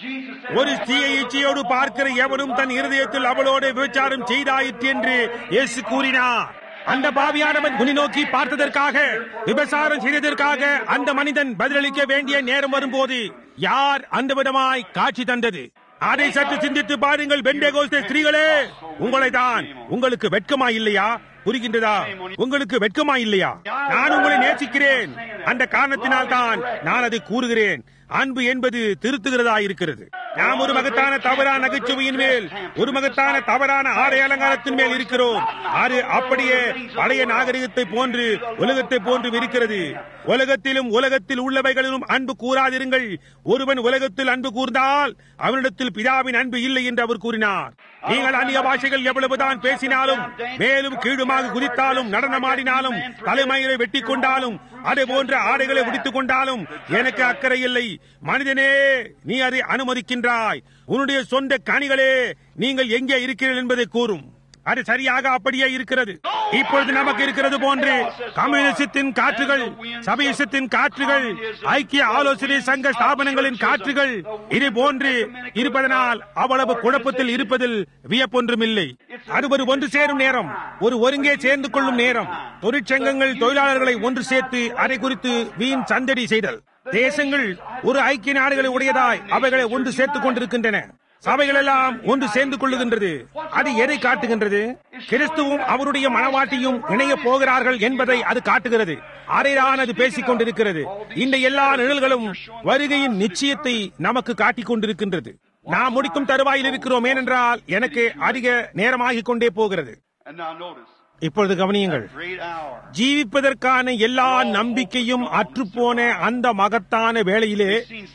ஒரு ஸ்திரீயை இச்சையோடு பார்க்கிற எவனும் தன் இருதயத்தில் அவளோடு விபச்சாரம் செய்தாயிற்று என்று இயேசு கூறினார். அந்த பாவியானவன் உன்னை நோக்கி பார்த்ததற்காக, விபச்சாரம் செய்ததற்காக அந்த மனிதன் பதிலளிக்க வேண்டிய நேரம் வரும்போது யார் அந்த விதமாய் காட்சி தந்தது? அதை சற்று சிந்தித்து பாருங்கள். பெந்தேகோஸ்தே ஸ்திரீகளே, உங்களை தான். உங்களுக்கு வெட்கமா இல்லையா? புரிகின்றதா? உங்களுக்கு வெட்கமா இல்லையா? நான் உங்களை நேசிக்கிறேன். அந்த காரணத்தினால் தான் நான் அதை கூறுகிறேன். அன்பு என்பது திருத்துகிறதா இருக்கிறது. நாம் ஒரு மகத்தான தவறான நகைச்சுவையின் மேல், ஒரு மகத்தான தவறான ஆடை அலங்காரத்தின் மேல் இருக்கிறோம். அது அப்படியே பழைய நாகரிகத்தை போன்று, உலகத்தை போன்று இருக்கிறது. உலகத்திலும் உலகத்தில் உள்ளவைகளிலும் அன்பு கூறாதிருங்கள். ஒருவன் உலகத்தில் அன்பு கூர்ந்தால் அவனிடத்தில் பிதாவின் அன்பு இல்லை என்று அவர் கூறினார். நீங்கள் அந்நிய பாஷைகள் எவ்வளவுதான் பேசினாலும், மேலும் கீழுமாக குதித்தாலும், நடனமாடினாலும், தலைமயிரை வெட்டி கொண்டாலும், அதே போன்ற ஆடைகளை உடித்துக் கொண்டாலும் எனக்கு அக்கறை இல்லை. மனிதனே, நீ அதை அனுமதிக்கின்றாய். உன்னுடைய சொந்த கனிகளே நீங்கள் எங்கே இருக்கிறீர்கள் என்பதை கூறும். அது சரியாக அப்படியே இருக்கிறது. இப்பொழுது நமக்கு இருக்கிறது போன்று கம்யூனிசத்தின் காற்றுகள், சபையத்தின் காற்றுகள், ஐக்கிய ஆலோசனை சங்க ஸ்தாபனங்களின் காற்றுகள் இது போன்று இருப்பதனால் அவ்வளவு குழப்பத்தில் இருப்பதில் வியப்பொன்றுமில்லை. அது ஒரு ஒன்று சேரும் நேரம், ஒரு ஒருங்கே சேர்ந்து கொள்ளும் நேரம். தொழிற்சங்கங்கள் தொழிலாளர்களை ஒன்று சேர்த்து அதை குறித்து வீண் சந்தடி செய்தல். தேசங்கள் ஒரு ஐக்கிய நாடுகளை உடையதாய் அவைகளை ஒன்று சேர்த்துக் கொண்டிருக்கின்றன. சபைகள் எல்லாம் ஒன்று சேர்ந்து கொள்ளுகின்றது. அது எதை காட்டுகின்றது? கிறிஸ்துவும் அவருடைய மனவாட்டியும் இணைய போகிறார்கள் என்பதை அது காட்டுகிறது. அரைதான் அது பேசிக் கொண்டிருக்கிறது. இந்த எல்லா நிழல்களும் வருகையின் நிச்சயத்தை நமக்கு காட்டிக் கொண்டிருக்கின்றது. நாம் முடிக்கும் தருவாயில் இருக்கிறோம். ஏனென்றால் எனக்கு அதிக நேரமாகிக் கொண்டே போகிறது. இப்பொழுது கவனியுங்கள். ஜீவிப்பதற்கான எல்லா நம்பிக்கையும் அற்றுப்போன அந்த மகத்தான வேளையிலே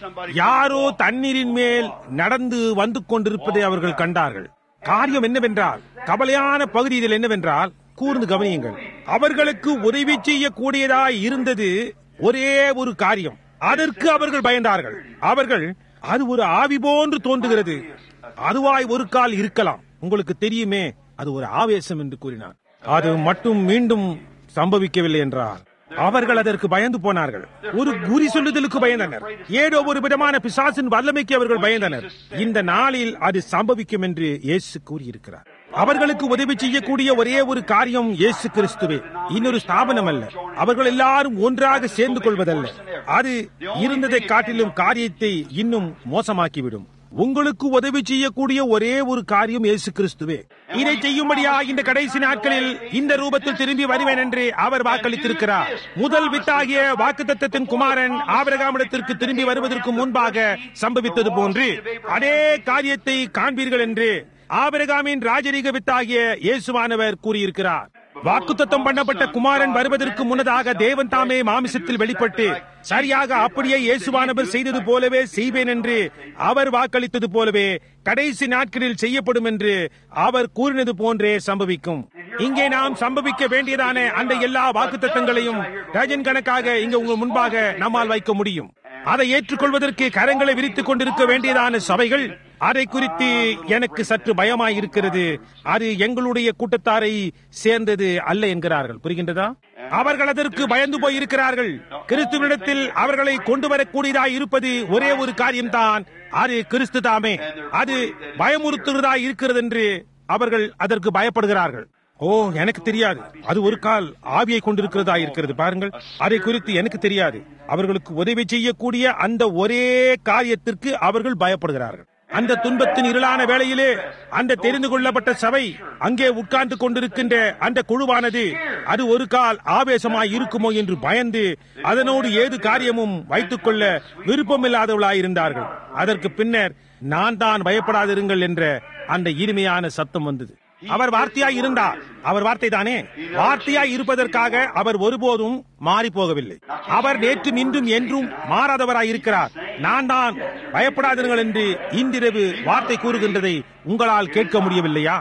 யாரோ தண்ணீரின் மேல் நடந்து வந்து கொண்டிருப்பதை அவர்கள் கண்டார்கள். காரியம் என்னவென்றால், கவலையான பகுதி இதில் என்னவென்றால், கூர்ந்து கவனியுங்கள், அவர்களுக்கு உதவி செய்யக்கூடியதாய் இருந்தது ஒரே ஒரு காரியம். அதற்கு அவர்கள் பயந்தார்கள். அவர்கள், அது ஒரு ஆவி போன்று தோன்றுகிறது, அதுவாய் ஒரு கால் இருக்கலாம், உங்களுக்கு தெரியுமே, அது ஒரு ஆவேசம் என்று கூறினார். அது மட்டும் மீண்டும் சம்பவிக்கவில்லை என்றால் அவர்கள் அதற்கு பயந்து போனார்கள். ஒரு குறி சொல்லுதலுக்கு பயந்தனர். ஏதோ ஒரு விதமான பிசாசின் வல்லமைக்கு அவர்கள் பயந்தனர். இந்த நாளில் அது சம்பவிக்கும் என்று இயேசு கூறியிருக்கிறார். அவர்களுக்கு உதவி செய்யக்கூடிய ஒரே ஒரு காரியம் இயேசு கிறிஸ்துவே, இன்னொரு ஸ்தாபனம் அல்ல. அவர்கள் எல்லாரும் ஒன்றாக சேர்ந்து கொள்வதல்ல. அது இருந்ததை காட்டிலும் காரியத்தை இன்னும் மோசமாக்கிவிடும். உங்களுக்கு உதவி செய்யக்கூடிய ஒரே ஒரு காரியம் இயேசு கிறிஸ்துவே. இதை செய்யும்படியா இந்த கடைசி நாட்களில் இந்த ரூபத்தில் திரும்பி வருவேன் என்று அவர் வாக்களித்திருக்கிறார். முதல் வித்தாகிய வாக்குத்தத்தத்தின் குமாரன் ஆபிரகாமிடத்திற்கு திரும்பி வருவதற்கு முன்பாக சம்பவித்தது போன்று அதே காரியத்தை காண்பீர்கள் என்று ஆபிரகாமின் ராஜரீக வித்தாகிய இயேசுவானவர் கூறியிருக்கிறார். வாக்குத்தத்தம் பண்ணப்பட்ட குமாரன் வருவதற்கு முன்னதாக தேவன் தாமே மாமிசத்தில் வெளிப்பட்டு சரியாக அப்படியே இயேசுவானவர் செய்தது போலவே செய்வேன் என்று அவர் வாக்களித்தது போலவே கடைசி நாட்களில் செய்யப்படும் என்று அவர் கூறினது போன்றே சம்பவிக்கும். இங்கே நாம் சம்பவிக்க வேண்டியதான அந்த எல்லா வாக்குத்தத்தங்களையும் டஜன் கணக்காக இங்கு உங்கள் முன்பாக நம்மால் வைக்க முடியும். அதை ஏற்றுக்கொள்வதற்கு கரங்களை விரித்துக் கொண்டிருக்க வேண்டியதான சபைகள், அதை குறித்து எனக்கு சற்று பயமாயிருக்கிறது, அது எங்களுடைய கூட்டத்தாரை சேர்ந்தது அல்ல என்கிறார்கள். புரிகின்றதா? அவர்கள் அதற்கு பயந்து போய் இருக்கிறார்கள். கிறிஸ்துவினிடத்தில் அவர்களை கொண்டு வரக்கூடியதாய் இருப்பது ஒரே ஒரு காரியம்தான், அது கிறிஸ்து தாமே. அது பயமுறுத்துவதாய் இருக்கிறது என்று அவர்கள் அதற்கு பயப்படுகிறார்கள். ஓ, எனக்கு தெரியாது, அது ஒரு கால் ஆவியை கொண்டிருக்கிறதா இருக்கிறது பாருங்கள், அதை குறித்து எனக்கு தெரியாது. அவர்களுக்கு உதவி செய்யக்கூடிய அந்த ஒரே காரியத்திற்கு அவர்கள் பயப்படுகிறார்கள். அந்த துன்பத்தின் இருளான வேளையிலே அந்த தெரிந்து கொள்ளப்பட்ட சபை அங்கே உட்கார்ந்து கொண்டிருக்கின்ற அந்த குழுவானது அது ஒரு கால் ஆவேசமாய் இருக்குமோ என்று பயந்து அதனோடு ஏது காரியமும் வைத்துக் கொள்ள விருப்பமில்லாதவர்களாயிருந்தார்கள். அதற்கு பின்னர் நான் தான் பயப்படாதிருங்கள் என்ற அந்த இனிமையான சத்தம் வந்தது. அவர் வார்த்தையாய் இருந்தார். அவர் வார்த்தை தானே. வார்த்தையாய் இருப்பதற்காக அவர் ஒருபோதும் மாறி போகவில்லை. அவர் நேற்றும் இன்றும் என்றும் மாறாதவராய் இருக்கிறார். நான் தான் பயப்படாதீர்கள் என்று இன்றிரவு வார்த்தை கூறுகின்றதை உங்களால் கேட்க முடியவில்லையா?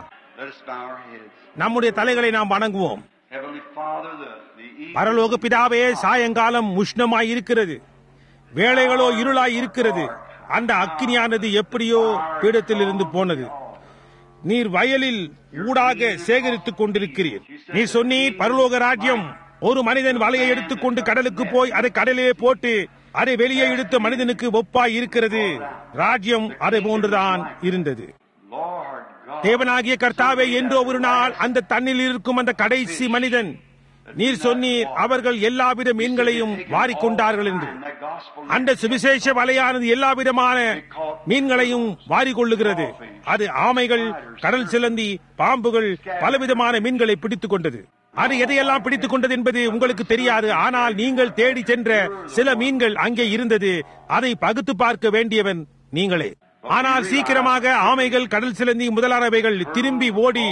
நம்முடைய தலைகளை நாம் வணங்குவோம். பரலோக பிதாவே, சாயங்காலம் உஷ்ணமாய் இருக்கிறது, வேளைகளோ இருளாய் இருக்கிறது. அந்த அக்கினியானது எப்படியோ பீடத்தில் இருந்து போனது. நீர் வயலில் ஊடாக சேகரித்துக் கொண்டிருக்கிறீர். நீ சொன்னீர், பரலோக ராஜ்யம் ஒரு மனிதன் வலையை எடுத்துக்கொண்டு கடலுக்கு போய் அதை கடலிலே போட்டு அதை வெளியே எடுத்த மனிதனுக்கு ஒப்பாய் இருக்கிறது. ராஜ்யம் அதை போன்றுதான் இருந்தது. தேவனாகிய கர்த்தாவே, என்றோ ஒரு நாள் அந்த தண்ணில் இருக்கும் அந்த கடைசி மனிதன், நீர் சொன்னீர் அவர்கள் எல்லாவித மீன்களையும் வாரிக்கொண்டார்கள் என்று. அந்த சுவிசேஷ வலையானது எல்லாவிதமான மீன்களையும் வாரிக்கொள்ளுகிறது. அது ஆமைகள், கடல் சிலந்தி, பாம்புகள், பலவிதமான மீன்களை பிடித்துக் கொண்டது. அது எதையெல்லாம் பிடித்துக் கொண்டது என்பது உங்களுக்கு தெரியாது. ஆனால் நீங்கள் தேடி சென்ற சில மீன்கள் அங்கே இருந்தது. அதை பகுத்து பார்க்க வேண்டியவன் நீங்களே. ஆனால் சீக்கிரமாக ஆமைகள், கடல் சிலந்தி முதலானவைகள் திரும்பி ஓடி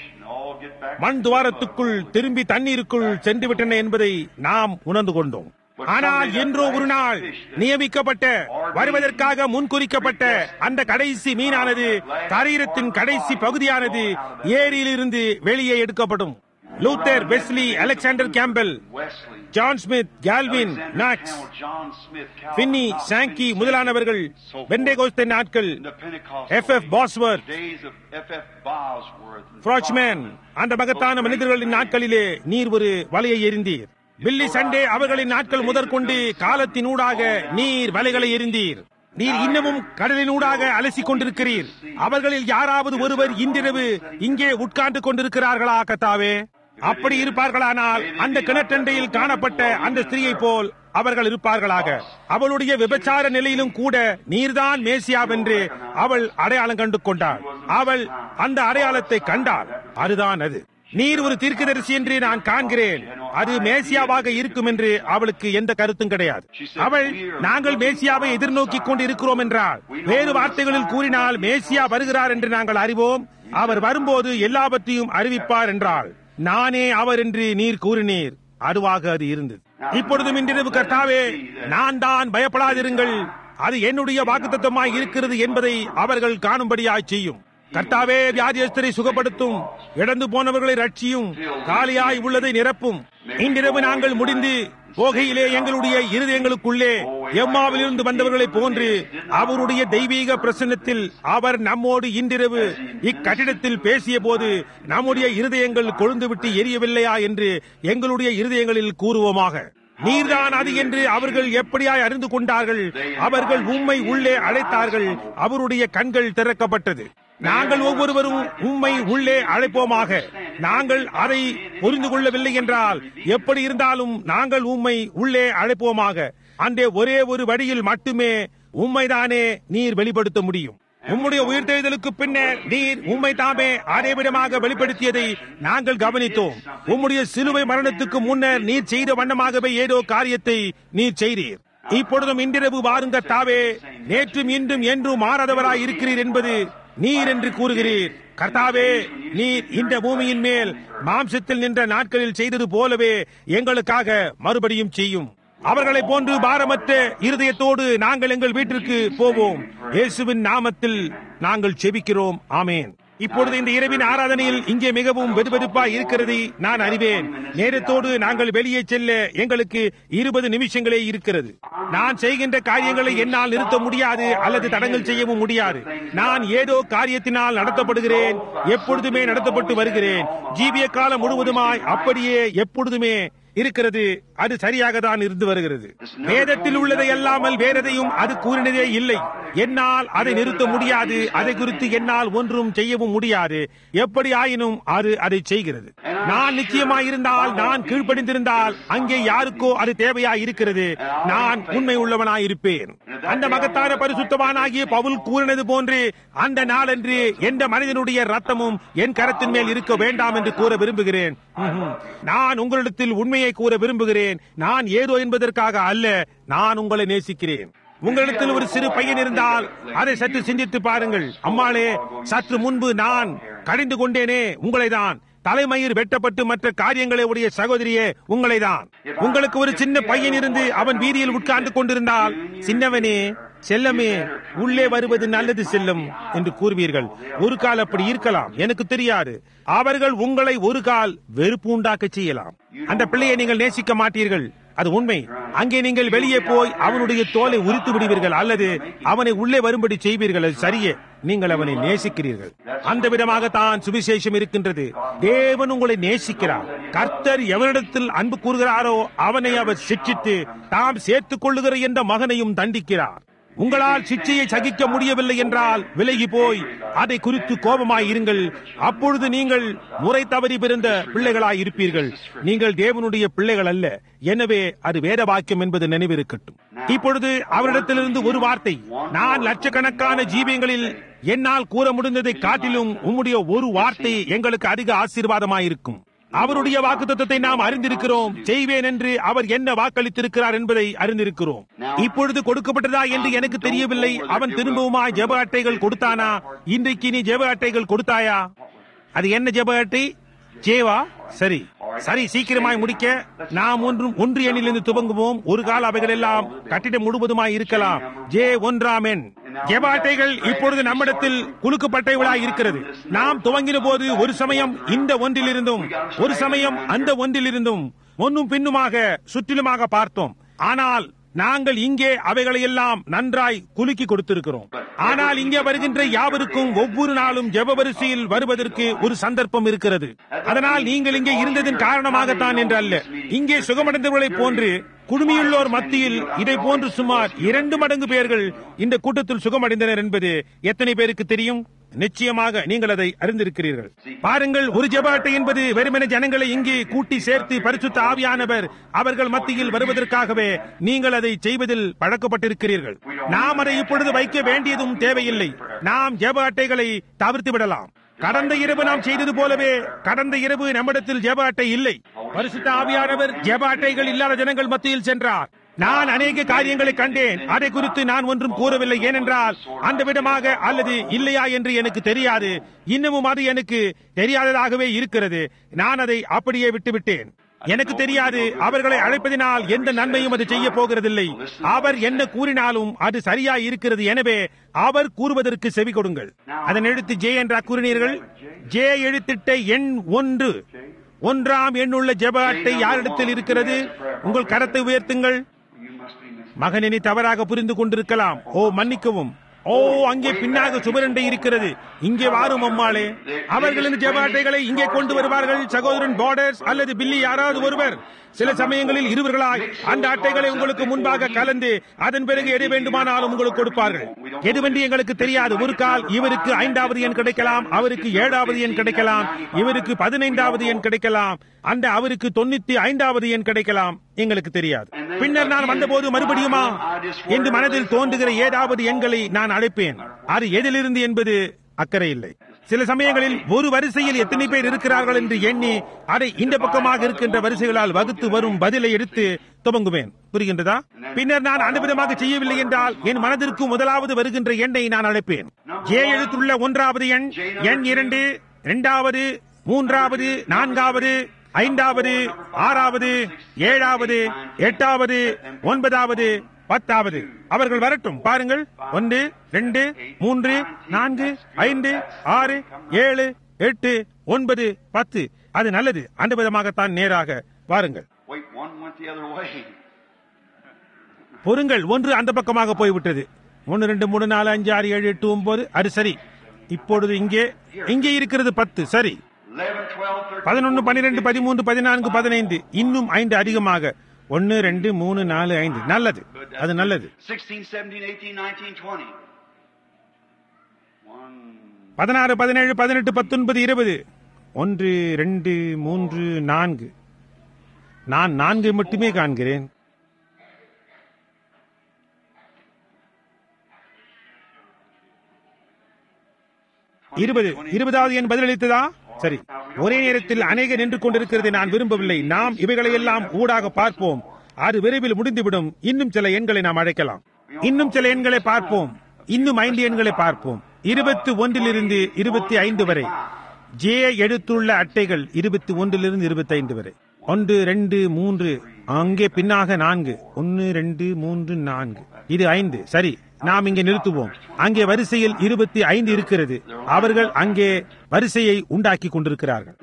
மண் துவாரத்துக்குள் திரும்பி தண்ணீருக்குள் சென்று விட்டன என்பதை நாம் உணர்ந்து கொண்டோம். ஆனால் என்றோ ஒரு நாள் நியமிக்கப்பட்ட, வருவதற்காக முன்குறிக்கப்பட்ட அந்த கடைசி மீனானது, சரீரத்தின் கடைசி பகுதியானது ஏரியிலிருந்து வெளியே எடுக்கப்படும். Luther, Wesley, Alexander Campbell, John Smith, Calvin, Knox, Finney, Sankey முதலானவர்கள், பெண்டேகோஸ்தே நாட்கள், எஃப் பாஸ்வர்த், ஃப்ராச்மேன், அந்த மகத்தான மனிதர்களின் நாட்களிலே நீர் ஒரு வலையை எறிந்தீர். பில்லி சண்டே அவர்களின் நாட்கள் முதற்கொண்டு காலத்தினூடாக நீர் வலைகளை எறிந்தீர். நீர் இன்னமும் கடலினூடாக அலசிக் கொண்டிருக்கிறீர். அவர்களில் யாராவது ஒருவர் இன்றிரவு இங்கே உட்கார்ந்து கொண்டிருக்கிறார்களா கர்த்தாவே? அப்படி இருப்பார்களானால் அந்த கிணற்றண்டையில் காணப்பட்ட அந்த ஸ்திரீயை போல் அவர்கள் இருப்பார்களாக. அவளுடைய விபச்சார நிலையிலும் கூட நீர்தான் மேசியாவென்று அவள் அடையாளம் கண்டு கொண்டாள். அவள் அந்த அடையாளத்தை கண்டாள். அதுதான் அது. நீர் ஒரு தீர்க்கதரிசி என்று நான் காண்கிறேன். அது மேசியாவாக இருக்கும் என்று அவளுக்கு எந்த கருத்தும் கிடையாது. அவள், நாங்கள் மேசியாவை எதிர்நோக்கிக் கொண்டு இருக்கிறோம் என்றால், வேறு வார்த்தைகளில் கூறினால் மேசியா வருகிறார் என்று நாங்கள் அறிவோம், அவர் வரும்போது எல்லாவற்றையும் அறிவிப்பார் என்றால், நானே அவர் என்று நீர் கூறினீர். அதுவாக அது இருந்தது. இப்பொழுதும் இன்றிரவு கர்த்தாவே, நான் தான், பயப்படாதிருங்கள், அது என்னுடைய வாக்குத்தத்தமாய் இருக்கிறது என்பதை அவர்கள் காணும்படியாய் செய்யும். கர்த்தாவே, வியாதியஸ்தரை சுகப்படுத்தும், இழந்து போனவர்களை ரட்சியும், காலியாய் உள்ளதை நிரப்பும். இன்றிரவு நாங்கள் முடிந்து போகையிலே எங்களுடைய இருதயங்களுக்குள்ளே எம்மாவிலிருந்து வந்தவர்களை போன்று அவருடைய தெய்வீக பிரசன்னத்தில் அவர் நம்மோடு இன்றிரவு இக்கட்டிடத்தில் பேசிய போது நம்முடைய இருதயங்கள் கொழுந்துவிட்டு எரியவில்லையா என்று எங்களுடைய இருதயங்களில் கூறுவோமாக. நீர்தான் அது என்று அவர்கள் எப்படியாய் அறிந்து கொண்டார்கள்? அவர்கள் உம்மை உள்ளே அழைத்தார்கள், அவருடைய கண்கள் திறக்கப்பட்டது. நாங்கள் ஒவ்வொருவரும் உம்மை உள்ளே அழைப்போமாக. நாங்கள் அதை புரிந்து கொள்ளவில்லை என்றால் எப்படி இருந்தாலும் நாங்கள் உம்மை உள்ளே அழைப்போமாக. அந்த ஒரே ஒரு வழியில் மட்டுமே உம்மைதானே நீர் வெளிப்படுத்த முடியும். உம்முடைய உயிர்த்தெழுதலுக்கு பின்னர் நீர் உம்மை தாமே அதேவிடமாக வெளிப்படுத்தியதை நாங்கள் கவனித்தோம். உம்முடைய சிலுவை மரணத்துக்கு முன்னர் நீர் செய்த வண்ணமாகவே ஏதோ காரியத்தை நீர் செய்தீர். இப்பொழுதும் இன்றிரவு வாருங்க தாவே, நேற்றும் இன்றும் என்றும் மாறாதவராய் இருக்கிறீர் என்பது நீர் என்று கூறுகிறீர். கர்த்தாவே, நீர் இந்த பூமியின் மேல் மாம்சத்தில் நின்ற நாட்களில் செய்தது போலவே எங்களுக்காக மறுபடியும் செய்யும். அவர்களை போன்று பாரமற்ற இருதயத்தோடு நாங்கள் எங்கள் வீட்டிற்கு போவோம். இயேசுவின் நாமத்தில் நாங்கள் செபிக்கிறோம். ஆமேன். இப்பொழுது இந்த இரவின் ஆராதனையில் இங்கே மிகவும் வெதுவெதுப்பாய் இருக்கிறது நான் அறிவேன். நேரத்தோடு நாங்கள் வெளியே செல்ல எங்களுக்கு 20 நிமிஷங்களே இருக்கிறது. நான் செய்கின்ற காரியங்களை என்னால் நிறுத்த முடியாது அல்லது தடங்கல் செய்யவும் முடியாது. நான் ஏதோ காரியத்தினால் நடத்தப்படுகிறேன், எப்பொழுதுமே நடத்தப்பட்டு வருகிறேன். ஜீவிய காலம் முழுவதுமாய் அப்படியே எப்பொழுதுமே இருக்கிறது. அது சரியாக தான் இருந்து வருகிறது. வேதத்தில் உள்ளதை அல்லாமல் வேறெதையும் அது கூறினதே இல்லை. என்னால் அதை நிறுத்த முடியாது. அதை குறித்து என்னால் ஒன்றும் செய்யவும் முடியாது. எப்படி ஆயினும் அது அதை செய்கிறது. நான் நிச்சயமாயிருந்தால், நான் கீழ்ப்படிந்திருந்தால், அங்கே யாருக்கோ அது தேவையாய் இருக்கிறது. நான் உண்மை உள்ளவனாய் இருப்பேன். அந்த மகத்தான பரிசுத்தவானாகிய பவுல் கூறினது போன்று அந்த நாளன்று எந்த மனிதனுடைய ரத்தமும் என் கரத்தின் மேல் இருக்க வேண்டாம் என்று கூற விரும்புகிறேன். நான் உங்களிடத்தில் உண்மையை கூற விரும்புகிறேன். நான் ஏதோ என்பதற்காக அல்ல, நான் உங்களை நேசிக்கிறேன். உங்களிடத்தில் ஒரு சிறு பையன் இருந்தால் அதை சற்று சிந்தித்து பாருங்கள். அம்மாளே, சற்று முன்பு நான் கடிந்து கொண்டேனே, உங்களைதான். தலைமயிர் வெட்டப்பட்டு மற்ற காரியங்களை உடைய சகோதரியே, உங்களைதான். உங்களுக்கு ஒரு சின்ன பையன் இருந்து அவன் வீதியில் உட்கார்ந்து கொண்டிருந்தால், சின்னவனே, செல்லமே, உள்ளே வருவது நல்லது செல்லும் என்று கூறுவீர்கள். ஒரு கால் அப்படி இருக்கலாம், எனக்கு தெரியாது. அவர்கள் உங்களை ஒரு கால் வெறுப்பு உண்டாக்க செய்யலாம். அந்த பிள்ளையை நீங்கள் நேசிக்க மாட்டீர்கள், அது உண்மை. அங்கே நீங்கள் வெளியே போய் அவனுடைய தோலை உரித்து விடுவீர்கள் அல்லது அவனை உள்ளே வரும்படி செய்வீர்கள். அது சரியே, நீங்கள் அவனை நேசிக்கிறீர்கள். அந்த விதமாகத்தான் சுவிசேஷம் இருக்கின்றது. தேவன் உங்களை நேசிக்கிறார். கர்த்தர் எவனிடத்தில் அன்பு கூறுகிறாரோ அவனை அவர் சிட்சித்து தாம் சேர்த்துக் கொள்ளுகிற என்ற மகனையும் தண்டிக்கிறார். உங்களால் சிட்சையை சகிக்க முடியவில்லை என்றால் விலகி போய் அதை குறித்து கோபமாய் இருங்கள். அப்பொழுது நீங்கள் முறை தவறி பிறந்த பிள்ளைகளாய் இருப்பீர்கள். நீங்கள் தேவனுடைய பிள்ளைகள் அல்ல. எனவே அது வேத வாக்கியம் என்பது நினைவிருக்கட்டும். இப்பொழுது அவரிடத்திலிருந்து ஒரு வார்த்தை, நான் லட்சக்கணக்கான ஜீவியங்களில் என்னால் கூற முடிந்ததை காட்டிலும் உம்முடைய ஒரு வார்த்தை எங்களுக்கு அதிக ஆசீர்வாதமாயிருக்கும். அவருடைய வாக்குத்தத்தத்தை நாம் அறிந்திருக்கிறோம். செய்வேன் என்று அவர் என்ன வாக்களித்திருக்கிறார் என்பதை அறிந்திருக்கிறோம். இப்பொழுது கொடுக்கப்பட்டதா என்று எனக்கு தெரியவில்லை. அவன் திரும்பவுமா ஜெப அட்டைகள் கொடுத்தானா? இன்றைக்கு நீ ஜெப அட்டைகள் கொடுத்தாயா? அது என்ன ஜெப அட்டை? ஜேவா? சரி சரி, சீக்கிரமாய் முடிக்க நாம் ஒன்று எண்ணிலிருந்து துவங்குவோம். ஒரு கால அவைகள் எல்லாம் கட்டிடம் முழுவதுமாய் இருக்கலாம். J1 ஜெப அட்டைகள் இப்பொழுது நம்மிடத்தில் குலுக்கப்பட்டவர்களாய் இருக்கிறது. நாம் துவங்கின போது ஒரு சமயம் இந்த ஒன்றிலிருந்தும் ஒரு சமயம் அந்த ஒன்றிலிருந்தும் முன்னும் பின்னுமாக சுற்றிலுமாக பார்த்தோம். ஆனால் நாங்கள் இங்கே அவைகளை எல்லாம் நன்றாய் குலுக்கி கொடுத்திருக்கிறோம். ஆனால் இங்கே வருகின்ற யாவருக்கும் ஒவ்வொரு நாளும் ஜெப வரிசையில் வருவதற்கு ஒரு சந்தர்ப்பம் இருக்கிறது. அதனால் நீங்கள் இங்கே இருந்ததன் காரணமாகத்தான் என்று அல்ல. இங்கே சுகமடைந்தவர்களைப் போன்று குடுமியுள்ளோர் மத்தியில் இதை போன்று சுமார் 2 மடங்கு பேர்கள் இந்த கூட்டத்தில் சுகமடைந்தனர் என்பது எத்தனை பேருக்கு தெரியும்? நிச்சயமாக நீங்கள் அதை அறிந்திருக்கிறீர்கள். பாருங்கள், ஒரு ஜெப அட்டை என்பது வெறுமனே ஜனங்களை இங்கே கூட்டி சேர்த்து பரிசுத்த ஆவியானவர் அவர்கள் மத்தியில் வருவதற்காகவே நீங்கள் அதை செய்வதில் பழக்கப்பட்டிருக்கிறீர்கள். நாம் அதை இப்பொழுது வைக்க வேண்டியதும் தேவையில்லை. நாம் ஜெப அட்டைகளை தவிர்த்து விடலாம். கடந்த இரவு நாம் செய்தது போலவே கடந்த இரவு நம்மிடத்தில் ஜெப அட்டை இல்லை. பரிசுத்த ஆவியானவர் ஜெப அட்டைகள் இல்லாத ஜனங்கள் மத்தியில் சென்றார். நான் அநேக காரியங்களை கண்டேன். அதை குறித்து நான் ஒன்றும் கூறவில்லை. ஏனென்றால் அந்த விதமாக அல்லது இல்லையா என்று எனக்கு தெரியாது. இன்னமும் அது எனக்கு தெரியாததாகவே இருக்கிறது. நான் அதை அப்படியே விட்டுவிட்டேன். எனக்கு தெரியாது. அவர்களை அழைப்பதினால் எந்த நன்மையும் அது செய்ய போகிறதில்லை. அவர் என்ன கூறினாலும் அது சரியா இருக்கிறது. எனவே அவர் கூறுவதற்கு செவி கொடுங்கள். அதன் எழுத்து ஜே என்ற கூறினீர்கள். ஜே எழுத்திட்ட எண் 1, 1ஆம் எண்ணுள்ள ஜெப அட்டை யாரிடத்தில் இருக்கிறது? உங்கள் கரத்தை உயர்த்துங்கள். மகன் இனி தவறாக புரிந்து கொண்டிருக்கலாம். ஓ மன்னிக்கவும். ஓ, அங்கே பின்னாக சுவரண்டை இருக்கிறது. இங்கே வாரும் அம்மாளே. அவர்களின் ஜெப அட்டைகளை இங்கே கொண்டு வருவார்கள். சகோதரன் பார்டர்ஸ் அல்லது பில்லி யாராவது ஒருவர் சில சமயங்களில் இருவர்களாய் அந்த அட்டைகளை உங்களுக்கு முன்பாக கலந்து அதன் பிறகு எது வேண்டுமானாலும் உங்களுக்கு கொடுப்பார்கள். எதுவென்று எங்களுக்கு தெரியாது. ஒரு கால் இவருக்கு 5வது எண் கிடைக்கலாம், அவருக்கு 7வது எண் கிடைக்கலாம், இவருக்கு 15வது எண் கிடைக்கலாம், அந்த அவருக்கு 95வது எண் கிடைக்கலாம். எங்களுக்கு தெரியாது. பின்னர் நான் வந்தபோது மறுபடியுமா என்று மனதில் தோன்றுகிற ஏதாவது எண்களை நான் அழைப்பேன். அது எதிலிருந்து என்பது அக்கறை இல்லை. சில சமயங்களில் ஒரு வரிசையில் எத்தனை பேர் இருக்கிறார்கள் என்று எண்ணி அதை இந்த பக்கமாக இருக்கின்ற வரிசைகளால் வகுத்து வரும் பதிலை எடுத்து துவங்குவேன். புரிகின்றதா? பின்னர் நான் அந்த விதமாக செய்யவில்லை என்றால் என் மனதிற்கு முதலாவது வருகின்ற எண்ணை நான் அழைப்பேன். ஜே எழுத்துள்ள 1வது எண், எண் 2, 2வது, 3வது, 4வது, 5வது, 6வது, 7வது, 8வது, 9வது, 10வது. அவர்கள் வரட்டும். பாருங்கள். 1, 2, 3, 4, 5, 6, 7, 8, 9, 10. அது நல்லது. அந்த விதமாகத்தான் நேராக வாருங்கள். பொறுங்கள். 1 அந்த பக்கமாக போய்விட்டது. 1, 2, 3, 4, 5, 6, 7, 8, 9. அது சரி. இப்பொழுது இங்கே இருக்கிறது 10. சரி. 11, 12, 13, 14, 15. இன்னும் 5 அதிகமாக. 1, 2, 3, 4, 5. நல்லது. அது நல்லது. 16, 17, 18, 19, 20. 1, 2, 3, 4. நான் 4 மட்டுமே காண்கிறேன். 20வது எண் பதிலளித்ததா? சரி. ஒரே நேரத்தில் அநேக நின்று கொண்டிருக்கிறதை நான் விரும்பவில்லை. நாம் இவைகளை எல்லாம் ஊடாக பார்ப்போம். அது விரைவில் முடிந்துவிடும். இன்னும் சில எண்களை நாம் அழைக்கலாம். இன்னும் சில எண்களை பார்ப்போம். இன்னும் 5 எண்களை பார்ப்போம். 21 25 வரை. ஜே எழுத்துள்ள அட்டைகள் 21 25 வரை. 1, 2, 3. அங்கே பின்னாக 4. 1, 2, 3, 4. இது 5. சரி. நாம் இங்கே நிறுத்துவோம். அங்கே வரிசையில் 25 இருக்கிறது. அவர்கள் அங்கே வரிசையை உண்டாக்கி கொண்டிருக்கிறார்கள்.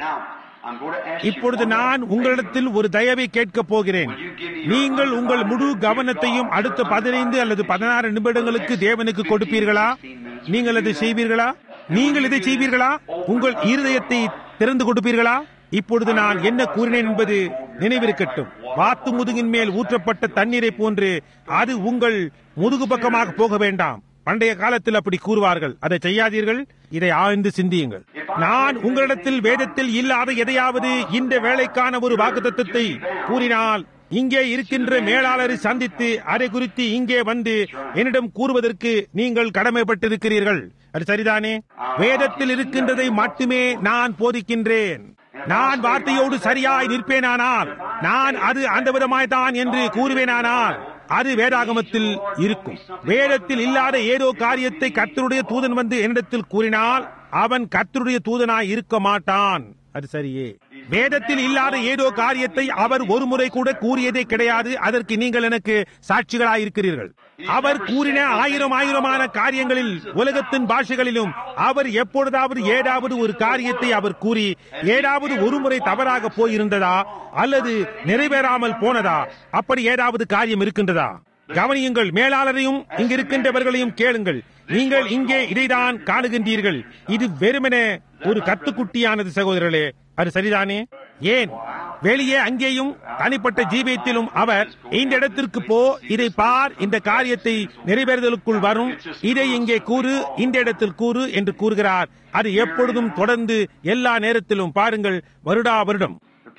இப்பொழுது நான் உங்களிடத்தில் ஒரு தயவை கேட்கப் போகிறேன். நீங்கள் உங்கள் முழு கவனத்தையும் அடுத்த 15 அல்லது 16 நிமிடங்களுக்கு தேவனுக்கு கொடுப்பீர்களா? நீங்கள் அதை செய்வீர்களா? நீங்கள் இதை செய்வீர்களா? உங்கள் இருதயத்தை திறந்து கொடுப்பீர்களா? இப்பொழுது நான் என்ன கூறினேன் என்பது நினைவிருக்கட்டும். வாத்து முதுகின் மேல் ஊற்றப்பட்ட தண்ணீரை போன்று அது உங்கள் முதுகு பக்கமாக போக வேண்டாம். பண்டைய காலத்தில் அப்படி கூறுவார்கள். அதை செய்யாதீர்கள். இதை ஆழ்ந்து சிந்தியுங்கள். நான் உங்களிடத்தில் வேதத்தில் இல்லாத எதையாவது இந்த வேலைக்கான ஒரு வாக்குத்தத்தத்தை கூறினால் இங்கே இருக்கின்ற மேலாளரை சந்தித்து அதை குறித்து இங்கே வந்து என்னிடம் கூறுவதற்கு நீங்கள் கடமைப்பட்டிருக்கிறீர்கள். அது சரிதானே? வேதத்தில் இருக்கின்றதை மட்டுமே நான் போதிக்கின்றேன். நான் வார்த்தையோடு சரியாய் நிற்பேனானால், நான் அது அந்த விதமாய்தான் என்று கூறுவேனானால் அது வேதாகமத்தில் இருக்கும். வேதத்தில் இல்லாத ஏதோ காரியத்தை கர்த்தருடைய தூதன் வந்து என்னிடத்தில் கூறினால் அவன் கர்த்தருடைய தூதனாய் இருக்க மாட்டான். அது சரியே. வேதத்தில் இல்லாத ஏதோ காரியத்தை அவர் ஒரு முறை கூட கூறியதே கிடையாது. அதற்கு நீங்கள் எனக்கு சாட்சிகளாயிருக்கிறீர்கள். அவர் கூறின ஆயிரமான காரியங்களில் உலகத்தின் பாஷைகளிலும் அவர் எப்பொழுதாவது ஏதாவது ஒரு காரியத்தை அவர் கூறி ஏதாவது ஒரு முறை தவறாக போயிருந்ததா அல்லது நிறைவேறாமல் போனதா? அப்படி ஏதாவது காரியம் இருக்கின்றதா? கவனியுங்கள். மேலாளரையும் இங்கிருக்கின்றவர்களையும் கேளுங்கள். நீங்கள் இங்கே இதைதான் காணுகின்றீர்கள். இது வெறுமனே ஒரு கத்துக்குட்டியானது சகோதரர்களே. அது சரிதானே? ஏன் வெளியே அங்கேயும் தனிப்பட்ட ஜீவியத்திலும் அவர் இந்த இடத்திற்கு போ, இதை பார், இந்த காரியத்தை நிறைவேறுதலுக்குள் வரும், இதை இங்கே கூறு, இந்த இடத்தில் கூறு என்று கூறுகிறார். அது எப்பொழுதும் தொடர்ந்து எல்லா நேரத்திலும் பாருங்கள், வருடா வருடம்.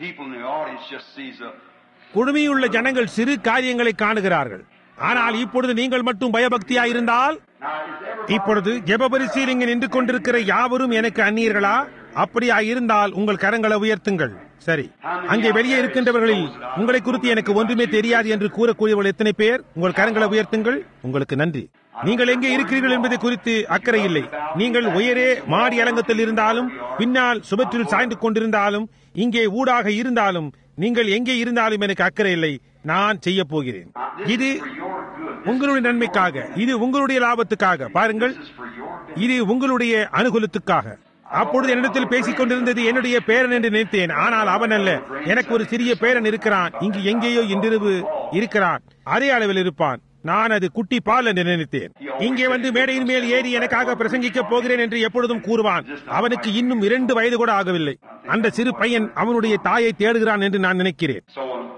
குழுமியுள்ள ஜனங்கள் சிறு காரியங்களை காணுகிறார்கள். ஆனால் இப்பொழுது நீங்கள் மட்டும் பயபக்தியாயிருந்தால் இப்பொழுது ஜெப பரிசீலிங்க நின்று கொண்டிருக்கிற யாவரும் எனக்கு அந்நியர்களா? அப்படியா இருந்தால் உங்கள் கரங்களை உயர்த்துங்கள். சரி, அங்கே வெளியே இருக்கின்றவர்களில் உங்களை குறித்து எனக்கு ஒன்றுமே தெரியாது என்று கூறக்கூடியவர்கள் எத்தனை பேர்? உங்கள் கரங்களை உயர்த்துங்கள். உங்களுக்கு நன்றி. நீங்கள் எங்கே இருக்கிறீர்கள் என்பதை குறித்து அக்கறை இல்லை. நீங்கள் உயரே மாடி அலங்கத்தில் இருந்தாலும், பின்னால் சுபற்றில் சாய்ந்து கொண்டிருந்தாலும், இங்கே ஊடாக இருந்தாலும், நீங்கள் எங்கே இருந்தாலும் எனக்கு அக்கறை இல்லை. நான் செய்ய போகிறேன். இது உங்களுடைய நன்மைக்காக, இது உங்களுடைய லாபத்துக்காக. பாருங்கள், இது உங்களுடைய அனுகூலத்துக்காக. அப்பொழுது என்னிடத்தில் பேசிக் கொண்டிருந்தது என்னுடைய பேரன் என்று நினைத்தேன். ஆனால் அவன் அல்ல. எனக்கு ஒரு சிறிய பேரன் இருக்கிறான். இங்கு எங்கேயோ இன்றிரவு இருக்கிறான். அதே அளவில் இருப்பான். நான் அது குட்டி பால் என்று நினைத்தேன். இங்கே வந்து மேடையின் மேல் ஏறி எனக்காக பிரசங்கிக்கப் போகிறேன் என்று எப்பொழுதும் கூறுவான். அவனுக்கு இன்னும் 2 வயது கூட ஆகவில்லை. அந்த சிறு பையன் அவனுடைய தாயை தேடுகிறான் என்று நான் நினைக்கிறேன்.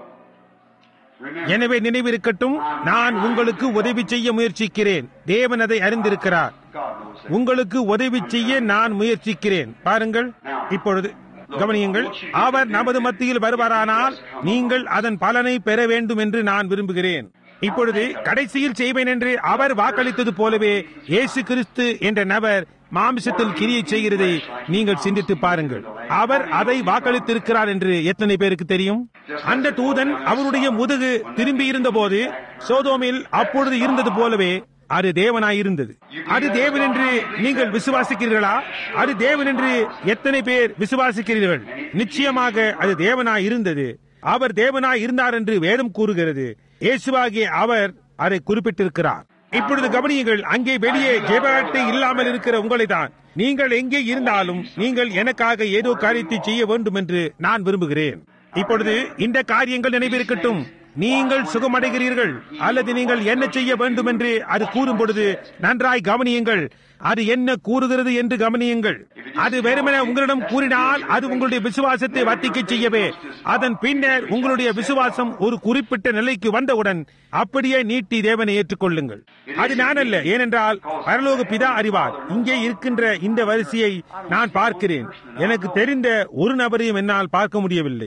எனவே நினைவிருக்கட்டும், நான் உங்களுக்கு உதவி செய்ய முயற்சிக்கிறேன். தேவன் அதை அறிந்திருக்கிறார். உங்களுக்கு உதவி செய்ய நான் முயற்சிக்கிறேன். பாருங்கள், இப்பொழுது கவனியுங்கள். அவர் நமது மத்தியில் வருவாரானால் நீங்கள் அதன் பலனை பெற வேண்டும் என்று நான் விரும்புகிறேன். இப்பொழுது கடைசியில் செய்வேன் என்று அவர் வாக்களித்தது போலவே இயேசு கிறிஸ்து என்ற நபர் மாம்சத்தில் கிரியை செய்கிறதை நீங்கள் சிந்தித்து பாருங்கள். அவர் அதை வாக்களித்திருக்கிறார் என்று எத்தனை பேருக்கு தெரியும்? அந்த தூதன் அவருடைய முதுகு திரும்பி இருந்த போது சோதோமில் அப்பொழுது இருந்தது போலவே அது தேவனாயிருந்தது. அது தேவன் என்று நீங்கள் விசுவாசிக்கிறீர்களா? அது தேவன் என்று எத்தனை பேர் விசுவாசிக்கிறீர்கள்? நிச்சயமாக அது தேவனாய் இருந்தது. அவர் தேவனாய் இருந்தார் என்று வேதம் கூறுகிறது. இயேசுவாகிய அவர் அதை குறிப்பிட்டிருக்கிறார். இப்பொழுது கவனியுங்கள். அங்கே வெளியே ஜெப அட்டை இல்லாமல் இருக்கிற உங்களை தான். நீங்கள் எங்கே இருந்தாலும் நீங்கள் எனக்காக ஏதோ காரியத்தை செய்ய வேண்டும் என்று நான் விரும்புகிறேன். இப்பொழுது இந்த காரியங்கள் நினைவிருக்கட்டும். நீங்கள் சுகமடைகிறீர்கள் அல்லது நீங்கள் என்ன செய்ய வேண்டும் என்று அது கூறும் பொழுது நன்றாய் கவனியுங்கள். அது என்ன கூறுகிறது என்று கவனியுங்கள். அது வெறுமனே உங்களிடம் கூறினால் அது உங்களுடைய விசுவாசத்தை வர்த்திக்க செய்யவே. அதன் பின்னர் உங்களுடைய விசுவாசம் ஒரு குறிப்பிட்ட நிலைக்கு வந்தவுடன் அப்படியே நீட்டி தேவனை ஏற்றுக்கொள்ளுங்கள். அது நான் அல்ல. ஏனென்றால் பரலோக பிதா அறிவார். இங்கே இருக்கின்ற இந்த வரிசையை நான் பார்க்கிறேன். எனக்கு தெரிந்த ஒரு நபரையும் என்னால் பார்க்க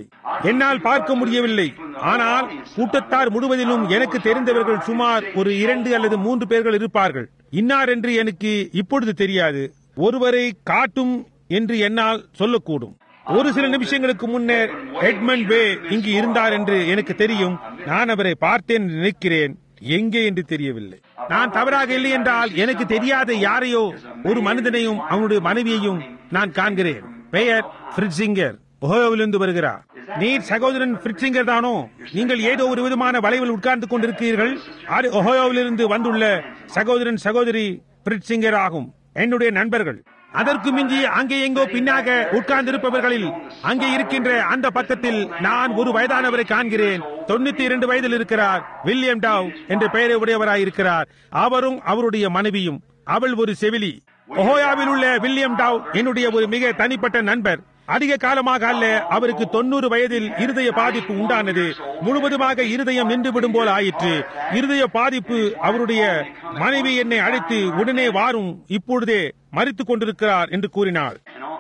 முடியவில்லை. ஆனால் கூட்டத்தார் முழுவதிலும் எனக்கு தெரிந்தவர்கள் சுமார் ஒரு 2 அல்லது 3 பேர்கள் இருப்பார்கள். இன்னார் என்று எனக்கு இப்பொழுது தெரியாது. ஒருவரை காட்டும் என்று என்னால் சொல்லக்கூடும். ஒரு சில நிமிஷங்களுக்கு முன்னர் எட்மண்ட் வே இங்கு இருந்தார் என்று எனக்கு தெரியும். நான் அவரை பார்த்தேன் நினைக்கிறேன். எங்கே என்று தெரியவில்லை. நான் தவறாக இல்லை என்றால் எனக்கு தெரியாத யாரையோ ஒரு மனிதனையும் அவனுடைய மனைவியையும் நான் காண்கிறேன். பெயர் ஃப்ரிட்சிங்கர். ஒஹோயோவிலிருந்து வருகிறார். நீர் சகோதரன் ஃப்ரிட்சிங்கர் தானோ? நீங்கள் ஏதோ ஒரு விதமான வளைவில் உட்கார்ந்து கொண்டிருக்கிறீர்கள். அது ஒஹோயோவிலிருந்து வந்துள்ள சகோதரன் சகோதரி ஃப்ரிட்சிங்கர் ஆகும். என்னுடைய நண்பர்கள். அதற்கு மிஞ்சி அங்கே எங்கோ பின்னாக உட்கார்ந்திருப்பவர்களில் அங்கே இருக்கின்ற அந்த பக்கத்தில் நான் ஒரு வயதானவரை காண்கிறேன். 92 வயதில் இருக்கிறார். வில்லியம் டாவ் என்ற பெயரை உடையவராயிருக்கிறார். அவரும் அவருடைய மனைவியும். அவள் ஒரு செவிலி. ஒஹோயாவில் உள்ள வில்லியம் டாவ் என்னுடைய ஒரு மிக தனிப்பட்ட நண்பர். அதிக காலமாக அல்ல, அவருக்கு 90 வயதில் இருதய பாதிப்பு உண்டானது. முழுவதுமாக இருதயம் நின்று விடும் போல ஆயிற்று. இருதய பாதிப்பு. அவருடைய மனைவி என்னை அழைத்து உடனே வாரும், இப்பொழுதே மரித்துக் கொண்டிருக்கிறார் என்று கூறினார்.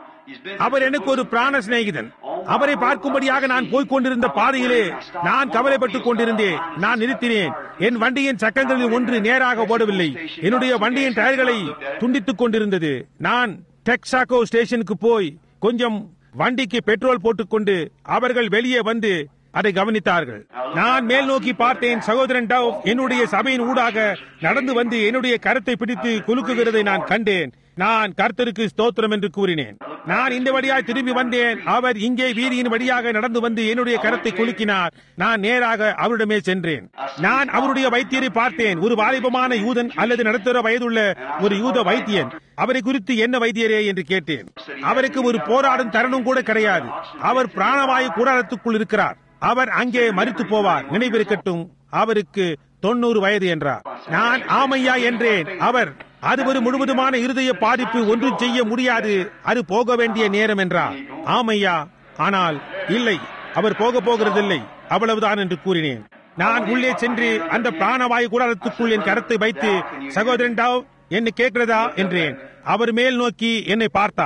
அவர் எனக்கு ஒரு பிராண சிநேகிதன். அவரை பார்க்கும்படியாக நான் போய்கொண்டிருந்த பாதையிலே நான் கவலைப்பட்டுக் கொண்டிருந்தேன். நான் நிறுத்தினேன். என் வண்டியின் சக்கரங்களில் ஒன்று நேராக ஓடவில்லை. என்னுடைய வண்டியின் டயர்களை துண்டித்துக் கொண்டிருந்தது. நான் டெக்சாகோ ஸ்டேஷனுக்கு போய் கொஞ்சம் வண்டிக்கு பெட்ரோல் போட்டுக்கொண்டு அவர்கள் வெளியே வந்து அதை கவனித்தார்கள். நான் மேல் நோக்கி பார்த்தேன். சகோதரன் டவ் என்னுடைய சபையின் ஊடாக நடந்து வந்து என்னுடைய கரத்தை பிடித்து குலுக்குகிறதை நான் கண்டேன். நான் கர்த்தருக்கு ஸ்தோத்திரம் என்று கூறினேன். நான் இந்த வழியாய் திரும்பி வந்தேன். அவர் இங்கே வீதியின் வழியாக நடந்து வந்து என்னுடைய கரத்தை குலுக்கினார். நான் நேராக அவரிடமே சென்றேன். நான் அவருடைய வைத்தியரை பார்த்தேன். ஒரு வாலிபமான யூதன் அல்லது நடுத்தர வயதுள்ள ஒரு யூத வைத்தியன். அவரை குறித்து என்ன வைத்தியரே என்று கேட்டேன். அவருக்கு ஒரு போராடும் தருணம் கூட கிடையாது. அவர் பிராணவாயு கூடாரத்துக்குள் இருக்கிறார். அவர் அங்கே மரித்து போவார். நினைவிருக்கட்டும், அவருக்கு 90 வயது என்றார். நான் ஆமையா என்றேன். அவர் அது ஒரு முழுவதுமான இருதய பாதிப்பு, ஒன்றும் செய்ய முடியாது, அது போக வேண்டிய நேரம் என்றார். ஆமையா, ஆனால் இல்லை, அவர் போகிறதில்லை, அவ்வளவுதான் என்று கூறினேன். நான் உள்ளே சென்று அந்த பிராணவாயு கூடாரத்துக்குள் என் கரத்தை வைத்து, சகோதரன் டாவ் என்ன கேட்கிறதா என்றேன். அவர் மேல் நோக்கி என்னை பார்த்தார்.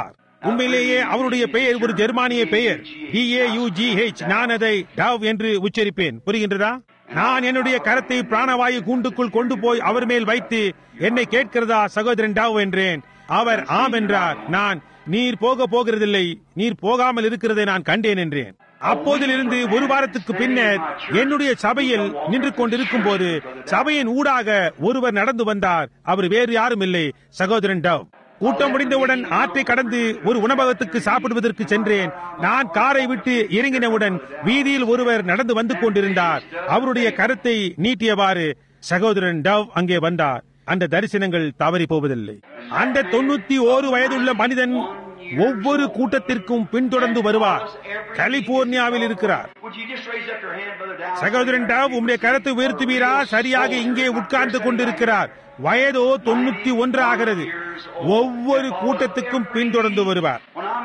உண்மையிலேயே அவருடைய பெயர் ஒரு ஜெர்மானிய பெயர், DAUGH. நான் அதை டவ் என்று உச்சரிப்பேன். புரிகின்றதா? நான் என்னுடைய கரத்தை பிராணவாயு கூண்டுக்குள் கொண்டு போய் அவர் மேல் வைத்து, என்னை கேட்கிறதா சகோதரன் டவ் என்றேன். அவர் ஆம் என்றார். நான், நீர் போகிறதில்லை, நீர் போகாமல் இருக்கிறதை நான் கண்டேன் என்றேன். அப்போதிலிருந்து ஒரு வாரத்துக்கு பின்னர் என்னுடைய சபையில் நின்று கொண்டிருக்கும் போது சபையின் ஊடாக ஒருவர் நடந்து வந்தார். அவர் வேறு யாரும் இல்லை, சகோதரன் டவ். கூட்டம் முடிந்தவுடன் ஆற்றை கடந்து ஒரு உணவகத்துக்கு சாப்பிடுவதற்கு சென்றேன். நான் காரை விட்டு இறங்கினவுடன் வீதியில் ஒருவர் நடந்து வந்து கொண்டிருந்தார். அவருடைய கரத்தை நீட்டியவாறு சகோதரன் டவ் அங்கே வந்தார். அந்த தரிசனங்கள் தவறி போவதில்லை. அந்த 91 வயதுள்ள மனிதன் ஒவ்வொரு கூட்டத்திற்கும் பின்தொடர்ந்து வருவார். கலிபோர்னியாவில் இருக்கிறார். சகோதரன் டவ், உம்முடைய கரத்தை உயர்த்துவீரா? சரியாக இங்கே உட்கார்ந்து கொண்டிருக்கிறார். வயதோ 91 ஆகிறது. ஒவ்வொரு கூட்டத்துக்கும் பின்தொடர்ந்து வருவார்.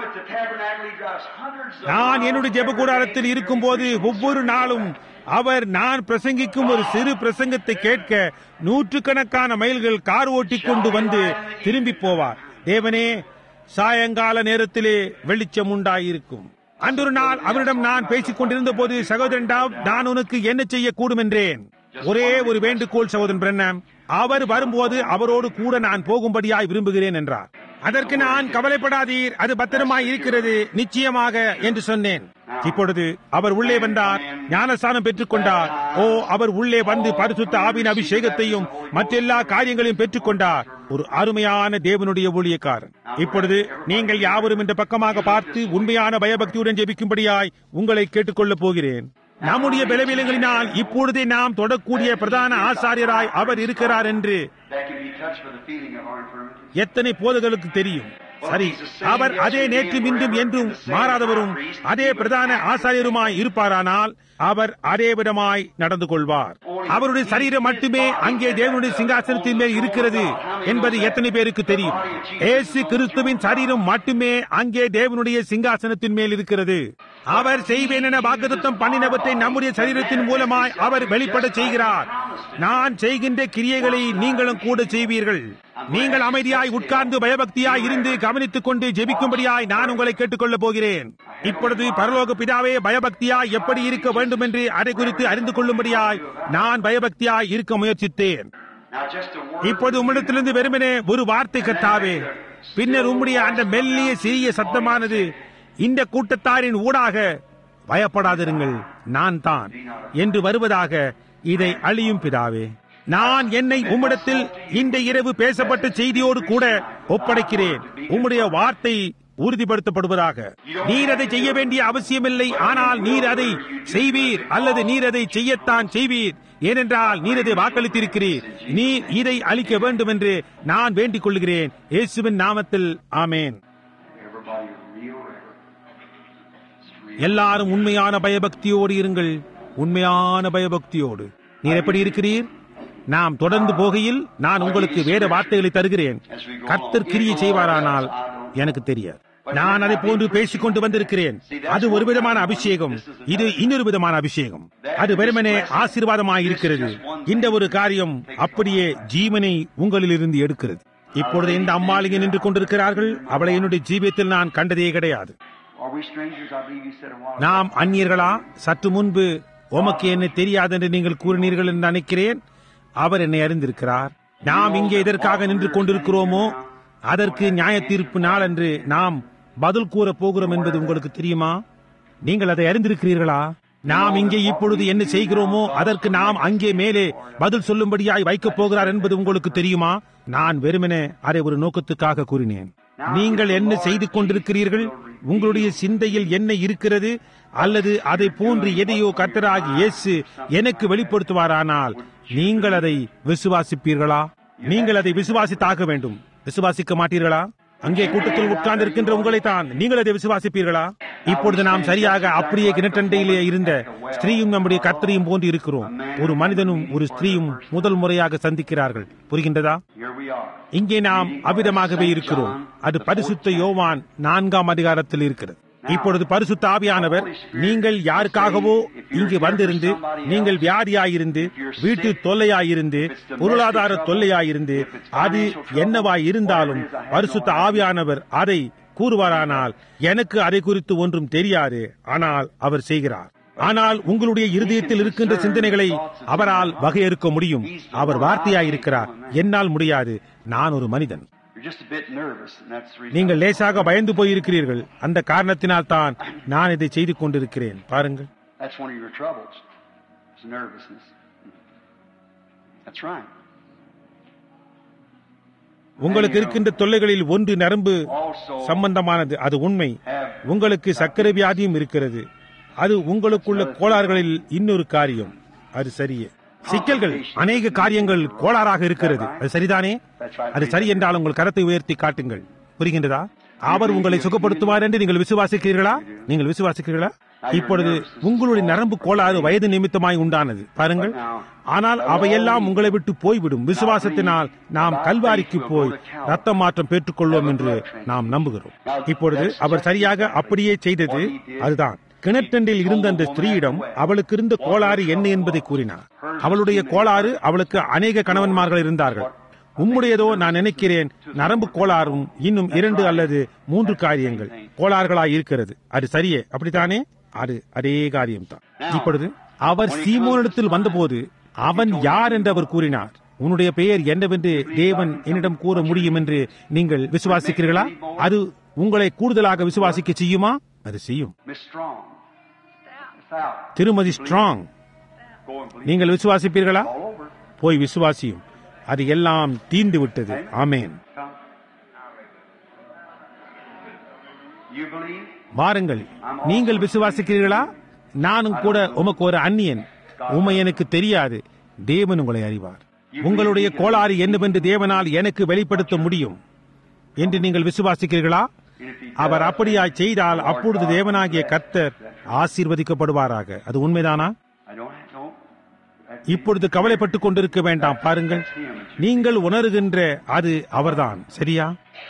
நான் என்னுடைய ஜெப கூடாரத்தில் இருக்கும் போது ஒவ்வொரு நாளும் அவர் நான் பிரசங்கிக்கும் ஒரு சிறு பிரசங்கத்தை கேட்க நூற்றுக்கணக்கான மைல்கள் கார் ஓட்டிக் கொண்டு வந்து திரும்பி போவார். தேவனே, சாயங்கால நேரத்திலே வெளிச்சம் உண்டாயிருக்கும். அன்றொரு நாள் அவரிடம் நான் பேசிக் கொண்டிருந்த போது, சகோதரன் டவ், நான் உனக்கு என்ன செய்யக்கூடும் என்றேன். ஒரே ஒரு வேண்டுகோள் சகோதரன் பிரண்ணம், அவர் வரும்போது அவரோடு கூட நான் போகும்படியாய் விரும்புகிறேன் என்றார். அதற்கு நான், கவலைப்படாதீர், அது பத்திரமாய் இருக்கிறது, நிச்சயமாக என்று சொன்னேன். இப்பொழுது அவர் உள்ளே வந்தார், ஞானஸ்நானம் பெற்றுக் கொண்டார். அவர் உள்ளே வந்து பரிசுத்த ஆவியின் அபிஷேகத்தையும் மற்றெல்லா காரியங்களையும் பெற்றுக் கொண்டார். ஒரு அருமையான தேவனுடைய ஊழியக்காரன். இப்பொழுது நீங்கள் யாவரும் இந்த பக்கமாக பார்த்து உண்மையான பயபக்தியுடன் ஜெபிக்கும்படியாய் உங்களை கேட்டுக்கொள்ளப் போகிறேன். நம்முடைய பலவீனங்களினால் இப்பொழுதே நாம் தொடக்கூடிய பிரதான ஆசாரியராய் அவர் இருக்கிறார் என்று எத்தனை போதகர்களுக்கு தெரியும். சரி, அவர் அதே நேற்றும் இன்றும் என்றும் மாறாதவரும் அதே பிரதான ஆசாரியருமாய் இருப்பாரானால் அவர் அதே விதமாய் நடந்து கொள்வார். அவருடைய சரீரம் மட்டுமே அங்கே தேவனுடைய சிங்காசனத்தின் மேல் இருக்கிறது என்பது எத்தனை பேருக்கு தெரியும்? இயேசு கிறிஸ்துவின் சரீரம் மட்டுமே அங்கே தேவனுடைய சிங்காசனத்தின் மேல் இருக்கிறது. அவர் செய்வேன் என வாக்குத்தத்தம் பண்ணினவற்றை நம்முடைய சரீரத்தின் மூலமாய் அவர் வெளிப்பட செய்கிறார். நான் செய்கின்ற கிரியைகளை நீங்களும் கூட செய்வீர்கள். நீங்கள் அமைதியாய் உட்கார்ந்து பயபக்தியாய் இருந்து கவனித்துக் கொண்டு ஜெபிக்கும்படியாய் நான் உங்களை கேட்டுக்கொள்ளப் போகிறேன். இப்பொழுது பரலோக பிதாவே, பயபக்தியாய் எப்படி இருக்க வேண்டும் என்று அதை குறித்து அறிந்து கொள்ளும்படியாய் நான் பயபக்தியாய் இருக்க முயற்சித்தேன். இப்போது உம்மிடத்திலிருந்து வெறுமனே ஒரு வார்த்தை கர்த்தாவே, பின்னர் உம்முடைய அந்த மெல்லிய சிறிய சத்தமானது இந்த கூட்டத்தாரின் ஊடாக, பயப்படாதிருங்கள், நான் தான் என்று வருவதாக இதை அழியும் பிதாவே. நான் என்னை உம்மிடத்தில் இந்த இரவு பேசப்பட்ட செய்தியோடு கூட ஒப்படைக்கிறேன். உம்முடைய வார்த்தை உறுதிப்படுத்தப்படுவதாக. நீர் அதை செய்ய வேண்டிய அவசியமில்லை, ஆனால் நீர் அதை செய்வீர், அல்லது நீர் அதை செய்யத்தான் செய்வீர். ஏனென்றால் நீர் அதை வாக்களித்திருக்கிறீர். நீர் இதை அளிக்க வேண்டும் என்று நான் வேண்டிக் கொள்கிறேன். இயேசுவின் நாமத்தில் ஆமேன். எல்லாரும் உண்மையான பயபக்தியோடு இருங்கள். உண்மையான பயபக்தியோடு. நீர் எப்படி இருக்கிறீர்? நாம் தொடர்ந்து போகையில் நான் உங்களுக்கு வேற வார்த்தைகளை தருகிறேன். கர்த்தர் கிரியை செய்வாரானால் எனக்கு தெரியாது. நான் அதை போன்று பேசிக் கொண்டு வந்திருக்கிறேன். அது ஒரு விதமான அபிஷேகம், இது இன்னொரு விதமான அபிஷேகம். அது வெறுமனே ஆசீர்வாதமாய் இருக்கிறது. இந்த ஒரு காரியம் அப்படியே ஜீவனை உங்களில் இருந்து எடுக்கிறது. இப்பொழுது இந்த அம்மாளிகை நின்று கொண்டிருக்கிறார்கள். அவளை என்னுடைய ஜீவியத்தில் நான் கண்டதே கிடையாது. நாம் அந்நியர்களா? சற்று முன்பு உமக்கு என்ன தெரியாது என்று நீங்கள் கூறினீர்கள் என்று நினைக்கிறேன். அவர் என்னை அறிந்திருக்கிறார். நாம் இங்கே எதற்காக நின்று கொண்டிருக்கிறோமோ அதற்கு நியாய தீர்ப்பு நாள் என்று நாம் பதில் கூற போகிறோம் என்பது உங்களுக்கு தெரியுமா? நீங்கள் அதை அறிந்திருக்கிறீர்களா? நாம் இங்கே இப்பொழுது என்ன செய்கிறோமோ அதற்கு நாம் அங்கே மேலே பதில் சொல்லும்படியாய் வைக்கப் போகிறார் என்பது உங்களுக்கு தெரியுமா? நான் வெறுமனே அதை ஒரு நோக்கத்துக்காக கூறினேன். நீங்கள் என்ன செய்து கொண்டிருக்கிறீர்கள்? உங்களுடைய சிந்தையில் என்ன இருக்கிறது? அல்லது அதை போன்று எதையோ கர்த்தராகிய இயேசு எனக்கு வெளிப்படுத்துவாரானால் நீங்கள் அதை விசுவாசிப்பீர்களா? நீங்கள் அதை விசுவாசித்தாக வேண்டும். விசுவாசிக்க மாட்டீர்களா? அங்கே கூட்டத்தில் உட்கார்ந்து இருக்கின்ற உங்களை தான் நீங்கள் அதை விசுவாசிப்பீர்களா? இப்பொழுது நாம் சரியாக அப்படியே கிணற்றண்டையிலே இருந்த ஸ்திரீயும் நம்முடைய கர்த்தரையும் போன்று இருக்கிறோம். ஒரு மனிதனும் ஒரு ஸ்திரீயும் முதல் முறையாக சந்திக்கிறார்கள். புரிகின்றதா? இங்கே நாம் அவ்விதமாகவே இருக்கிறோம். அது பரிசுத்த யோவான் 4ஆம் அதிகாரத்தில் இருக்கிறது. இப்பொழுது பரிசுத்த ஆவியானவர் நீங்கள் யாருக்காகவோ இங்கு வந்திருந்து, நீங்கள் வியாதியாயிருந்து, வீட்டு தொல்லையாயிருந்து, பொருளாதார தொல்லையாயிருந்து, அது என்னவாய் இருந்தாலும் பரிசுத்த ஆவியானவர் அதை கூறுவாரானால், எனக்கு அதை குறித்து ஒன்றும் தெரியாது, ஆனால் அவர் செய்கிறார். ஆனால் உங்களுடைய இருதயத்தில் இருக்கின்ற சிந்தனைகளை அவரால் வகையறுக்க முடியும். அவர் வார்த்தையாயிருக்கிறார். என்னால் முடியாது, நான் ஒரு மனிதன். நீங்கள் லேசாக பயந்து போயிருக்கிறீர்கள். அந்த காரணத்தினால் தான் நான் இதை செய்து கொண்டிருக்கிறேன். பாருங்கள், உங்களுக்கு இருக்கின்ற தொல்லைகளில் ஒன்று நரம்பு சம்பந்தமானது. அது உண்மை. உங்களுக்கு சர்க்கரை வியாதியும் இருக்கிறது. அது உங்களுக்குள்ள கோளாறுகளில் இன்னொரு காரியம். அது சரியே. சிக்கல்கள், அநேக காரியங்கள் கோளாறாக இருக்கிறது. அது சரிதானே? அது சரி என்றால் உங்கள் கரத்தை உயர்த்தி காட்டுங்கள். புரிகின்றதா? அவர் உங்களை சுகப்படுத்துவார் என்று நீங்கள் விசுவாசிக்கிறீர்களா? நீங்கள் விசுவாசிக்கிறீர்களா? இப்பொழுது உங்களுடைய நரம்பு கோளாறு வயது நிமித்தமாய் உண்டானது. பாருங்கள், ஆனால் அவையெல்லாம் உங்களை விட்டு போய்விடும். விசுவாசத்தினால் நாம் கல்வாரிக்கு போய் ரத்த மாற்றம் பெற்றுக்கொள்வோம் என்று நாம் நம்புகிறோம். இப்பொழுது அவர் சரியாக அப்படியே செய்தது அதுதான். கிணற்றண்டில் இருந்த அந்த ஸ்திரீயிடம் அவளுக்கு இருந்த கோளாறு என்ன என்பதை கூறினார். அவளுடைய கோளாறு, அவளுக்கு அநேக கணவன்மார்கள் இருந்தார்கள். உம்முடையதோ நான் நினைக்கிறேன் நரம்பு கோளாறும் இன்னும் 2 அல்லது 3 காரியங்கள் கோளாறுகளாய் இருக்கிறது. அது சரியே, அப்படித்தானே? அது அதே காரியம்தான். இப்பொழுது அவர் சீமோனிடத்தில் வந்தபோது அவன் யார் என்று அவர் கூறினார். உன்னுடைய பெயர் என்னவென்று தேவன் என்னிடம் கூற முடியும் என்று நீங்கள் விசுவாசிக்கிறீர்களா? அது உங்களை கூடுதலாக விசுவாசிக்க செய்யுமா? அது செய்யும். திருமதி ஸ்ட்ராங், நீங்கள் விசுவாசிப்பீர்களா? போய் விசுவாசியும். அது எல்லாம் தீர்ந்து விட்டது. ஆமேன். வாருங்கள், நீங்கள் விசுவாசிக்கிறீர்களா? நானும் கூட உமக்கு ஒரு அந்நியன். உம்மை எனக்கு தெரியாது. தேவன் உங்களை அறிவார். உங்களுடைய கோளாறு என்னவென்று தேவனால் எனக்கு வெளிப்படுத்த முடியும் என்று நீங்கள் விசுவாசிக்கிறீர்களா? அவர் அப்படியாய் செய்தால் அப்பொழுது தேவனாகிய கர்த்தர் ஆசீர்வதிக்கப்படுவாராக. அது உண்மைதானா? இப்பொழுது கவலைப்பட்டுக் கொண்டிருக்க வேண்டாம். பாருங்கள், நீங்கள் உணர்கின்ற அது அவர்தான். சரியா?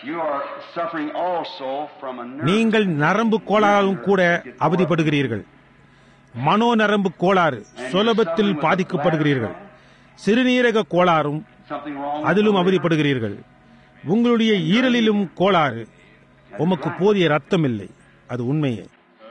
நீங்கள் நரம்பு கோளாறாலும் கூட அவதிப்படுகிறீர்கள். மனோ நரம்பு கோளாறு சுலபத்தில் பாதிக்கப்படுகிறீர்கள். சிறுநீரக கோளாறும் அதிலும் அவதிப்படுகிறீர்கள். உங்களுடைய ஈரலிலும் கோளாறு. உமக்கு போதிய ரத்தம் இல்லை. அது உண்மையே.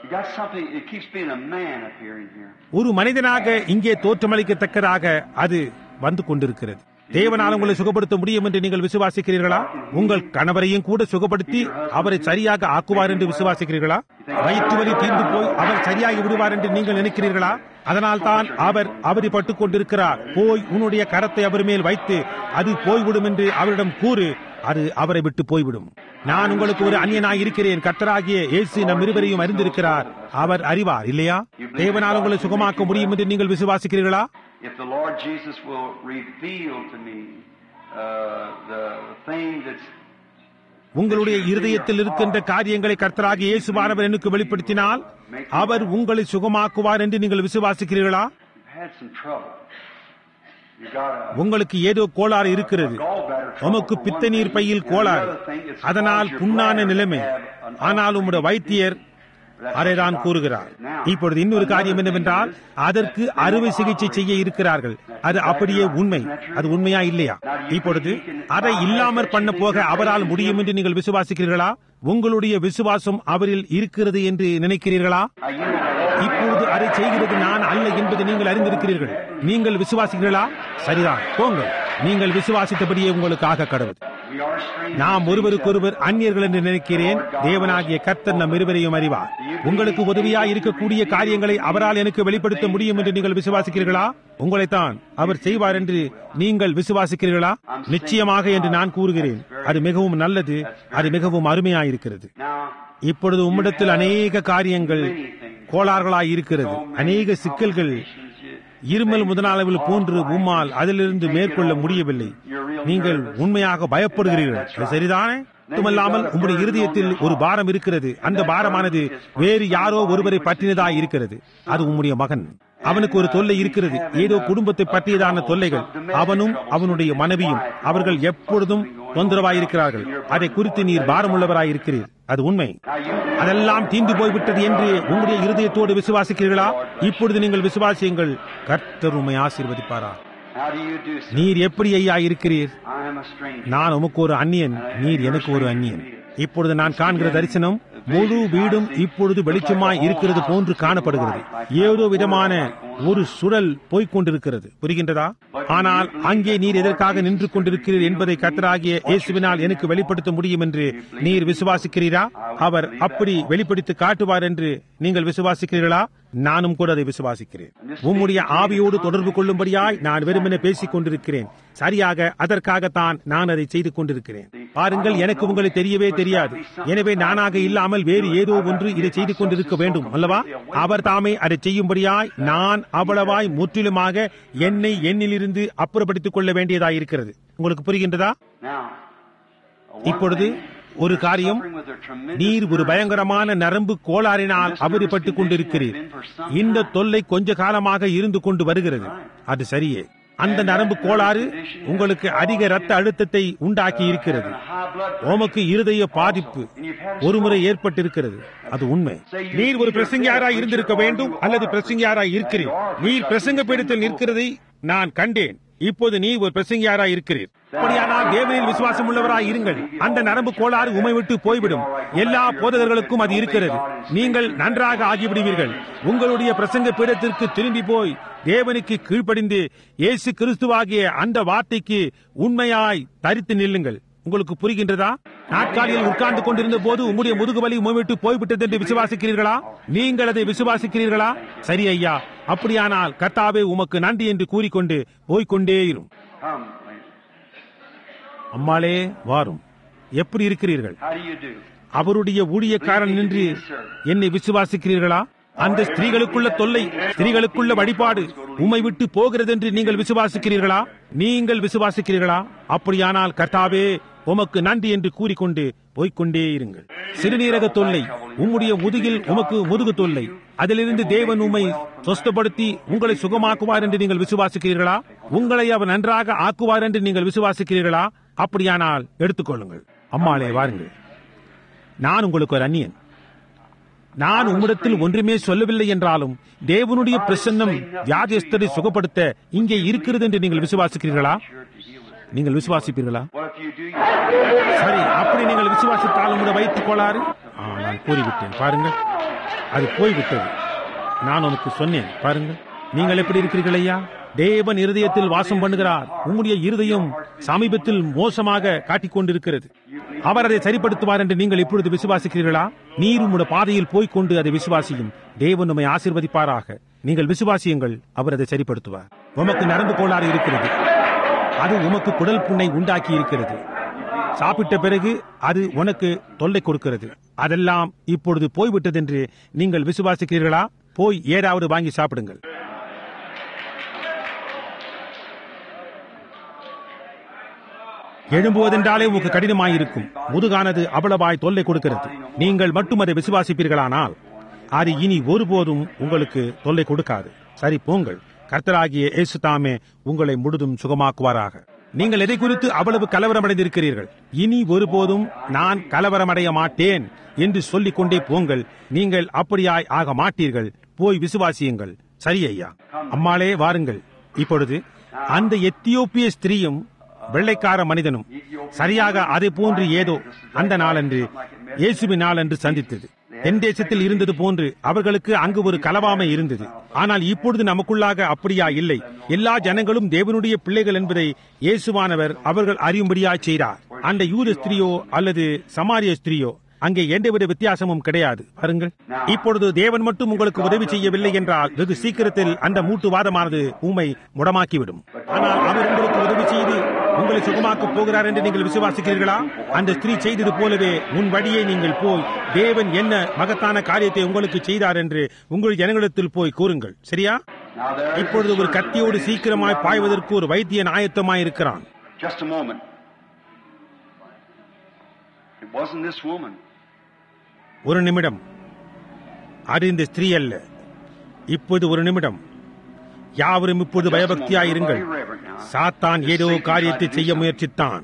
ஒரு மனிதனாக இங்கே தோற்றமளிக்கத்தக்கதாக அது வந்து கொண்டிருக்கிறது. தேவனால் உங்களை சுகப்படுத்த முடியும் என்று நீங்கள் விசுவாசிக்கிறீர்களா? உங்கள் கணவரையும் கூட சுகப்படுத்தி அவரை சரியாக ஆக்குவார் என்று விசுவாசிக்கிறீர்களா? வயிற்று வலி தீர்ந்து போய் அவர் சரியாகி விடுவார் என்று நீங்கள் நினைக்கிறீர்களா? அதனால் தான் அவர் அவதிப்பட்டுக் கொண்டிருக்கிறார். போய் உன்னுடைய கரத்தை அவர் மேல் வைத்து அது போய்விடும் என்று அவரிடம் கூறு. அது அவரை விட்டு போய்விடும். நான் உங்களுக்கு ஒரு அந்நியனாய் இருக்கிறேன். கர்த்தராகிய இயேசு நம் இருவரையும் அறிந்திருக்கிறார். அவர் அறிவார், இல்லையா? தேவனால் உங்களை சுகமாக்க முடியும் என்று நீங்கள் விசுவாசிக்கிறீர்களா? If the Lord Jesus will reveal to me the thing that's உங்களுடைய இருதயத்தில் இருக்கின்ற காரியங்களை கர்த்தராகிய இயேசுவானவர் எனக்கு வெளிப்படுத்தினால் அவர் உங்களை சுகமாக்குவார் என்று நீங்கள் விசுவாசிக்கிறீர்களா? உங்களுக்கு ஏதோ கோளாறு இருக்கிறது. உமக்கு பித்த நீர் பையில் கோளாறு, அதனால் புண்ணான நிலைமை. ஆனால் உம்முடைய வைத்தியர் அதைதான் கூறுகிறார். இப்பொழுது இன்னொரு காரியம் என்னவென்றால், அதற்கு அறுவை சிகிச்சை செய்ய இருக்கிறார்கள். அது அப்படியே உண்மை. அது உண்மையா இல்லையா? இப்பொழுது அதை இல்லாமற் பண்ண போக அவரால் முடியும் என்று நீங்கள் விசுவாசிக்கிறீர்களா? உங்களுடைய விசுவாசம் அவரில் இருக்கிறது என்று நினைக்கிறீர்களா? இப்பொழுது அதை செய்கிறது நான் அல்ல என்பதை நீங்கள் அறிந்திருக்கிறீர்கள். நீங்கள் விசுவாசிக்கிறீர்களா? சரிதான், போங்கள். நீங்கள் விசுவாசித்தபடியே உங்களுக்கு ஆக கடவுள். நாம் ஒருவருக்கொருவர் அந்நியர்கள் என்று நினைக்கிறேன். தேவனாகிய கர்த்தர் நம் இருவரையும் அறிவார். உங்களுக்கு உதவியாய் இருக்கக்கூடிய காரியங்களை அவரால் எனக்கு வெளிப்படுத்த முடியும் என்று நீங்கள் விசுவாசிக்கிறீர்களா? உங்களைத்தான் அவர் செய்வார் என்று நீங்கள் விசுவாசிக்கிறீர்களா? நிச்சயமாக என்று நான் கூறுகிறேன். அது மிகவும் நல்லது. அது மிகவும் அருமையாயிருக்கிறது. இப்பொழுது உம்மிடத்தில் அநேக காரியங்கள் கோளாறுகளாய் இருக்கிறது. அநேக சிக்கல்கள், இருமல் முதலாளவில் போன்று உம்மால் அதிலிருந்து மேற்கொள்ள முடியவில்லை. நீங்கள் உண்மையாக பயப்படுகிறீர்கள். அது சரிதானே? மட்டுமல்லாமல் உங்களுடைய இருதயத்தில் ஒரு பாரம் இருக்கிறது. அந்த பாரமானது வேறு யாரோ ஒருவரை பற்றினதாய் இருக்கிறது. அது உம்முடைய மகன். அவனுக்கு ஒரு தொல்லை இருக்கிறது. ஏதோ குடும்பத்தை பற்றியதான தொல்லைகள். அவனும் அவனுடைய மனைவியும் அவர்கள் எப்பொழுதும் தொந்தரவாயிருக்கிறார்கள். அதை குறித்து நீர் பாரமுள்ளவராயிருக்கிறீர். அது உண்மை. அதெல்லாம் தீண்டு போய்விட்டது என்று உங்களுடைய இருதயத்தோடு விசுவாசிக்கிறீர்களா? இப்பொழுது நீங்கள் விசுவாசியுங்கள். கர்த்தர் உம்மை ஆசீர்வதிப்பாரா. நீர் எப்படி ஐயா இருக்கிறீர்? நான் உமக்கு ஒரு அந்நியன், நீர் எனக்கு ஒரு அந்நியன். இப்பொழுது நான் காண்கிற தரிசனம் முழு வீடும் இப்பொழுது வெளிச்சமாய் இருக்கிறது போன்று காணப்படுகிறது. ஏதோ விதமான ஒரு சுழல் போய்கொண்டிருக்கிறது. புரிகின்றதா? ஆனால் அங்கே நீர் எதற்காக நின்று கொண்டிருக்கிறீர் என்பதை கர்த்தராகிய இயேசுவினால் எனக்கு வெளிப்படுத்த முடியும் என்று நீர் விசுவாசிக்கிறீரா? அவர் அப்படி வெளிப்படுத்தி காட்டுவார் என்று நீங்கள் விசுவாசிக்கிறீர்களா? நானும் கூட அதை விசுவாசிக்கிறேன். உம்முடைய ஆவியோடு தொடர்பு கொள்ளும்படியாய் நான் வெறுமனே பேசிக் கொண்டிருக்கிறேன். சரியாக அதற்காகத்தான் நான் அதை செய்து கொண்டிருக்கிறேன். பாருங்கள், எனக்கு உங்களை தெரியவே தெரியாது. எனவே நானாக இல்லாமல் வேறு ஏதோ ஒன்று இதை செய்து கொண்டிருக்க வேண்டும் அல்லவா? அவர் தாமே அதை செய்யும்படியாய் நான் அவ்வளவாய் முற்றிலுமாக என்னை என்னிலிருந்து அப்புறப்படுத்திக் கொள்ள வேண்டியதாயிருக்கிறது. உங்களுக்கு புரிகின்றதா? இப்பொழுது ஒரு காரியம், நீர் ஒரு பயங்கரமான நரம்பு கோளாறினால் அவதிப்பட்டுக் கொண்டிருக்கிறீர். இந்த தொல்லை கொஞ்ச காலமாக இருந்து கொண்டு வருகிறது. அது சரியே. அந்த நரம்பு கோளாறு உங்களுக்கு அதிக இரத்த அழுத்தத்தை உண்டாக்கி இருக்கிறது. உமக்கு இருதய பாதிப்பு ஒருமுறை ஏற்பட்டிருக்கிறது. அது உண்மை. நீர் ஒரு பிரசங்கியாராய் இருந்திருக்க வேண்டும் அல்லது பிரசங்கியாராய் இருக்கிறீர். நீர் பிரசங்க பீடத்தில் நிற்கிறதை நான் கண்டேன். இப்போது நீ ஒரு பிரசங்கியாராய் இருக்கிறீர். அப்படியானால் தேவனில் விசுவாசம் உள்ளவராய் இருங்கள். அந்த நரம்பு கோளாறு உமை விட்டு போய்விடும். எல்லா போதகர்களுக்கும் அது இருக்கிறது. நீங்கள் நன்றாக ஆகிவிடுவீர்கள். உங்களுடைய பிரசங்க பீடத்திற்கு திரும்பி போய் தேவனுக்கு கீழ்ப்படிந்து இயேசு கிறிஸ்துவாகிய அந்த வார்த்தைக்கு உண்மையாய் தரித்து நில்லுங்கள். உங்களுக்கு புரிகின்றதா? நாட்காலியில் உட்கார்ந்து கொண்டிருந்த போது உங்களுடைய முதுகுவலி உமைவிட்டு போய்விட்டது என்று விசுவாசிக்கிறீர்களா? நீங்கள் அதை விசுவாசிக்கிறீர்களா? சரி ஐயா, அப்படியானால் கர்த்தாவே உமக்கு நன்றி என்று கூறிக்கொண்டு போய்கொண்டே இரும். அம்மாளே வாரும். எப்படி இருக்கிறீர்கள்? அவருடைய ஊழியக்காரன் நின்று என்னை விசுவாசிக்கிறீர்களா? அந்த ஸ்திரீகளுக்குள்ள தொல்லை, ஸ்திரீகளுக்குள்ள வழிபாடு உம்மை விட்டு போகிறது என்று நீங்கள் விசுவாசிக்கிறீர்களா? நீங்கள் விசுவாசிக்கிறீர்களா? அப்படியானால் கர்த்தாவே உமக்கு நன்றி என்று கூறிக்கொண்டு போய்கொண்டே இருங்கள். சிறுநீரக தொல்லை, உம்முடைய முதுகில் உமக்கு முதுகு தொல்லை, அதிலிருந்து தேவன் உம்மை சொஸ்தப்படுத்தி உங்களை சுகமாக்குவார் என்று நீங்கள் விசுவாசிக்கிறீர்களா? உங்களை அவர் நன்றாக ஆக்குவார் என்று நீங்கள் விசுவாசிக்கிறீர்களா? அப்படியானால் எடுத்துக்கொள்ளுங்கள். அம்மாளே வாருங்கள். நான் உங்களுக்கு ஒரு அந்நியன். நான் உம்மிடத்தில் ஒன்றுமே சொல்லவில்லை என்றாலும் தேவனுடைய பிரசன்னம் வியாதியஸ்தரை சுகப்படுத்த இங்கே இருக்கிறது என்று நீங்கள் விசுவாசிக்கிறீர்களா? நீங்கள் விசுவாசிப்பீர்களா? சரி, அப்படி நீங்கள் விசுவாசித்தாலும் கூட வைத்துக் கொள்ளாரு. நான் கூறிவிட்டேன். பாருங்கள், அது போய்விட்டது. நான் உனக்கு சொன்னேன். பாருங்கள், நீங்கள் எப்படி இருக்கிறீர்கள் ஐயா? தேவன் இருதயத்தில் வாசம் பண்ணுகிறார். உங்களுடைய இருதயம் சமீபத்தில் மோசமாக காட்டிக் கொண்டிருக்கிறது. அவர் அதை சரிப்படுத்துவார் என்று நீங்கள் இப்பொழுது விசுவாசிக்கிறீர்களா? நீர் உம்முடைய பாதையில் போய்கொண்டு அதை விசுவாசியும். தேவன் உம்மை ஆசீர்வதிப்பாராக. நீங்கள் விசுவாசியுங்கள். அவர் அதை சரிப்படுத்துவார். உமக்கு நரம்பு கோளாறு இருக்கிறது. அது உமக்கு குடல் புண்ணை உண்டாக்கி இருக்கிறது. சாப்பிட்ட பிறகு அது உனக்கு தொல்லை கொடுக்கிறது. அதெல்லாம் இப்பொழுது போய்விட்டது என்று நீங்கள் விசுவாசிக்கிறீர்களா? போய் ஏதாவது வாங்கி சாப்பிடுங்கள். எழும்புவதென்றாலே உங்களுக்கு கடினமாயிருக்கும். முதுகானது அவ்வளவாய் தொல்லை கொடுக்கிறது. நீங்கள் மட்டும் அதை விசுவாசிப்பீர்களானால் அது இனி ஒருபோதும் உங்களுக்கு தொல்லை கொடுக்காது. சரி, போங்கள். கர்த்தராகிய இயேசு தாமே உங்களை முழுதும் சுகமாக்குவாராக. நீங்கள் எதை குறித்து அவ்வளவு கலவரமடைந்திருக்கிறீர்கள்? இனி ஒருபோதும் நான் கலவரமடைய மாட்டேன் என்று சொல்லிக் கொண்டே போங்கள். நீங்கள் அப்படியாய் ஆக மாட்டீர்கள். போய் விசுவாசியுங்கள். சரி ஐயா. அம்மாளே வாருங்கள். இப்பொழுது அந்த எத்தியோப்பிய ஸ்திரீயும் வெள்ளைக்கார மனிதனும் சரியாக அதை போன்று ஏதோ அந்த நாளன்று இயேசுவின் நாளன்று சந்தித்தது. தென் தேசத்தில் இருந்தது போன்று அவர்களுக்கு அங்கு ஒரு கலவாமை இருந்தது. ஆனால் இப்பொழுது நமக்குள்ளாக அப்படியா இல்லை. எல்லா ஜனங்களும் தேவனுடைய பிள்ளைகள் என்பதை இயேசுவானவர் அவர்கள் அறியும்படியாய் செய்தார். அந்த யூத ஸ்திரியோ அல்லது சமாரிய ஸ்திரியோ அங்கே எந்தவித வித்தியாசமும் கிடையாது. பாருங்கள், இப்பொழுது தேவன் மட்டும் உங்களுக்கு உதவி செய்யவில்லை என்றால் வெகு சீக்கிரத்தில் அந்த மூட்டுவாதமானது உம்மை முடமாக்கிவிடும். ஆனால் அவர் உங்களுக்கு உதவி செய்து உங்களை சுகமாக்கப் போகிறார் என்று நீங்கள் விசுவாசிக்கிறீர்களா? அந்த ஸ்திரீ செய்தது போலவே உன் வழியை நீங்கள் போய் தேவன் என்ன மகத்தான காரியத்தை உங்களுக்கு செய்தார் என்று உங்கள் ஜனங்களிடத்தில் போய் கூறுங்கள். சரியா? இப்பொழுது ஒரு கத்தியோடு சீக்கிரமாய் பாய்வதற்கு ஒரு வைத்தியன் ஆயத்தமாய் இருக்கிறான். ஒரு நிமிடம். அது இந்த ஸ்திரீ அல்ல. இப்போது ஒரு நிமிடம். யாவரும் இப்போது பயபக்தியாயிருங்கள். சாத்தான் ஏதோ காரியத்தை செய்ய முயற்சித்தான்.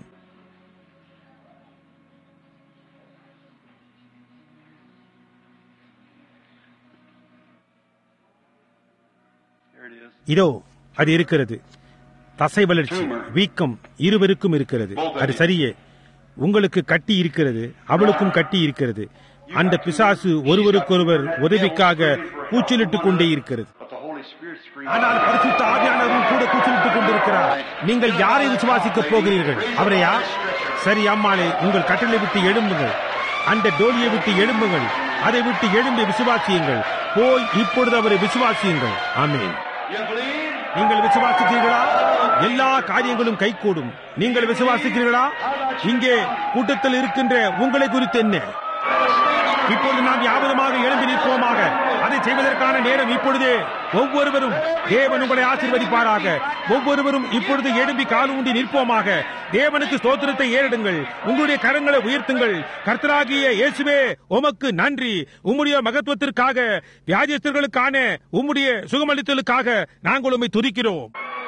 இதோ அது இருக்கிறது. தசை வளர்ச்சி, வீக்கம் இருவருக்கும் இருக்கிறது. அது சரியே. உங்களுக்கு கட்டி இருக்கிறது, அவளுக்கும் கட்டி இருக்கிறது. அந்த பிசாசு ஒருவருக்கொருவர் உதவிக்காக கூச்சலிட்டுக் கொண்டே இருக்கிறது. ஆனால் பரிசுத்த ஆவியானவரும் கூட கூச்சலிட்டுக் கொண்டிருக்கிறார். நீங்கள் யாரை விசுவாசிக்கப் போகிறீர்கள்? அவரையா? சரி அம்மாளே, உங்கள் கட்டளை விட்டு எழும்புங்கள், அந்த டோலியை விட்டு எழும்புங்கள், அதை விட்டு எழும்பி விசுவாசியுங்கள். போய் இப்பொழுது அவரை விசுவாசியுங்கள். ஆமென். நீங்கள் விசுவாசிக்கிறீர்களா? எல்லா காரியங்களும் கைகூடும். நீங்கள் விசுவாசிக்கிறீர்களா? இங்கே கூட்டத்தில் இருக்கின்ற உங்களை குறித்து என்ன? இப்பொழுது நாம் யாவதுமாக எழுந்து நிற்போமாக. அதை செய்வதற்கான நேரம் இப்பொழுதே. ஒவ்வொருவரும் தேவன் உங்களை ஆசீர்வதிப்பாராக. ஒவ்வொருவரும் இப்பொழுது எழும்பி கால் ஊண்டி நிற்போமாக. தேவனுக்கு ஸ்தோத்திரத்தை ஏறிடுங்கள். உங்களுடைய கரங்களை உயர்த்துங்கள். கர்த்தராகிய இயேசுவே, உமக்கு நன்றி. உம்முடைய மகத்துவத்திற்காக, வியாதியஸ்தர்களுக்கான உம்முடைய சுகமளித்தலுக்காக நாங்கள் உம்மை துதிக்கிறோம்.